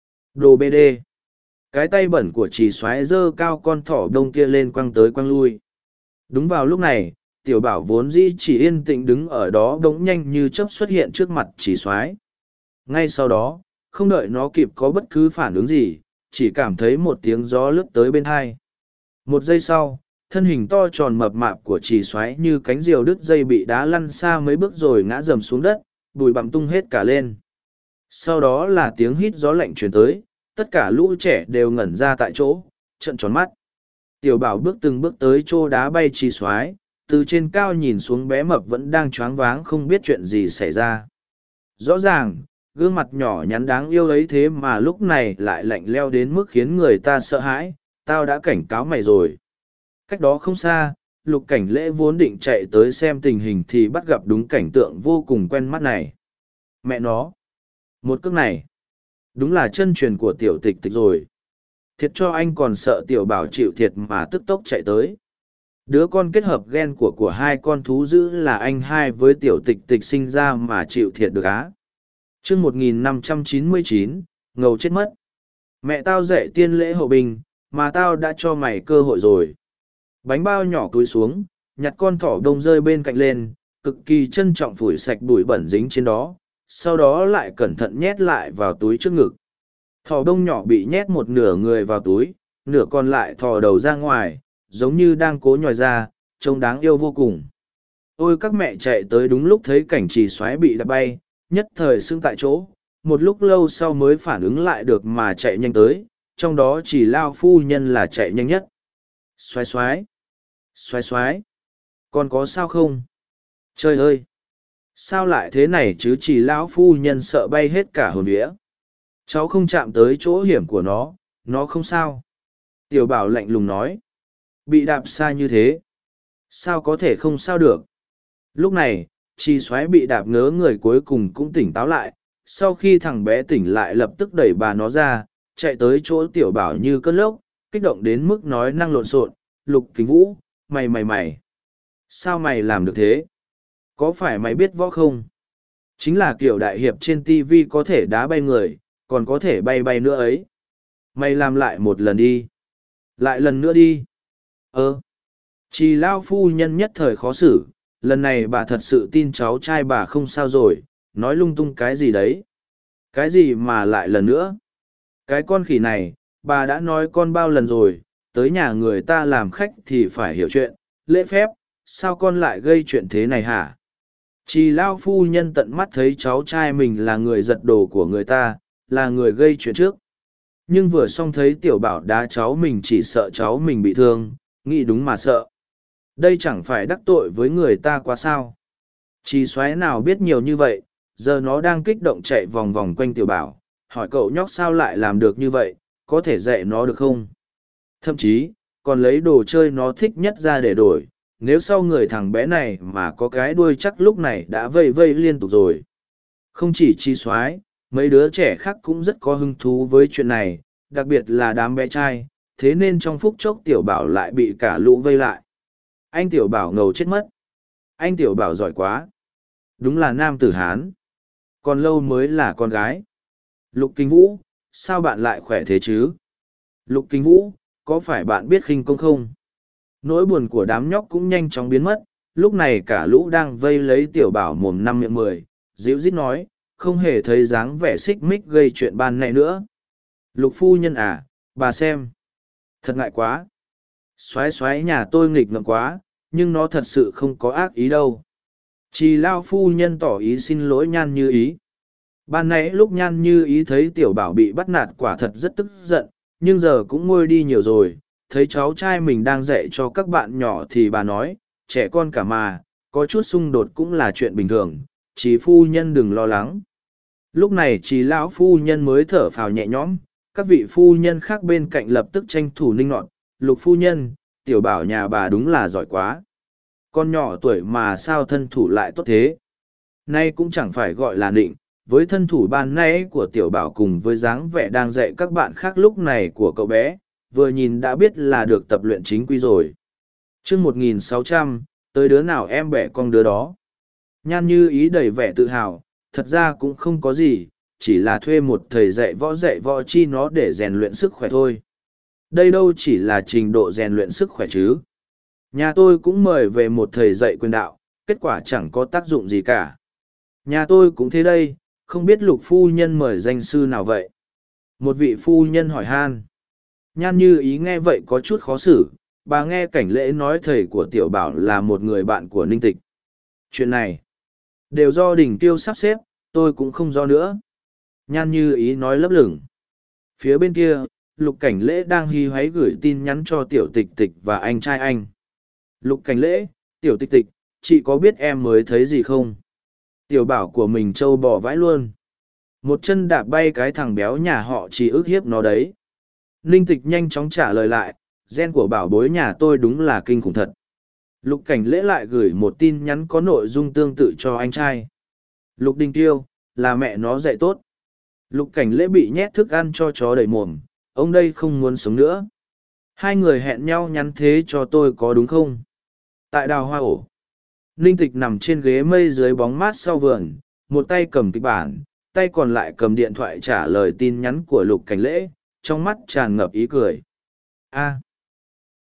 A: Đồ bê đê. Cái tay bẩn của Trì Soái giơ cao con thỏ đông kia lên quăng tới quăng lui. Đúng vào lúc này, Tiểu Bảo vốn dĩ chỉ yên tĩnh đứng ở đó đống nhanh như chớp xuất hiện trước mặt Trì Soái. Ngay sau đó, không đợi nó kịp có bất cứ phản ứng gì, chỉ cảm thấy một tiếng gió lướt tới bên hai. Một giây sau, thân hình to tròn mập mạp của Trì Soái như cánh diều đứt dây bị đá lăn xa mấy bước rồi ngã rầm xuống đất, bụi bặm tung hết cả lên. Sau đó là tiếng hít gió lạnh truyền tới, tất cả lũ trẻ đều ngẩn ra tại chỗ, trợn tròn mắt. Tiểu Bảo bước từng bước tới chỗ đá bay Trì Soái, từ trên cao nhìn xuống bé mập vẫn đang choáng váng không biết chuyện gì xảy ra. Rõ ràng, gương mặt nhỏ nhắn đáng yêu ấy thế mà lúc này lại lạnh leo đến mức khiến người ta sợ hãi, tao đã cảnh cáo mày rồi. Cách đó không xa, Lục Cảnh Lễ vốn định chạy tới xem tình hình thì bắt gặp đúng cảnh tượng vô cùng quen mắt này. Mẹ nó! Một cước này! Đúng là chân truyền của tiểu tịch tịch rồi. Thiệt cho anh còn sợ tiểu bảo chịu thiệt mà tức tốc chạy tới. Đứa con kết hợp gen của của hai con thú dữ là anh hai với tiểu tịch tịch sinh ra mà chịu thiệt được á. Chương một nghìn năm trăm chín mươi chín, ngầu chết mất. Mẹ tao dạy tiên lễ hậu bình, mà tao đã cho mày cơ hội rồi. Bánh bao nhỏ túi xuống, nhặt con thỏ đông rơi bên cạnh lên, cực kỳ trân trọng phủi sạch bụi bẩn dính trên đó, sau đó lại cẩn thận nhét lại vào túi trước ngực. Thỏ đông nhỏ bị nhét một nửa người vào túi, nửa còn lại thò đầu ra ngoài, giống như đang cố nhòi ra, trông đáng yêu vô cùng. Ôi các mẹ chạy tới đúng lúc thấy cảnh trì xoáy bị đập bay, nhất thời sững tại chỗ, một lúc lâu sau mới phản ứng lại được mà chạy nhanh tới, trong đó chỉ lao phu nhân là chạy nhanh nhất. Xoáy xoáy, xoáy xoáy, còn có sao không? Trời ơi! Sao lại thế này chứ, chỉ lão phu nhân sợ bay hết cả hồn vía. Cháu không chạm tới chỗ hiểm của nó, nó không sao. Tiểu bảo lạnh lùng nói. Bị đạp xa như thế. Sao có thể không sao được? Lúc này, chi xoáy bị đạp ngớ người cuối cùng cũng tỉnh táo lại. Sau khi thằng bé tỉnh lại lập tức đẩy bà nó ra, chạy tới chỗ tiểu bảo như cơn lốc, kích động đến mức nói năng lộn xộn. Lục Kính Vũ, mày mày mày. Sao mày làm được thế? Có phải mày biết võ không? Chính là kiểu đại hiệp trên ti vi có thể đá bay người, còn có thể bay bay nữa ấy. Mày làm lại một lần đi. Lại lần nữa đi. Ơ. Chỉ lao phu nhân nhất thời khó xử, lần này bà thật sự tin cháu trai bà không sao rồi, nói lung tung cái gì đấy. Cái gì mà lại lần nữa? Cái con khỉ này, bà đã nói con bao lần rồi, tới nhà người ta làm khách thì phải hiểu chuyện, lễ phép, sao con lại gây chuyện thế này hả? Chỉ lao phu nhân tận mắt thấy cháu trai mình là người giật đồ của người ta, là người gây chuyện trước. Nhưng vừa xong thấy tiểu bảo đá cháu mình chỉ sợ cháu mình bị thương, nghĩ đúng mà sợ. Đây chẳng phải đắc tội với người ta quá sao. Chỉ xoáy nào biết nhiều như vậy, giờ nó đang kích động chạy vòng vòng quanh tiểu bảo, hỏi cậu nhóc sao lại làm được như vậy, có thể dạy nó được không? Thậm chí, còn lấy đồ chơi nó thích nhất ra để đổi, nếu sau người thằng bé này mà có cái đuôi chắc lúc này đã vây vây liên tục rồi. Không chỉ chi soái, mấy đứa trẻ khác cũng rất có hứng thú với chuyện này, đặc biệt là đám bé trai, thế nên trong phút chốc tiểu bảo lại bị cả lũ vây lại. Anh tiểu bảo ngầu chết mất. Anh tiểu bảo giỏi quá. Đúng là nam tử Hán. Còn lâu mới là con gái. Lục Kinh Vũ, sao bạn lại khỏe thế chứ? Lục Kinh Vũ, có phải bạn biết khinh công không? Nỗi buồn của đám nhóc cũng nhanh chóng biến mất, lúc này cả lũ đang vây lấy tiểu bảo mồm năm miệng mười, dịu dít nói, không hề thấy dáng vẻ xích mích gây chuyện ban này nữa. Lục phu nhân à, bà xem. Thật ngại quá. Xoáy xoáy nhà tôi nghịch ngợm quá, nhưng nó thật sự không có ác ý đâu. Chỉ lao phu nhân tỏ ý xin lỗi Nhan Như Ý. Ban nãy lúc Nhan Như Ý thấy tiểu bảo bị bắt nạt quả thật rất tức giận, nhưng giờ cũng nguôi đi nhiều rồi. Thấy cháu trai mình đang dạy cho các bạn nhỏ thì bà nói, trẻ con cả mà, có chút xung đột cũng là chuyện bình thường, chỉ phu nhân đừng lo lắng. Lúc này chỉ lão phu nhân mới thở phào nhẹ nhõm, các vị phu nhân khác bên cạnh lập tức tranh thủ ninh nọt, Lục phu nhân, tiểu bảo nhà bà đúng là giỏi quá. Con nhỏ tuổi mà sao thân thủ lại tốt thế? Nay cũng chẳng phải gọi là định, với thân thủ ban nãy của tiểu bảo cùng với dáng vẻ đang dạy các bạn khác lúc này của cậu bé, vừa nhìn đã biết là được tập luyện chính quy rồi. Chương một nghìn sáu trăm, tới đứa nào em bẻ con đứa đó. Nhan Như Ý đầy vẻ tự hào, thật ra cũng không có gì, chỉ là thuê một thầy dạy võ dạy võ chi nó để rèn luyện sức khỏe thôi. Đây đâu chỉ là trình độ rèn luyện sức khỏe chứ. Nhà tôi cũng mời về một thầy dạy quyền đạo, kết quả chẳng có tác dụng gì cả. Nhà tôi cũng thế đây, không biết Lục phu nhân mời danh sư nào vậy? Một vị phu nhân hỏi han. Nhan Như Ý nghe vậy có chút khó xử, bà nghe Cảnh Lễ nói thầy của tiểu bảo là một người bạn của Ninh Tịch. Chuyện này, đều do Đình Tiêu sắp xếp, tôi cũng không do nữa. Nhan Như Ý nói lấp lửng. Phía bên kia, Lục Cảnh Lễ đang hí hoáy gửi tin nhắn cho tiểu tịch tịch và anh trai anh. Lục Cảnh Lễ, tiểu tịch tịch, chị có biết em mới thấy gì không? Tiểu bảo của mình trâu bò vãi luôn. Một chân đạp bay cái thằng béo nhà họ chỉ ức hiếp nó đấy. Ninh Tịch nhanh chóng trả lời lại, gen của bảo bối nhà tôi đúng là kinh khủng thật. Lục Cảnh Lễ lại gửi một tin nhắn có nội dung tương tự cho anh trai. Lục Đình Tiêu, là mẹ nó dạy tốt. Lục Cảnh Lễ bị nhét thức ăn cho chó đầy mồm, ông đây không muốn sống nữa. Hai người hẹn nhau nhắn thế cho tôi có đúng không? Tại đào hoa ổ. Ninh Tịch nằm trên ghế mây dưới bóng mát sau vườn, một tay cầm kịch bản, tay còn lại cầm điện thoại trả lời tin nhắn của Lục Cảnh Lễ, trong mắt tràn ngập ý cười. A.